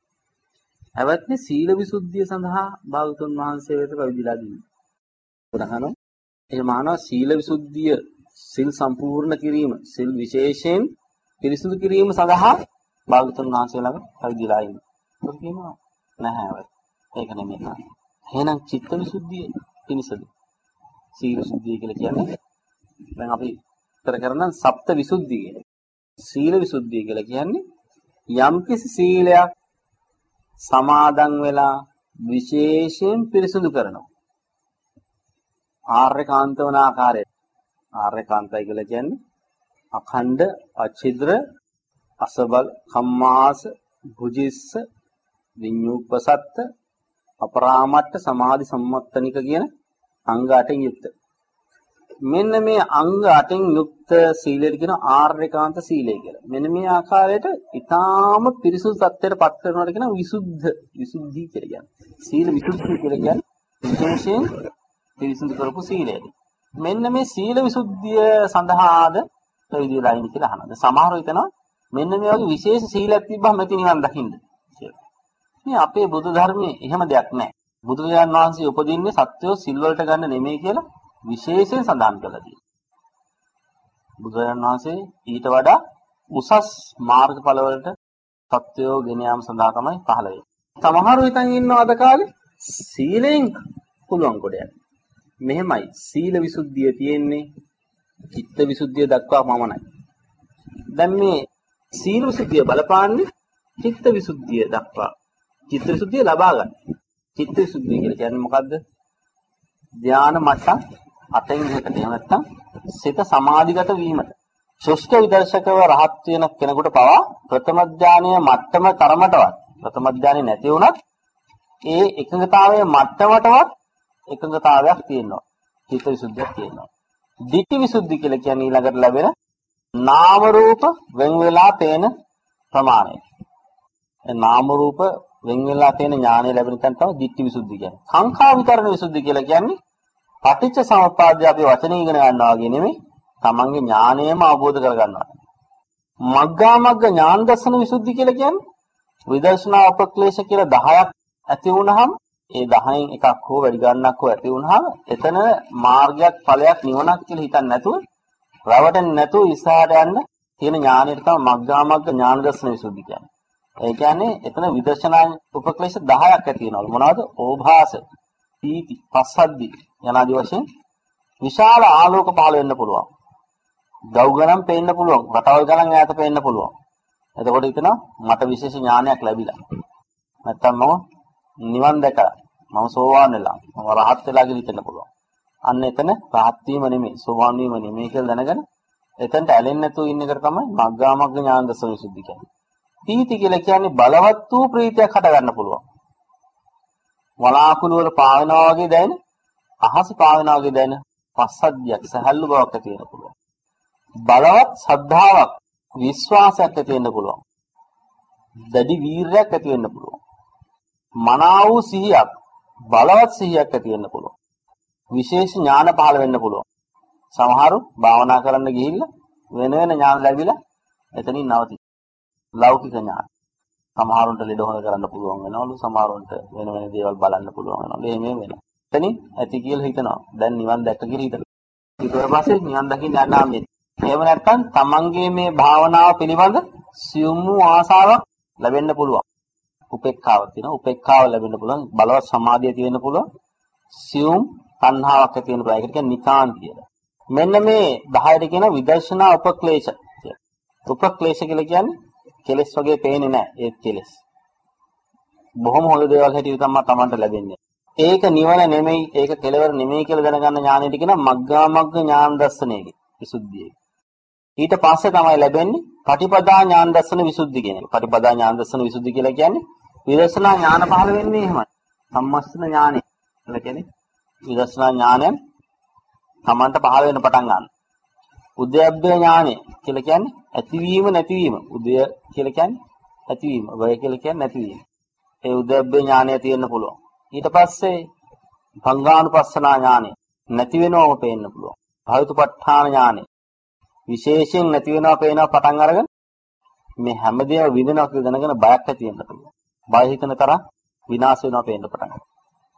Speaker 1: හැවත්නේ සීල විසුද්ධිය සඳහා භාගතුන් වහන්සේ වෙත පැවිදිලා දින්නේ. උදාහරණ ඒ මානව සීල විසුද්ධිය සිල් සම්පූර්ණ කිරීම සිල් විශේෂයෙන් පිරිසුදු කිරීම සඳහා භාගතුන් වහන්සේ ළඟ පැවිදිලා ඉන්නේ. ඒක කියනවා නැහැ. ඒක නෙමෙයි. එහෙනම් චිත්ත විසුද්ධිය පිණිසද සීල විසුද්ධිය කියලා කියන්නේ දැන් අපි උත්තර කරන සප්ත විසුද්ධිය කියන. සීල විසුද්ධිය කියලා කියන්නේ යම්කිසි සීලයක් සමාදන් වෙලා විශේෂයෙන් පිරිසුදු කරනවා. ආර්යකාන්ත වන ආකාරයට. ආර්යකාන්තයි කියලා කියන්නේ අඛණ්ඩ, අචිද්‍ර, අසබල්, කම්මාස, භුජිස්ස, විඤ්ඤුප්පසත්ත, අපරාමට්ට, සමාධි සම්මත්තනික කියන අංග අටෙන් යුක්ත. මෙන්න මේ අංග අටෙන් යුක්ත සීලයට කියන ආර්යකාන්ත සීලය කියලා. මෙන්න මේ ආකාරයට ඊටාම පිරිසුදු තත්ත්වයට පත් කරනවට කියන විසුද්ධ විසුද්ධි කියලා කියන්නේ. සීල විසුද්ධි කියලා කියන්නේ විශේෂයෙන් පිරිසුදු කරපු සීලයයි. මෙන්න මේ සීල විසුද්ධිය සඳහාද පැවිදිලා ඉන්නේ කියලා අහනවා. සමහරව හිතනවා මෙන්න මේ වගේ විශේෂ සීලයක් තිබ්බම මෙති නිවන් දකින්න කියලා. මේ අපේ බුදු ධර්මයේ එහෙම දෙයක් නැහැ. බුදුරජාණන් වහන්සේ උපදින්නේ සත්‍යෝ සිල් වලට ගන්න නෙමෙයි කියලා විශේෂයෙන් සඳහන් කළා තියෙනවා. බුදුරජාණන් වහන්සේ ඊට වඩා උසස් මාර්ගඵල වලට සත්‍යෝ ගෙන යාම සඳහා තමයි පහළ වෙන්නේ. සමහරව හිතන් ඉන්නවා අද කාලේ සීලෙන් පුළුවන් කොට යන්න. මෙහෙමයි සීල විසුද්ධිය තියෙන්නේ චිත්ත විසුද්ධිය දක්වා පමණයි. දැන් මේ සීල විසුද්ධිය බලපාන්නේ චිත්ත විසුද්ධිය දක්වා. චිත්ත විසුද්ධිය ලබා ගන්න. චිත්ත විසුද්ධිය කියලා කියන්නේ මොකද්ද? ධාන මට්ටම් අටෙන් එකකට එහෙම නැත්නම් සිත සමාධිගත වීමට. ශුෂ්ක විදර්ශකව රහත් වෙන කෙනෙකුට පවා ප්‍රථම ධානයේ මට්ටම තරමටවත් ප්‍රථම ධානයේ නැති වුණත් ඒ එකඟතාවයේ මට්ටමටවත් එකඟතාවයක් තියෙනවා. චිත්ත විසුද්ධියක් තියෙනවා. ditthi visuddhi කියලා කියන්නේ ඊළඟට ලැබෙන නාම රූප වෙන් වෙලා පේන ප්‍රමාණය. ඒ නාම රූප වෙන් වෙලා පේන ඥානය ලැබෙන තැන තමයි ditthi visuddhi කියන්නේ. සංඛා විතරණ විසුද්ධි කියලා කියන්නේ පටිච්ච සමුප්පාදය අපි වචනේ ඉගෙන ගන්නවා වගේ නෙමෙයි. තමන්ගේ ඥානයම අවබෝධ කර ගන්නවා. මග්ගා මග්ග ඥාන දර්ශන විසුද්ධි කියලා කියන්නේ විදර්ශනා උපක්ලේශ කියලා දහයක් ඇති වුණාම ඒ දහයෙන් එකක් හෝ වැඩි ගන්නක් හෝ ඇති වුණාම එතන මාර්ගයක් ඵලයක් නිවනක් කියලා හිතන්නේ නැතුව රවටෙන්නේ නැතුව ඉස්සරහට යන්න තියෙන ඥානයට තමයි මග්ගා මග්ග ඥාන දර්ශන විසුද්ධි කියන්නේ. ඒ කියන්නේ එතන විදර්ශනා උපක්ලේශ දහයක් ඇති වෙනවලු. මොනවද? ඕභාස, පීති, පස්සද්ධි යනාදී වශයෙන් විශාල ආලෝක පහළ වෙන්න පුළුවන්. ගව් ගණන් පේන්න පුළුවන්. රටවල් ගණන් ඈත පේන්න පුළුවන්. එතකොට හිතනවා මට විශේෂ ඥානයක් ලැබිලා. නැත්තම් මම නිවන් දැකලා මම සෝවාන් වෙලා මම රහත් වෙලා කියලා හිතන්න පුළුවන්. අන්න එතන රහත් වීම නෙමෙයි සෝවාන් වීම නෙමෙයි කියලා දැනගෙන එතනට ඇලෙන්නේ නැතුව ඉන්න එක තමයි මග්ගා මග්ග ඥාන දර්ශන විසුද්ධි කියන්නේ. පීති කියලා කියන්නේ බලවත් වූ ප්‍රීතියක් හට ගන්න පුළුවන්. වලාකුළු වල පාවෙනවා වගේ දැනෙන, අහස පාවෙනවා වගේ දැනෙන පස්සද්ධියක් සහැල්ලු බවක් ඇති වෙන්න පුළුවන්. බලවත් ශ්‍රද්ධාවක්, විශ්වාසයක් ඇති වෙන්න පුළුවන්. දැඩි වීරයක් ඇති වෙන්න පුළුවන්. මනා වූ සිහියක්, බලවත් සිහියක් ඇති වෙන්න පුළුවන්. විශේෂ ඥාන පහළ වෙන්න පුළුවන්. සමහරු භාවනා කරන්න ගිහිල්ලා වෙන වෙන ඥාන ලැබිලා එතනින් නවතින. ලෞකික ඥාන. සමහරුන්ට ලෙඩ හොය කරන්න පුළුවන් වෙනවලු, සමහරුන්ට වෙන වෙන දේවල් බලන්න පුළුවන් වෙනවලු. එහෙම වෙනවා. එතනින් ඇති කියලා හිතනවා. දැන් නිවන් දැක්ක කියලා හිතනවා. ඊට පස්සේ නිවන් දකින්න යන්න ආන්නේ. එහෙම නැත්නම් තමන්ගේ මේ භාවනාව පිළිබඳ සියුම් වූ ආසාවක් ලැබෙන්න පුළුවන්. උපේක්ඛාවක් තියෙනවා. උපේක්ඛාව ලැබෙන්න පුළුවන්. බලවත් සමාධිය තියෙන්න පුළුවන්. සියුම් තණ්හාවක් ඇති වෙන්න පුළුවන්. ඒකට කියන්නේ නිකාන්ත කියලා. මෙන්න මේ දහයට කියන විදර්ශනා උපක්ලේශ කියලා. උපක්ලේශ කියලා කියන්නේ කෙලස් වගේ පේන්නේ නැහැ. ඒත් කෙලස්. බොහොම හොඳ දේවල් හැටියට තමයි තමන්ට ලැබෙන්නේ. ඒක නිවන නෙමෙයි, ඒක කෙලවර නෙමෙයි කියලා දැනගන්න ඥානෙට කියන මග්ගා මග්ග ඥාන දර්ශනයයි විසුද්ධියයි. ඊට පස්සේ තමයි ලැබෙන්නේ පටිපදා ඥාන දර්ශන විසුද්ධි කියන එක. පටිපදා ඥාන දර්ශන විසුද්ධි කියලා කියන්නේ විදර්ශනා ඥාන පහළ වෙන්නේ එහෙමයි. සම්මස්තන ඥානෙ කියලා කියන්නේ විදර්ශනා ඥානයෙන් තමන්ට පහළ වෙන පටන් ගන්න. උද්‍යප්පේ ඥානෙ කියලා කියන්නේ ඇතිවීම නැතිවීම. උදය කියලා කියන්නේ ඇතිවීම. වය කියලා කියන්නේ නැතිවීම. ඒ උද්‍යප්පේ ඥානය තියෙන්න පුළුවන්. ඊට පස්සේ භංගානුපස්සනා ඥානෙ නැති වෙනවම පේන්න පුළුවන්. භාවිතුපත්ඨාන ඥානෙ විශේෂයෙන් නැති වෙනවා පේනවා පටන් අරගෙන මේ හැමදේම විඳිනවා කියලා දැනගෙන බයක් ඇති වෙන්න පුළුවන්. බය හිතන තරම් විනාශ වෙනවා පේන්න පටන් ගන්නවා.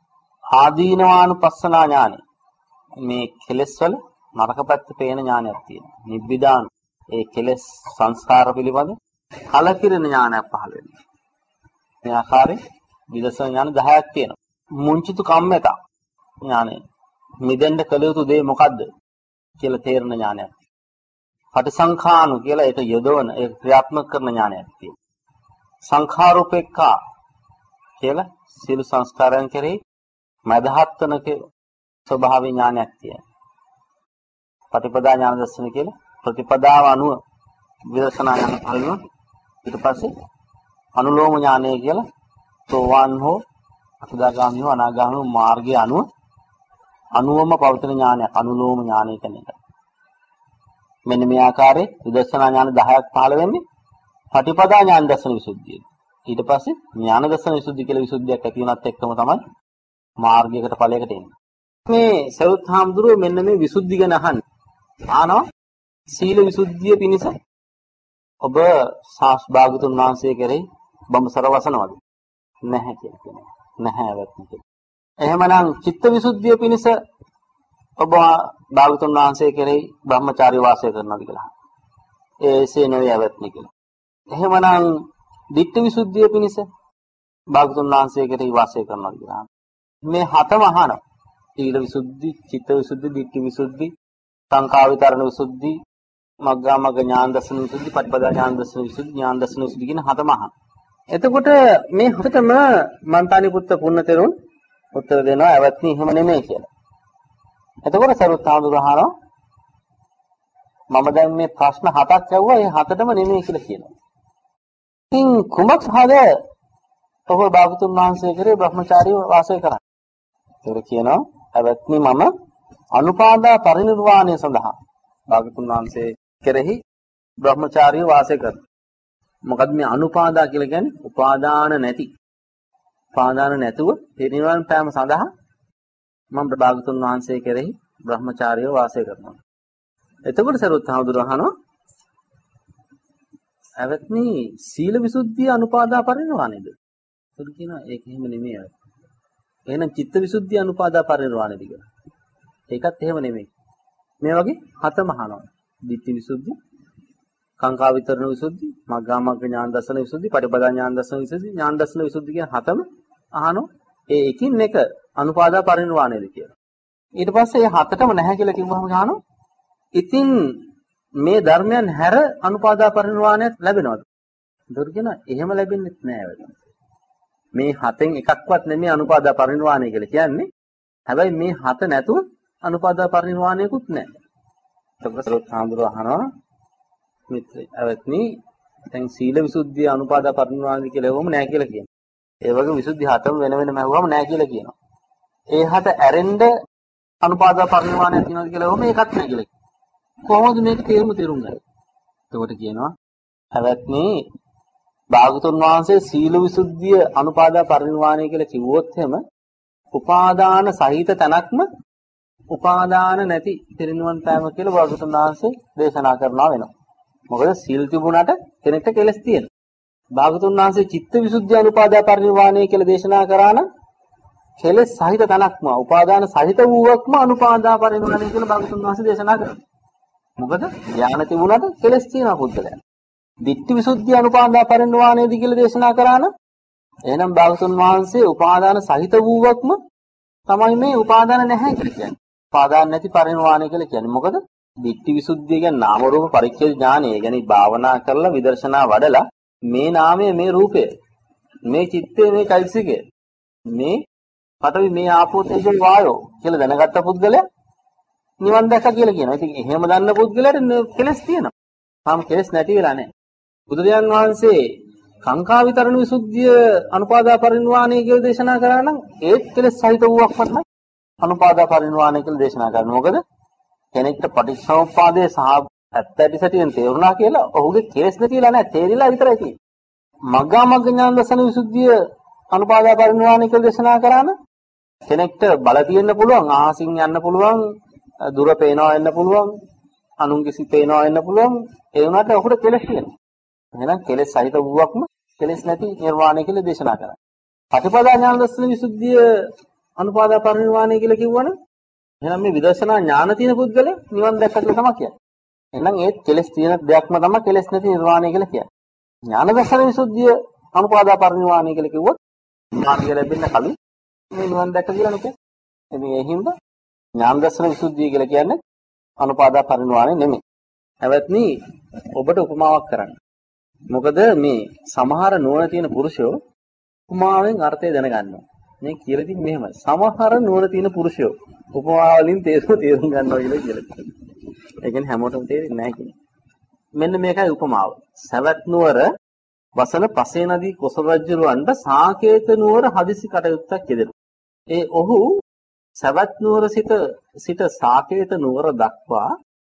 Speaker 1: ආදීනවානුපස්සනා ඥානෙ මේ කෙලෙස් වල නරක පැත්ත පේන ඥානයක් තියෙනවා. නිබ්බිදාන ඒ කෙලෙස් සංස්කාර පිළිබඳ කලකිරෙන ඥානයක් පහළ වෙනවා. මේ ආකාරයෙන් විදර්ශන ඥාන දහයක් තියෙනවා. මුංචිතු කම්මත ඥානය. මිදෙන්න කළ යුතු දේ මොකද්ද කියලා තේරෙන ඥානයක්. පටිසංඛානු කියලා ඒක යොදවන ඒක ක්‍රියාත්මක කරන ඥානයක් තියෙනවා. සංඛාරූපේක්ඛා කියලා සියලු සංස්කාරයන් කෙරෙහි මදහත්වනක ස්වභාවී ඥානයක් තියෙනවා. පටිපදා ඥාන දර්ශන කියලා ප්‍රතිපදාව අනුව විදර්ශනා ඥාන පරිණු ඊට පස්සේ අනුලෝම ඥානය කියලා සෝවාන් හෝ අසුදාගාමී හෝ අනාගාමී මාර්ගය අනුව අනුවම පවතින ඥානයක් අනුලෝම ඥානය කියන එක. මෙන්න මේ ආකාරයේ විදර්ශනා ඥාන දහයක් පහළ වෙන්නේ පටිපදා ඥාන දර්ශන විසුද්ධිය. ඊට පස්සේ ඥාන දර්ශන විසුද්ධිය කියලා විසුද්ධියක් ඇති වෙනත් එක්කම තමයි මාර්ගයකට ඵලයකට එන්නේ. මේ සවුත් හාමුදුරුවෝ මෙන්න මේ විසුද්ධි ගැන අහන්නේ. ආනවා සීල විසුද්ධිය පිණිස ඔබ සාස්භාගතුන් වහන්සේ කෙරෙහි බඹසර වසනවද? නැහැ කියලා කියනවා. නැහැ වැත්ති. එහෙමනම් චිත්ත විසුද්ධිය පිණිස ඔබ භාගතුන් වහන්සේ කෙරෙහි බ්‍රහ්මචාරී වාසය කරනවාද කියලා. ඒසේ නෙවෙයි ඇවැත්නි කියලා. එහෙමනම් ditthi විසුද්ධිය පිණිස භාගතුන් වහන්සේ කෙරෙහි වාසය කරනවාද කියලා. මේ හතම අහනවා. සීල විසුද්ධි, චිත්ත විසුද්ධි, ditthi විසුද්ධි, සංඛා විතරණ විසුද්ධි, මග්ගා මග්ග ඥාන දර්ශන විසුද්ධි, පටිපදා ඥාන දර්ශන විසුද්ධි, ඥාන දර්ශන විසුද්ධි කියන හතම අහනවා. එතකොට මේ හතම මන්තානි පුත්ත පුන්නතරුන් උත්තර දෙනවා ඇවැත්නි එහෙම නෙමෙයි කියලා. එතකොට සරුවත් ආඳුරහනවා මම දැන් මේ ප්‍රශ්න හතක් ඇහුවා ඒ හතටම නෙමෙයි කියලා කියනවා. ඉතින් කුමක් සහද ඔබ භාගතුන් වහන්සේ කරේ බ්‍රහ්මචාරීව වාසය කරන්නේ? ඒක කියනවා ඇවැත්නි මම අනුපාදා පරිනිර්වාණය සඳහා භාගතුන් වහන්සේ කෙරෙහි බ්‍රහ්මචාරීව වාසය කරනවා. මොකද මේ අනුපාදා කියලා කියන්නේ උපාදාන නැති. උපාදාන නැතුව පිරිනිවන් පෑම සඳහා මම භාගතුන් වහන්සේ කෙරෙහි බ්‍රහ්මචාරීව වාසය කරනවා. එතකොට සරුවත් හඳුරනවා ඇවත්නි සීල විසුද්ධිය අනුපාදා පරිනිර්වාණයද? ඒක කියනවා ඒක එහෙම නෙමෙයි. එහෙනම් චිත්ත විසුද්ධිය අනුපාදා පරිනිර්වාණයද කියලා. ඒකත් එහෙම නෙමෙයි. මේ වගේ හතම අහනවා. ditthi විසුද්ධි, කාංකා විතරණ විසුද්ධි, මග්ගා මග්ග ඥාන දර්ශන විසුද්ධි, පටිපදා ඥාන දර්ශන විසුද්ධි, ඥාන දර්ශන විසුද්ධි කියන හතම අහනවා. ඒ එකින් එක අනුපාදා පරිනිර්වාණයද කියලා. ඊට පස්සේ මේ හතටම නැහැ කියලා කිව්වම අහනවා. ඉතින් මේ ධර්මයන් හැර අනුපාදා පරිනිර්වාණයක් ලැබෙනවද? ඒකට කියනවා එහෙම ලැබෙන්නේ නැහැ වෙලක්. මේ හතෙන් එකක්වත් නෙමෙයි අනුපාදා පරිනිර්වාණය කියලා කියන්නේ. හැබැයි මේ හත නැතුව අනුපාදා පරිනිර්වාණයකුත් නැහැ. ඒකත් සාඳුර අහනවා මිත්‍රය. අවත්නි දැන් සීල විසුද්ධිය අනුපාදා පරිනිර්වාණය කියලා එවම නැහැ කියලා කියනවා. ඒ වගේ විසුද්ධි හතම වෙන වෙනම ඇහුවම නැහැ කියලා කියනවා. ඒ හත ඇරෙන්න අනුපාදා පරිනිර්වාණයක් තියෙනවද කියලා එවම ඒකත් නැහැ කියලා. කොහොමද මේක තේරුම තේරුම් ගන්නේ? එතකොට කියනවා අවත්නි භාගතුන් වහන්සේ සීල විසුද්ධිය අනුපාදා පරිනිර්වාණය කියලා කිව්වොත් එහෙම උපාදාන සහිත තැනක්ම උපාදාන නැති පිරිනිවන් පෑම කියලා භාගතුන් වහන්සේ දේශනා කරනවා වෙනවා. මොකද සීල් තිබුණාට කෙනෙක්ට කෙලස් තියෙනවා. භාගතුන් වහන්සේ චිත්ත විසුද්ධිය අනුපාදා පරිනිර්වාණය කියලා දේශනා කරා නම් කෙලස් සහිත තැනක්ම උපාදාන සහිත වූවක්ම අනුපාදා පරිනිර්වාණය කියලා භාගතුන් වහන්සේ දේශනා කරා. මොකද ඥාන තිබුණාට කෙලස් තියෙනවා පුද්ගලයන්. ditthi visuddhi anupada පරිනිර්වාණයදී කියලා දේශනා කරා නම් එහෙනම් භාගතුන් වහන්සේ උපාදාන සහිත වූවක්ම තමයි මේ උපාදාන නැහැ කියලා කියන්නේ. උපාදාන නැති පරිනිර්වාණය කියලා කියන්නේ. මොකද ditthi visuddhi කියන්නේ නාම රූප පරිච්ඡේද ඥානය. ඒ කියන්නේ භාවනා කරලා විදර්ශනා වඩලා මේ නාමය මේ රූපය මේ චිත්තය මේ චෛතසිකය මේ පඨවි මේ ආපෝ තේජෝ වායෝ කියලා දැනගත්ත පුද්ගලයා නිවන් දැක්ක කියලා කියනවා. ඉතින් එහෙම දන්න පුද්ගලයාට කෙලස් තියෙනවා. තාම කෙලස් නැති වෙලා නැහැ. බුදුරජාන් වහන්සේ කාංකා විතරණ විසුද්ධිය අනුපාදා පරිනිර්වාණය කියලා දේශනා කරා නම් ඒත් කෙලස් සහිත වූවක් වත්නම් අනුපාදා පරිනිර්වාණය කියලා දේශනා කරනවා. මොකද කෙනෙක්ට පටිච්චසමුප්පාදයේ සහ ඇත්තටි සැටියෙන් තේරුණා කියලා ඔහුගේ කෙලස් නැතිලා නැහැ. තේරිලා විතරයි තියෙන්නේ. මග්ගා මග්ග ඥාන දර්ශන විසුද්ධිය අනුපාදා පරිනිර්වාණය කියලා දේශනා කරා නම් කෙනෙක්ට බල තියෙන්න පුළුවන්, ආහසින් යන්න පුළුවන්, දුර පේනවා වෙන්න පුළුවන්, අනුන්ගේ සිත් පේනවා වෙන්න පුළුවන්. ඒ වුණාට ඔහුට කෙලස් තියෙනවා. එහෙනම් කෙලෙස් සහිත වූවක්ම කෙලෙස් නැති නිර්වාණය කියලා දේශනා කරා. පටිපදා ඥාන දර්ශන විසුද්ධිය අනුපාදා පරිනිර්වාණය කියලා කිව්වනම් එහෙනම් මේ විදර්ශනා ඥාන තියෙන පුද්ගලයා නිවන් දැක්ක කියලා තමයි කියන්නේ. එහෙනම් ඒත් කෙලෙස් තියෙන දෙයක්ම තමයි කෙලෙස් නැති නිර්වාණය කියලා කියන්නේ. ඥාන දර්ශන විසුද්ධිය අනුපාදා පරිනිර්වාණය කියලා කිව්වොත් මාර්ගය ලැබෙන්න කලින් මේ නිවන් දැක්ක කියලා නෙකේ. ඉතින් ඒ හින්දා ඥාන දර්ශන විසුද්ධිය කියලා කියන්නේ අනුපාදා පරිනිර්වාණය නෙමෙයි. හැබැයි ඔබට උපමාවක් කරන්න. මොකද මේ සමහර නුවණ තියෙන පුරුෂයෝ උපමාවෙන් අර්ථය දැනගන්නවා. මේ කියලා තියෙන්නේ මෙහෙමයි. සමහර නුවණ තියෙන පුරුෂයෝ උපමා වලින් තේරුම තේරුම් ගන්නවා කියලා කියලා තියෙනවා. ඒ කියන්නේ හැමෝටම තේරෙන්නේ නැහැ කියන්නේ. මෙන්න මේකයි උපමාව. සවැත් නුවර වසන පසේ නදී කොසල් රජුරවන්ට සාකේත නුවර හදිසි කටයුත්තක් යෙදෙනවා. ඒ ඔහු සවැත් නුවර සිට සිට සාකේත නුවර දක්වා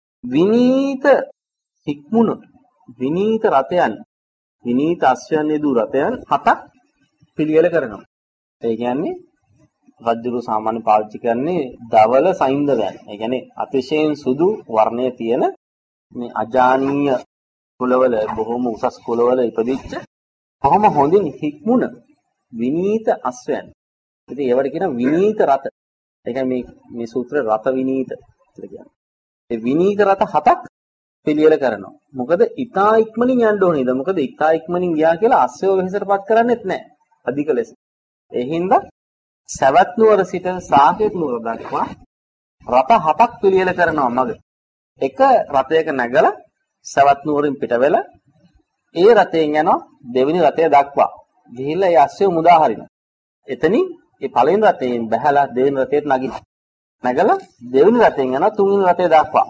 Speaker 1: විනීත හික්මුණු විනීත රතයන් විනීත අශ්වයන් යෙදූ රතයන් හතක් පිළිවෙල කරනවා. ඒ කියන්නේ රජුරු සාමාන්‍ය පාවිච්චි කරන්නේ දවල සයින්දවයන්. ඒ කියන්නේ අතිශයින් සුදු වර්ණයේ තියෙන මේ අජානීය කුලවල බොහොම උසස් කුලවල ඉපදිච්ච කොහොම හොඳින් හික්මුණ විනීත අශ්වයන්. ඉතින් ඒවට කියන විනීත රත. ඒ කියන්නේ මේ මේ සූත්‍රය රත විනීත කියලා කියන්නේ. ඒ විනීත රත හතක් පිළියෙල කරනවා. මොකද ඊතා ඉක්මනින් යන්න ඕනේද? මොකද ඊතා ඉක්මනින් ගියා කියලා අස්සයව වෙහෙසටපත් කරන්නේත් නැහැ. අධික ලෙස. ඒ හින්දා සවැත් නුවර සිට සාකේත නුවර දක්වා රත හතක් පිළියෙල කරනවා මග. එක රතයක නැගලා සවැත් නුවරින් පිට වෙලා ඒ රතයෙන් යනවා දෙවෙනි රතය දක්වා. ගිහිල්ලා ඒ අස්සයව මුදා හරිනවා. එතනින් ඒ පළවෙනි රතයෙන් බහැලා දෙවෙනි රතයට නගිනවා. නැගලා දෙවෙනි රතයෙන් යනවා තුන්වෙනි රතය දක්වා.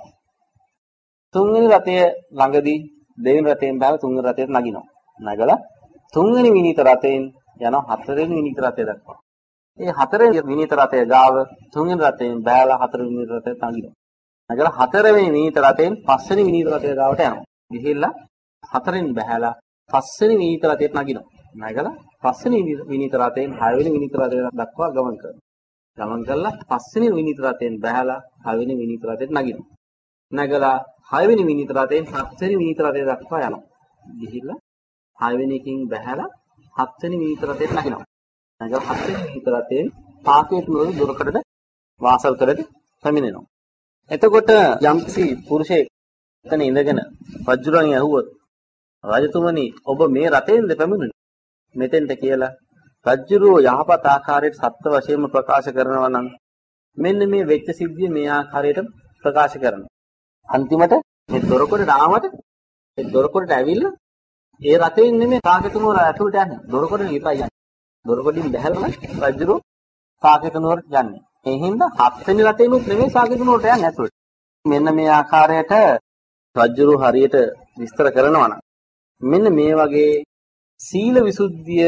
Speaker 1: තුන්වෙනි රතය ළඟදී දෙවෙනි රතයෙන් බහලා තුන්වෙනි රතයට නගිනවා. නගලා තුන්වෙනි විනීත රතයෙන් යනවා හතරවෙනි විනීත රතය දක්වා. මේ හතරවෙනි විනීත රතය ගාව තුන්වෙනි රතයෙන් බහලා හතරවෙනි විනීත රතයට නගිනවා. නගලා හතරවෙනි විනීත රතයෙන් පස්වෙනි විනීත රතය ගාවට යනවා. ගිහිල්ලා හතරෙන් බහැලා පස්වෙනි විනීත රථයට නගිනවා. නැගලා පස්වෙනි විනීත රථයෙන් හයවෙනි විනීත රථය දක්වා ගමන් කරනවා. ගමන් කරලා පස්වෙනි විනීත රථයෙන් බහැලා හයවෙනි විනීත රථයට නගිනවා. නැගලා හයවෙනි විනීත රථයෙන් හත්වෙනි විනීත රථය දක්වා යනවා. ගිහිල්ලා හයවෙනි එකකින් බහැලා හත්වෙනි විනීත රථයට නගිනවා. නැගලා හත්වෙනි විනීත රථයෙන් පාකේට නුවර දොරකඩට වාසල් කරට පැමිණෙනවා. එතකොට යම්කිසි පුරුෂයෙක් එතන ඉඳගෙන රජුරන් ඇහුවොත් රජතුමනි ඔබ මේ රටෙන්ද පැමිණුනේ මෙතෙන්ට කියලා රජුරෝ යහපත් ආකාරයට සත්‍ය වශයෙන්ම ප්‍රකාශ කරනවා නම් මෙන්න මේ වෙච්ච සිද්ධිය මේ ආකාරයට ප්‍රකාශ කරනවා. අන්තිමට මේ දොරකොඩට ආවට ඒ දොරකොඩට ඇවිල්ලා ඒ රටෙන් නෙමෙයි කාකේතුනුවර ඇතුළට යන්නේ. දොරකොඩේ විතරයි යන්නේ. දොරකොඩින් බැහැරම රජුරෝ කාකේතුනුවරට යන්නේ. ඒ හින්දා හත්වෙනි රටේනුත් නෙමෙයි කාකේතුනුවරට යන්නේ ඇතුළට. මෙන්න මේ ආකාරයට රජුරෝ හරියට විස්තර කරනවා නම් මෙන්න මේ වගේ සීල විසුද්ධිය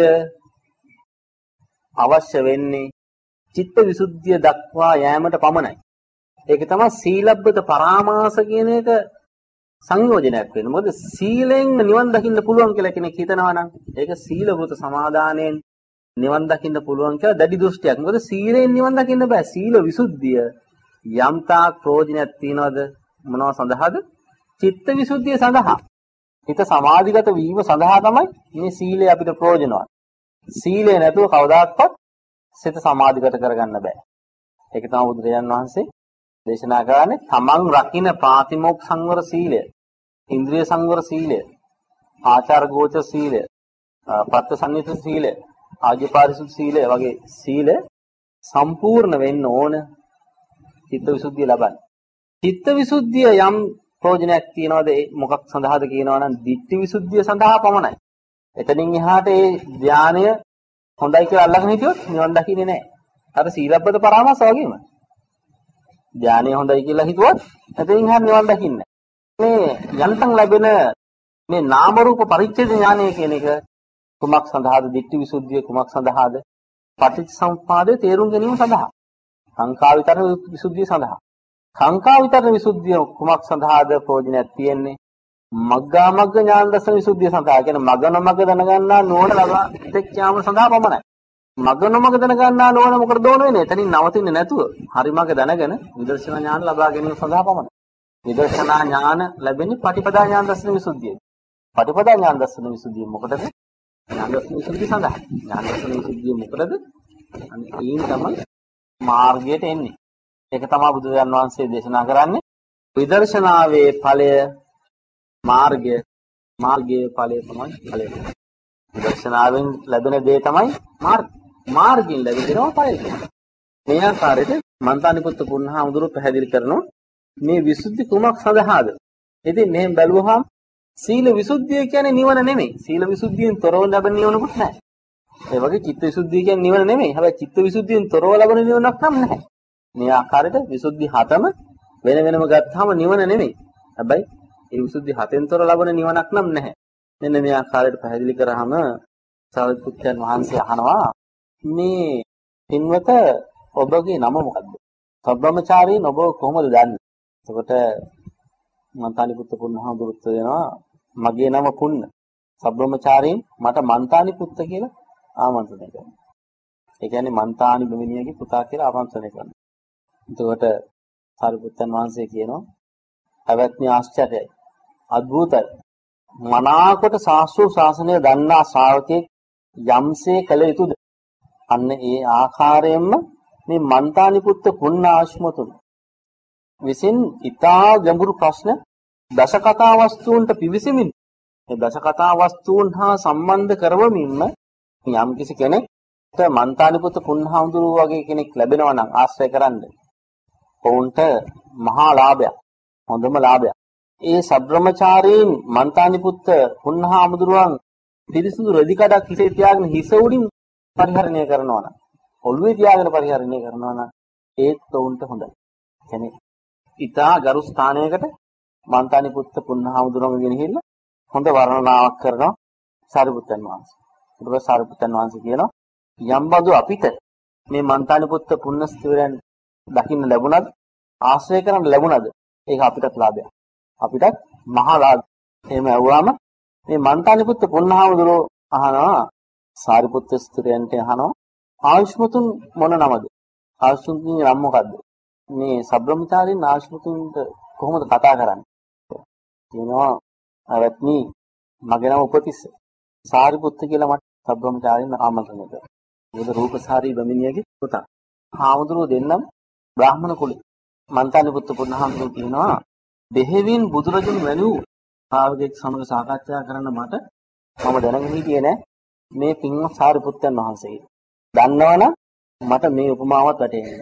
Speaker 1: අවශ්‍ය වෙන්නේ චිත්ත විසුද්ධිය දක්වා යෑමට පමණයි. ඒක තමයි සීලබ්බත පරාමාස කියන එක සංයෝජනයක් වෙන්නේ. මොකද සීලෙන් නිවන් දකින්න පුළුවන් කියලා කෙනෙක් හිතනවා නම් ඒක සීල වෘත සමාදානයෙන් නිවන් දකින්න පුළුවන් කියලා දැඩි දෘෂ්ටියක්. මොකද සීලෙන් නිවන් දකින්න බෑ. සීල විසුද්ධිය යම්තාක් ප්‍රයෝජනයක් තියනවද මොනව සඳහාද? චිත්ත විසුද්ධිය සඳහා. හිත සමාධිගත වීම සඳහා තමයි මේ සීලය අපිට ප්‍රයෝජනවත්. සීලය නැතුව කවදාවත් සිත සමාධිගත කරගන්න බෑ. ඒක තමයි බුදුරජාණන් වහන්සේ දේශනා කරන්නේ තමන් රකින්න ප්‍රාතිමෝක්ඛ සංවර සීලය, ඉන්ද්‍රිය සංවර සීලය, ආචාර ගෝචර සීලය, පත්ත්‍සන්නිත සීලය, ආජීපාරිසුද්ධ සීලය වගේ සීල සම්පූර්ණ වෙන්න ඕන චිත්තවිසුද්ධිය ලබන්න. චිත්තවිසුද්ධිය යම් ප්‍රයෝජනයක් තියනවාද මොකක් සඳහාද කියනවා නම් ditthිවිසුද්ධිය සඳහා පමණයි. එතනින් එහාට ඒ ධානය හොඳයි කියලා අල්ලගෙන හිටියොත් නිවන් දකින්නේ නැහැ. අර සීලබ්බත පරාමාස වගේම. ධානය හොඳයි කියලා හිතුවොත් එතනින් එහාට නිවන් දකින්නේ නැහැ. මේ යන්තම් ලැබෙන මේ නාම රූප පරිච්ඡේද ඥානය කියන එක කුමක් සඳහාද? ditthිවිසුද්ධිය කුමක් සඳහාද? පටිච්චසමුප්පාදයේ තේරුම් ගැනීම සඳහා. සංඛා විතරන විසුද්ධිය සඳහා. සංඛා විතරන විසුද්ධිය කුමක් සඳහාද ප්‍රයෝජනයක් තියෙන්නේ? මග්ගා මග්ග ඥාන දර්ශන විසුද්ධිය සඳහා. කියන මග්ගන මග්ග දැනගන්නා නෝන ලබා ඉතෙච්චාම සඳහා පමණයි. මග්ගන මග්ග දැනගන්නා නෝන මොකද දෝන වෙන්නේ? එතනින් නවතින්නේ නැතුව හරි මග දැනගෙන විදර්ශනා ඥාන ලබා ගැනීම සඳහා පමණයි. විදර්ශනා ඥාන ලැබෙන්නේ පටිපදා ඥාන දර්ශන විසුද්ධියයි. පටිපදා ඥාන දර්ශන විසුද්ධිය මොකටද? ඥාන දර්ශන විසුද්ධිය සඳහා. ඥාන දර්ශන විසුද්ධිය මොකටද? අනේ ඒන් තමයි මාර්ගයට එන්නේ. ඒක තමයි බුදුරජාණන් වහන්සේ දේශනා කරන්නේ. විදර්ශනාවේ ඵලය මාර්ගය, මාර්ගයේ ඵලය තමයි ඵලය. විදර්ශනාවෙන් ලැබෙන දේ තමයි මාර්ගය. මාර්ගයෙන් ලැබෙනවා ඵලය. මේ ආකාරයට මන්තානිපුත්ත පුණ්ණහාමුදුරුවෝ පැහැදිලි කරනවා මේ විසුද්ධි කුමක් සඳහාද? ඉතින් මෙහෙම බැලුවහම සීල විසුද්ධිය කියන්නේ නිවන නෙමෙයි. සීල විසුද්ධියෙන් තොරව ලැබෙන නිවනකුත් නැහැ. ඒ වගේ චිත්ත විසුද්ධිය කියන්නේ නිවන නෙමෙයි. හැබැයි චිත්ත විසුද්ධියෙන් තොරව ලැබෙන නිවනක් නම් නැහැ. මේ ආකාරයට විසුද්ධි හතම වෙන වෙනම ගත්තාම නිවන නෙමෙයි. හැබැයි ඒ විසුද්ධි හතෙන් තොර ලැබෙන නිවනක් නම් නැහැ. මෙන්න මේ ආකාරයට පැහැදිලි කරාම සාරිපුත්‍රයන් වහන්සේ අහනවා මේ පින්වත ඔබගේ නම මොකද්ද? සබ්‍රමචාරීන් ඔබ කොහොමද දන්නේ? එතකොට මන්තානිපුත්ත පුණ්ණහාමුදුරුවෝ දෙනවා මගේ නම පුන්න. සබ්‍රමචාරීන් මට මන්තානිපුත්ත කියලා ආමන්ත්‍රණය කරනවා. ඒ කියන්නේ මන්තානි බමුණියගේ පුතා කියලා ආමන්ත්‍රණය කරනවා. එතකොට සාරිපුත්තන් වහන්සේ කියනවා අවත්නි ආශ්චර්යයි. අద్భుතයි. මනාකොට ශාස්ත්‍රීය ශාසනය දන්නා ශ්‍රාවකෙක් යම්සේ කළ යුතුද? අන්න ඒ ආකාරයෙන්ම මේ මන්තානිපුත්ත පුණ්ණාශ්මතුන් විසින් ඊතා ගැඹුරු ප්‍රශ්න දසකථා වස්තුන්ට පිවිසෙමින් මේ දසකථා වස්තුන් හා සම්බන්ධ කරවමින්ම යම් කිසි කෙනෙක් මන්තානිපුත්ත පුණ්ණහාමුදුරුවෝ වගේ කෙනෙක් ලැබෙනවා නම් ආශ්‍රය කරන්න. ඔවුන්ට මහා ලාභයක්. හොඳම ලාභයක්. ඒ සබ්‍රමචාරීන් මන්තානිපුත්ත පුණ්ණහාමුදුරුවන් පිරිසුදු රෙදි කඩක් හිසේ තියාගෙන හිස උඩින් පරිහරණය කරනවා නම් ඔළුවේ තියාගෙන පරිහරණය කරනවා නම් ඒත් ඔවුන්ට හොඳයි. කියන්නේ ඊටා ගරු ස්ථානයකට මන්තානිපුත්ත පුණ්ණහාමුදුරුවන් ගෙනහිල්ලා හොඳ වර්ණනාවක් කරනවා සාරිපුත්තන් වහන්සේ. ඊට පස්සේ සාරිපුත්තන් වහන්සේ කියනවා යම්බඳු අපිට මේ මන්තානිපුත්ත පුණ්ණස්තිවරයන් දකින්න ලැබුණත් ආශ්‍රය කරන්න ලැබුණද ඒක අපිටත් ලාභයක්. අපිටත් මහා ලාභ. එහෙම ඇහුවාම මේ මන්තානිපුත්ත පුන්නහාමුදුරෝ අහනවා සාරිපුත්ත ස්ත්‍රයන්ට අහනවා ආයුෂ්මතුන් මොන නමද? ආයුෂ්මතුන්ගේ නම මොකද්ද? මේ සබ්‍රමචාරීන් ආයුෂ්මතුන්ට කොහොමද කතා කරන්නේ? කියනවා අවත්නි මගේ නම උපතිස්ස. සාරිපුත්ත කියලා මට සබ්‍රමචාරීන් ආමන්ත්‍රණය කළා. ඒක රූපසාරී බමිනියගේ පුතා. හාමුදුරුවෝ දෙන්නම බ්‍රාහ්මණ කුලේ. මන්තානිපුත්ත පුන්නහාමුදුරුවෝ කියනවා දෙහෙවින් බුදුරජුන් වැළූ ශ්‍රාවකෙක් සමග සාකච්ඡා කරන්න මට මම දැනගෙන හිටියේ නෑ මේ පින්වත් සාරිපුත්තයන් වහන්සේ. දන්නවනම් මට මේ උපමාවත් වැටහෙන්නේ.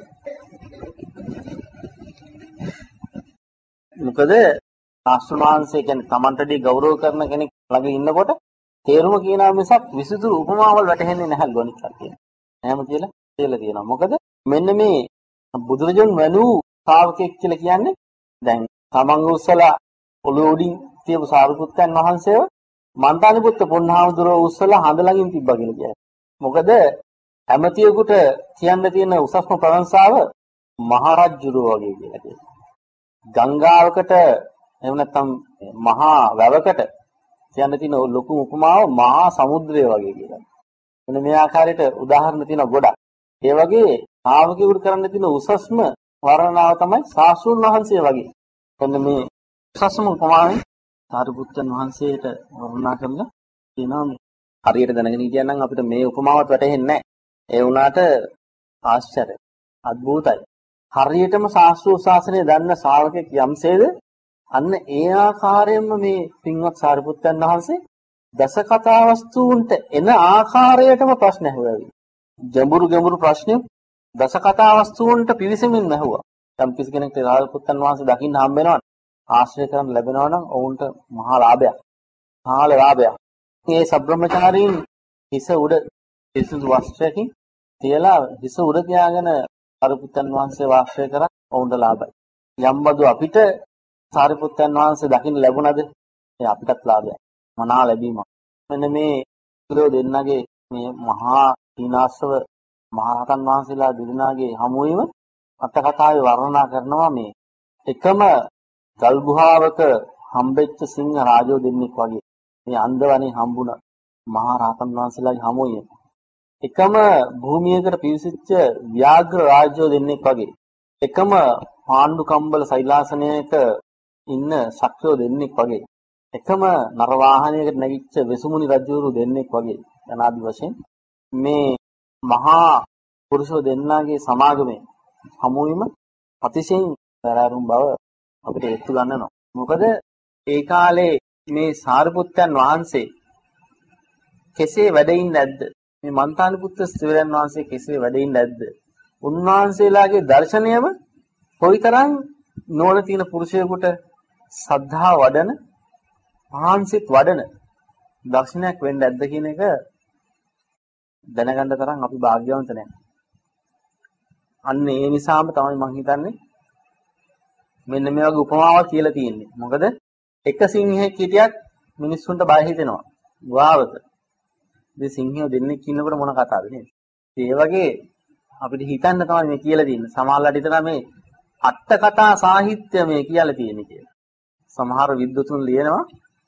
Speaker 1: මොකද ආශ්‍රමාංශය කියන්නේ Tamanටදී ගෞරව කරන කෙනෙක් ළඟ ඉන්නකොට තේරුම කියනවා මිසක් විසුතුරු උපමාවල් වැටහෙන්නේ නැහැ ගොනික් කට්ටිය. එහෙම කියලා කියලා තියෙනවා. මොකද මෙන්න මේ බුදුරජුන් වැළූ ශ්‍රාවකෙක් කියලා කියන්නේ දැන් තමන් උස්සලා ඔළුව උඩින් තියපු සාරිපුත්තයන් වහන්සේව මන්තානිපුත්ත පුන්නහාමුදුරුවෝ උස්සලා හඳ ළඟින් තිබ්බා කියලා කියන්නේ. මොකද ඇමතියෙකුට කියන්න තියෙන උසස්ම ප්‍රශංසාව මහරජුරෝ වගේ කියලා කියනවා. ගංගාවකට එහෙම නැත්නම් මහා වැවකට කියන්න තියෙන ලොකු උපමාව මහා සමුද්‍රය වගේ කියලා. එන්න මේ ආකාරයට උදාහරණ තියෙනවා ගොඩක්. ඒ වගේ ශ්‍රාවකයෙකුට කරන්න තියෙන උසස්ම වර්ණනාව තමයි සාස්ෘණ වහන්සේ වගේ. එන්න මේ උසස්ම උපමාවෙන් සාරිපුත්තන් වහන්සේට වර්ණනා කරලා කියනවා මේ හරියට දැනගෙන හිටියනම් අපිට මේ උපමාවත් වැටහෙන්නේ නැහැ. ඒ වුණාට ආශ්චර්යයි. අద్භූතයි. හරියටම ශාස්ත්‍රීය ශාසනය දන්න ශ්‍රාවකෙක් යම්සේද අන්න ඒ ආකාරයෙන්ම මේ පින්වත් සාරිපුත්තන් වහන්සේ දස කතා වස්තුන්ට එන ආකාරයටම ප්‍රශ්න ඇහුවා. ජඹුරු ගැඹුරු ප්‍රශ්න දස කතා වස්තුන්ට පිවිසෙමින් ඇහුවා. යම් කිසි කෙනෙක්ට සාරිපුත්තන් වහන්සේ දකින්න හම්බ වෙනවා ආශ්‍රය කරන් ලැබෙනවා නම් ඔවුන්ට මහා ලාභයක්. මහා ලාභයක්. මේ සබ්‍රමචාරීන් හිස උඩ සිසුදු වස්ත්‍රයකින් තියලා හිස උඩ තියාගෙන සාරිපුත්තන් වහන්සේ වාසය කරා ඔවුන්ට ලාභයි. යම්බදු අපිට සාරිපුත්තන් වහන්සේ දකින්න ලැබුණද ඒ අපිටත් ලාභයක්. මනා ලැබීමක්. මෙන්න මේ ඉතිරෝ දෙන්නගේ මේ මහා සීනාස්ව මහරහතන් වහන්සේලා දෙදෙනාගේ හමුවීම අට කතාවේ වර්ණනා කරනවා මේ එකම ගල් ගුහාවක හම්බෙච්ච සිංහ රාජෝ දෙන්නෙක් වගේ මේ අන්දවනේ හම්බුණ මහා රහතන් වහන්සේලාගේ හමුවිය. එකම භූමියකට පිවිසිච්ච ව්‍යාග්‍ර රාජ්‍යෝ දෙන්නෙක් වගේ එකම පාණ්ඩු කම්බල සෛලාසනයක ඉන්න ශක්‍රයෝ දෙන්නෙක් වගේ එකම නර වාහනයකට නැගිච්ච වෙසුමුනි රජුරු දෙන්නෙක් වගේ යනාදි වශයෙන් මේ මහා පුරුෂෝ දෙන්නාගේ සමාගමේ හමුවීම අතිශයින් පෙරාරුම් බව අපිට ඒත්තු ගන්නවා. මොකද ඒ කාලේ මේ සාරිපුත්තයන් වහන්සේ කෙසේ වැඩ ඉන්නේ නැද්ද? මේ මන්තානිපුත්ත ස්ත්‍රීන් වහන්සේ කෙසේ වැඩ ඉන්නේ නැද්ද? උන්වහන්සේලාගේ දර්ශනයම කොයිතරම් නෝන තියෙන පුරුෂයෙකුට සද්ධා වඩන, මහාන්සිත වඩන දර්ශනයක් වෙන්න ඇද්ද කියන එක දැනගන්න තරම් අපි වාග්යවන්ත නැහැ. අන්න ඒ නිසාම තමයි මම හිතන්නේ මෙන්න මේ වගේ උපමාවක් කියලා තියෙන්නේ. මොකද එක සිංහෙක් හිටියත් මිනිස්සුන්ට බය හිතෙනවා. ගාවත. මේ සිංහයෝ දෙන්නෙක් ඉන්නකොට මොන කතාවද නේද? ඒ වගේ අපිට හිතන්න තමයි මේ කියලා තියෙන්නේ. සමහරවිට හිතනවා මේ අට කතා සාහිත්‍ය මේ කියලා තියෙන්නේ කියලා. සමහර විද්වතුන් ලියනවා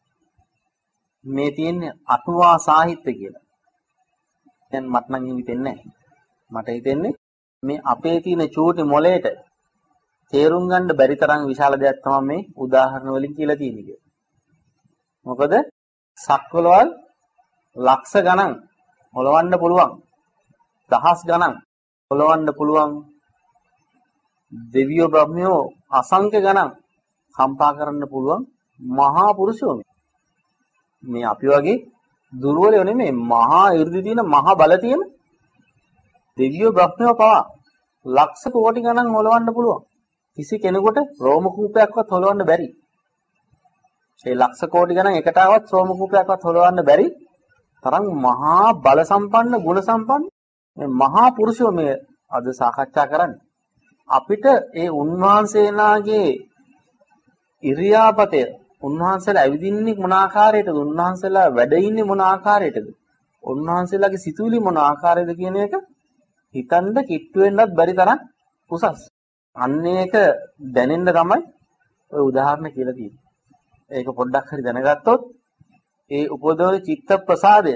Speaker 1: මේ තියෙන්නේ අටුවා සාහිත්‍ය කියලා. දැන් මට නම් හිතෙන්නේ නැහැ. මට හිතෙන්නේ මේ අපේ තියෙන චූටි මොලේට තේරුම් ගන්න බැරි තරම් විශාල දෙයක් තමයි මේ උදාහරණ වලින් කියලා තියෙන්නේ කියලා. මොකද සක්වලවල් ලක්ෂ ගණන් හොලවන්න පුළුවන්. දහස් ගණන් හොලවන්න පුළුවන්. දෙවියෝ බ්‍රහ්මයෝ අසංඛ්‍ය ගණන් කම්පා කරන්න පුළුවන් මහා පුරුෂයෝ මේ අපි වගේ දුර්වලයෝ නෙමෙයි මහා 이르දි තියෙන මහා බල තියෙන දෙවියෝ බ්‍රහ්මයෝ පවා ලක්ෂ කෝටි ගණන් හොලවන්න පුළුවන්. කිසි කෙනෙකුට රෝම කූපයක්වත් හොලවන්න බැරි. ඒ ලක්ෂ කෝටි ගණන් එකටවත් රෝම කූපයක්වත් හොලවන්න බැරි තරම් මහා බල සම්පන්න ගුණ සම්පන්න මේ මහා පුරුෂයෝ මේ අද සාකච්ඡා කරන්නේ. අපිට ඒ උන්වහන්සේලාගේ ඉරියාපතය උන්වහන්සේලා ඇවිදින්නේ මොන ආකාරයකටද? උන්වහන්සේලා වැඩ ඉන්නේ මොන ආකාරයකටද? උන්වහන්සේලාගේ සිතුවිලි මොන ආකාරයකද කියන එක හිතන්න කිට්ටු වෙන්නත් බැරි තරම් උසස්. අන්න ඒක දැනෙන්න තමයි ඔය උදාහරණ කියලා තියෙන්නේ. ඒක පොඩ්ඩක් හරි දැනගත්තොත් ඒ උපදවන චිත්ත ප්‍රසාදය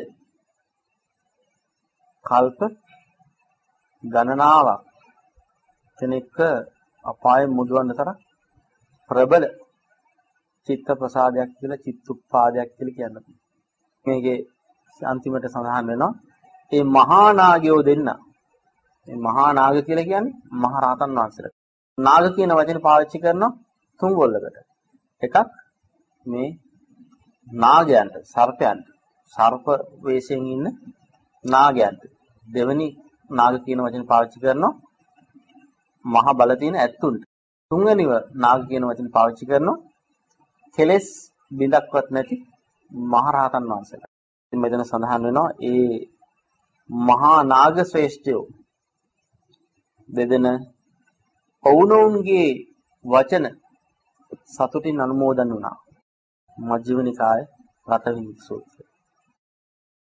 Speaker 1: කල්ප ගණනාවක් කෙනෙක්ව අපායෙන් මුදවන්න තරම් ප්‍රබල චිත්ත ප්‍රසාදයක් කියලා චිත්තුප්පාදයක් කියලා කියන්න පුළුවන්. මේකේ අන්තිමට සඳහන් වෙනවා මේ මහා නාගයෝ දෙන්න. මේ මහා නාග කියලා කියන්නේ මහ රහතන් වහන්සේලා. නාග කියන වචනේ පාවිච්චි කරනවා තුන් ගොල්ලකට. එකක් මේ නාගයන්ට, සර්පයන්ට, සර්ප වේශයෙන් ඉන්න නාගයන්ට. දෙවෙනි නාග කියන වචනේ පාවිච්චි කරනවා මහ බල තියෙන ඇත්තුන්ට. තුන්වෙනිව නාග කියන වචනේ පාවිච්චි කරනවා කෙලෙස් බිඳක්වත් නැති මහ රහතන් වහන්සේලා. ඉතින් මෙතන සඳහන් වෙනවා ඒ මහා නාග ශ්‍රේෂ්ඨයෝ දෙදෙන පවුනෝන්ගේ වචන සතුටින් අනුමෝදන් වුණා. මජ්ක්‍ධිම නිකායේ රටවිනි සූත්‍රය.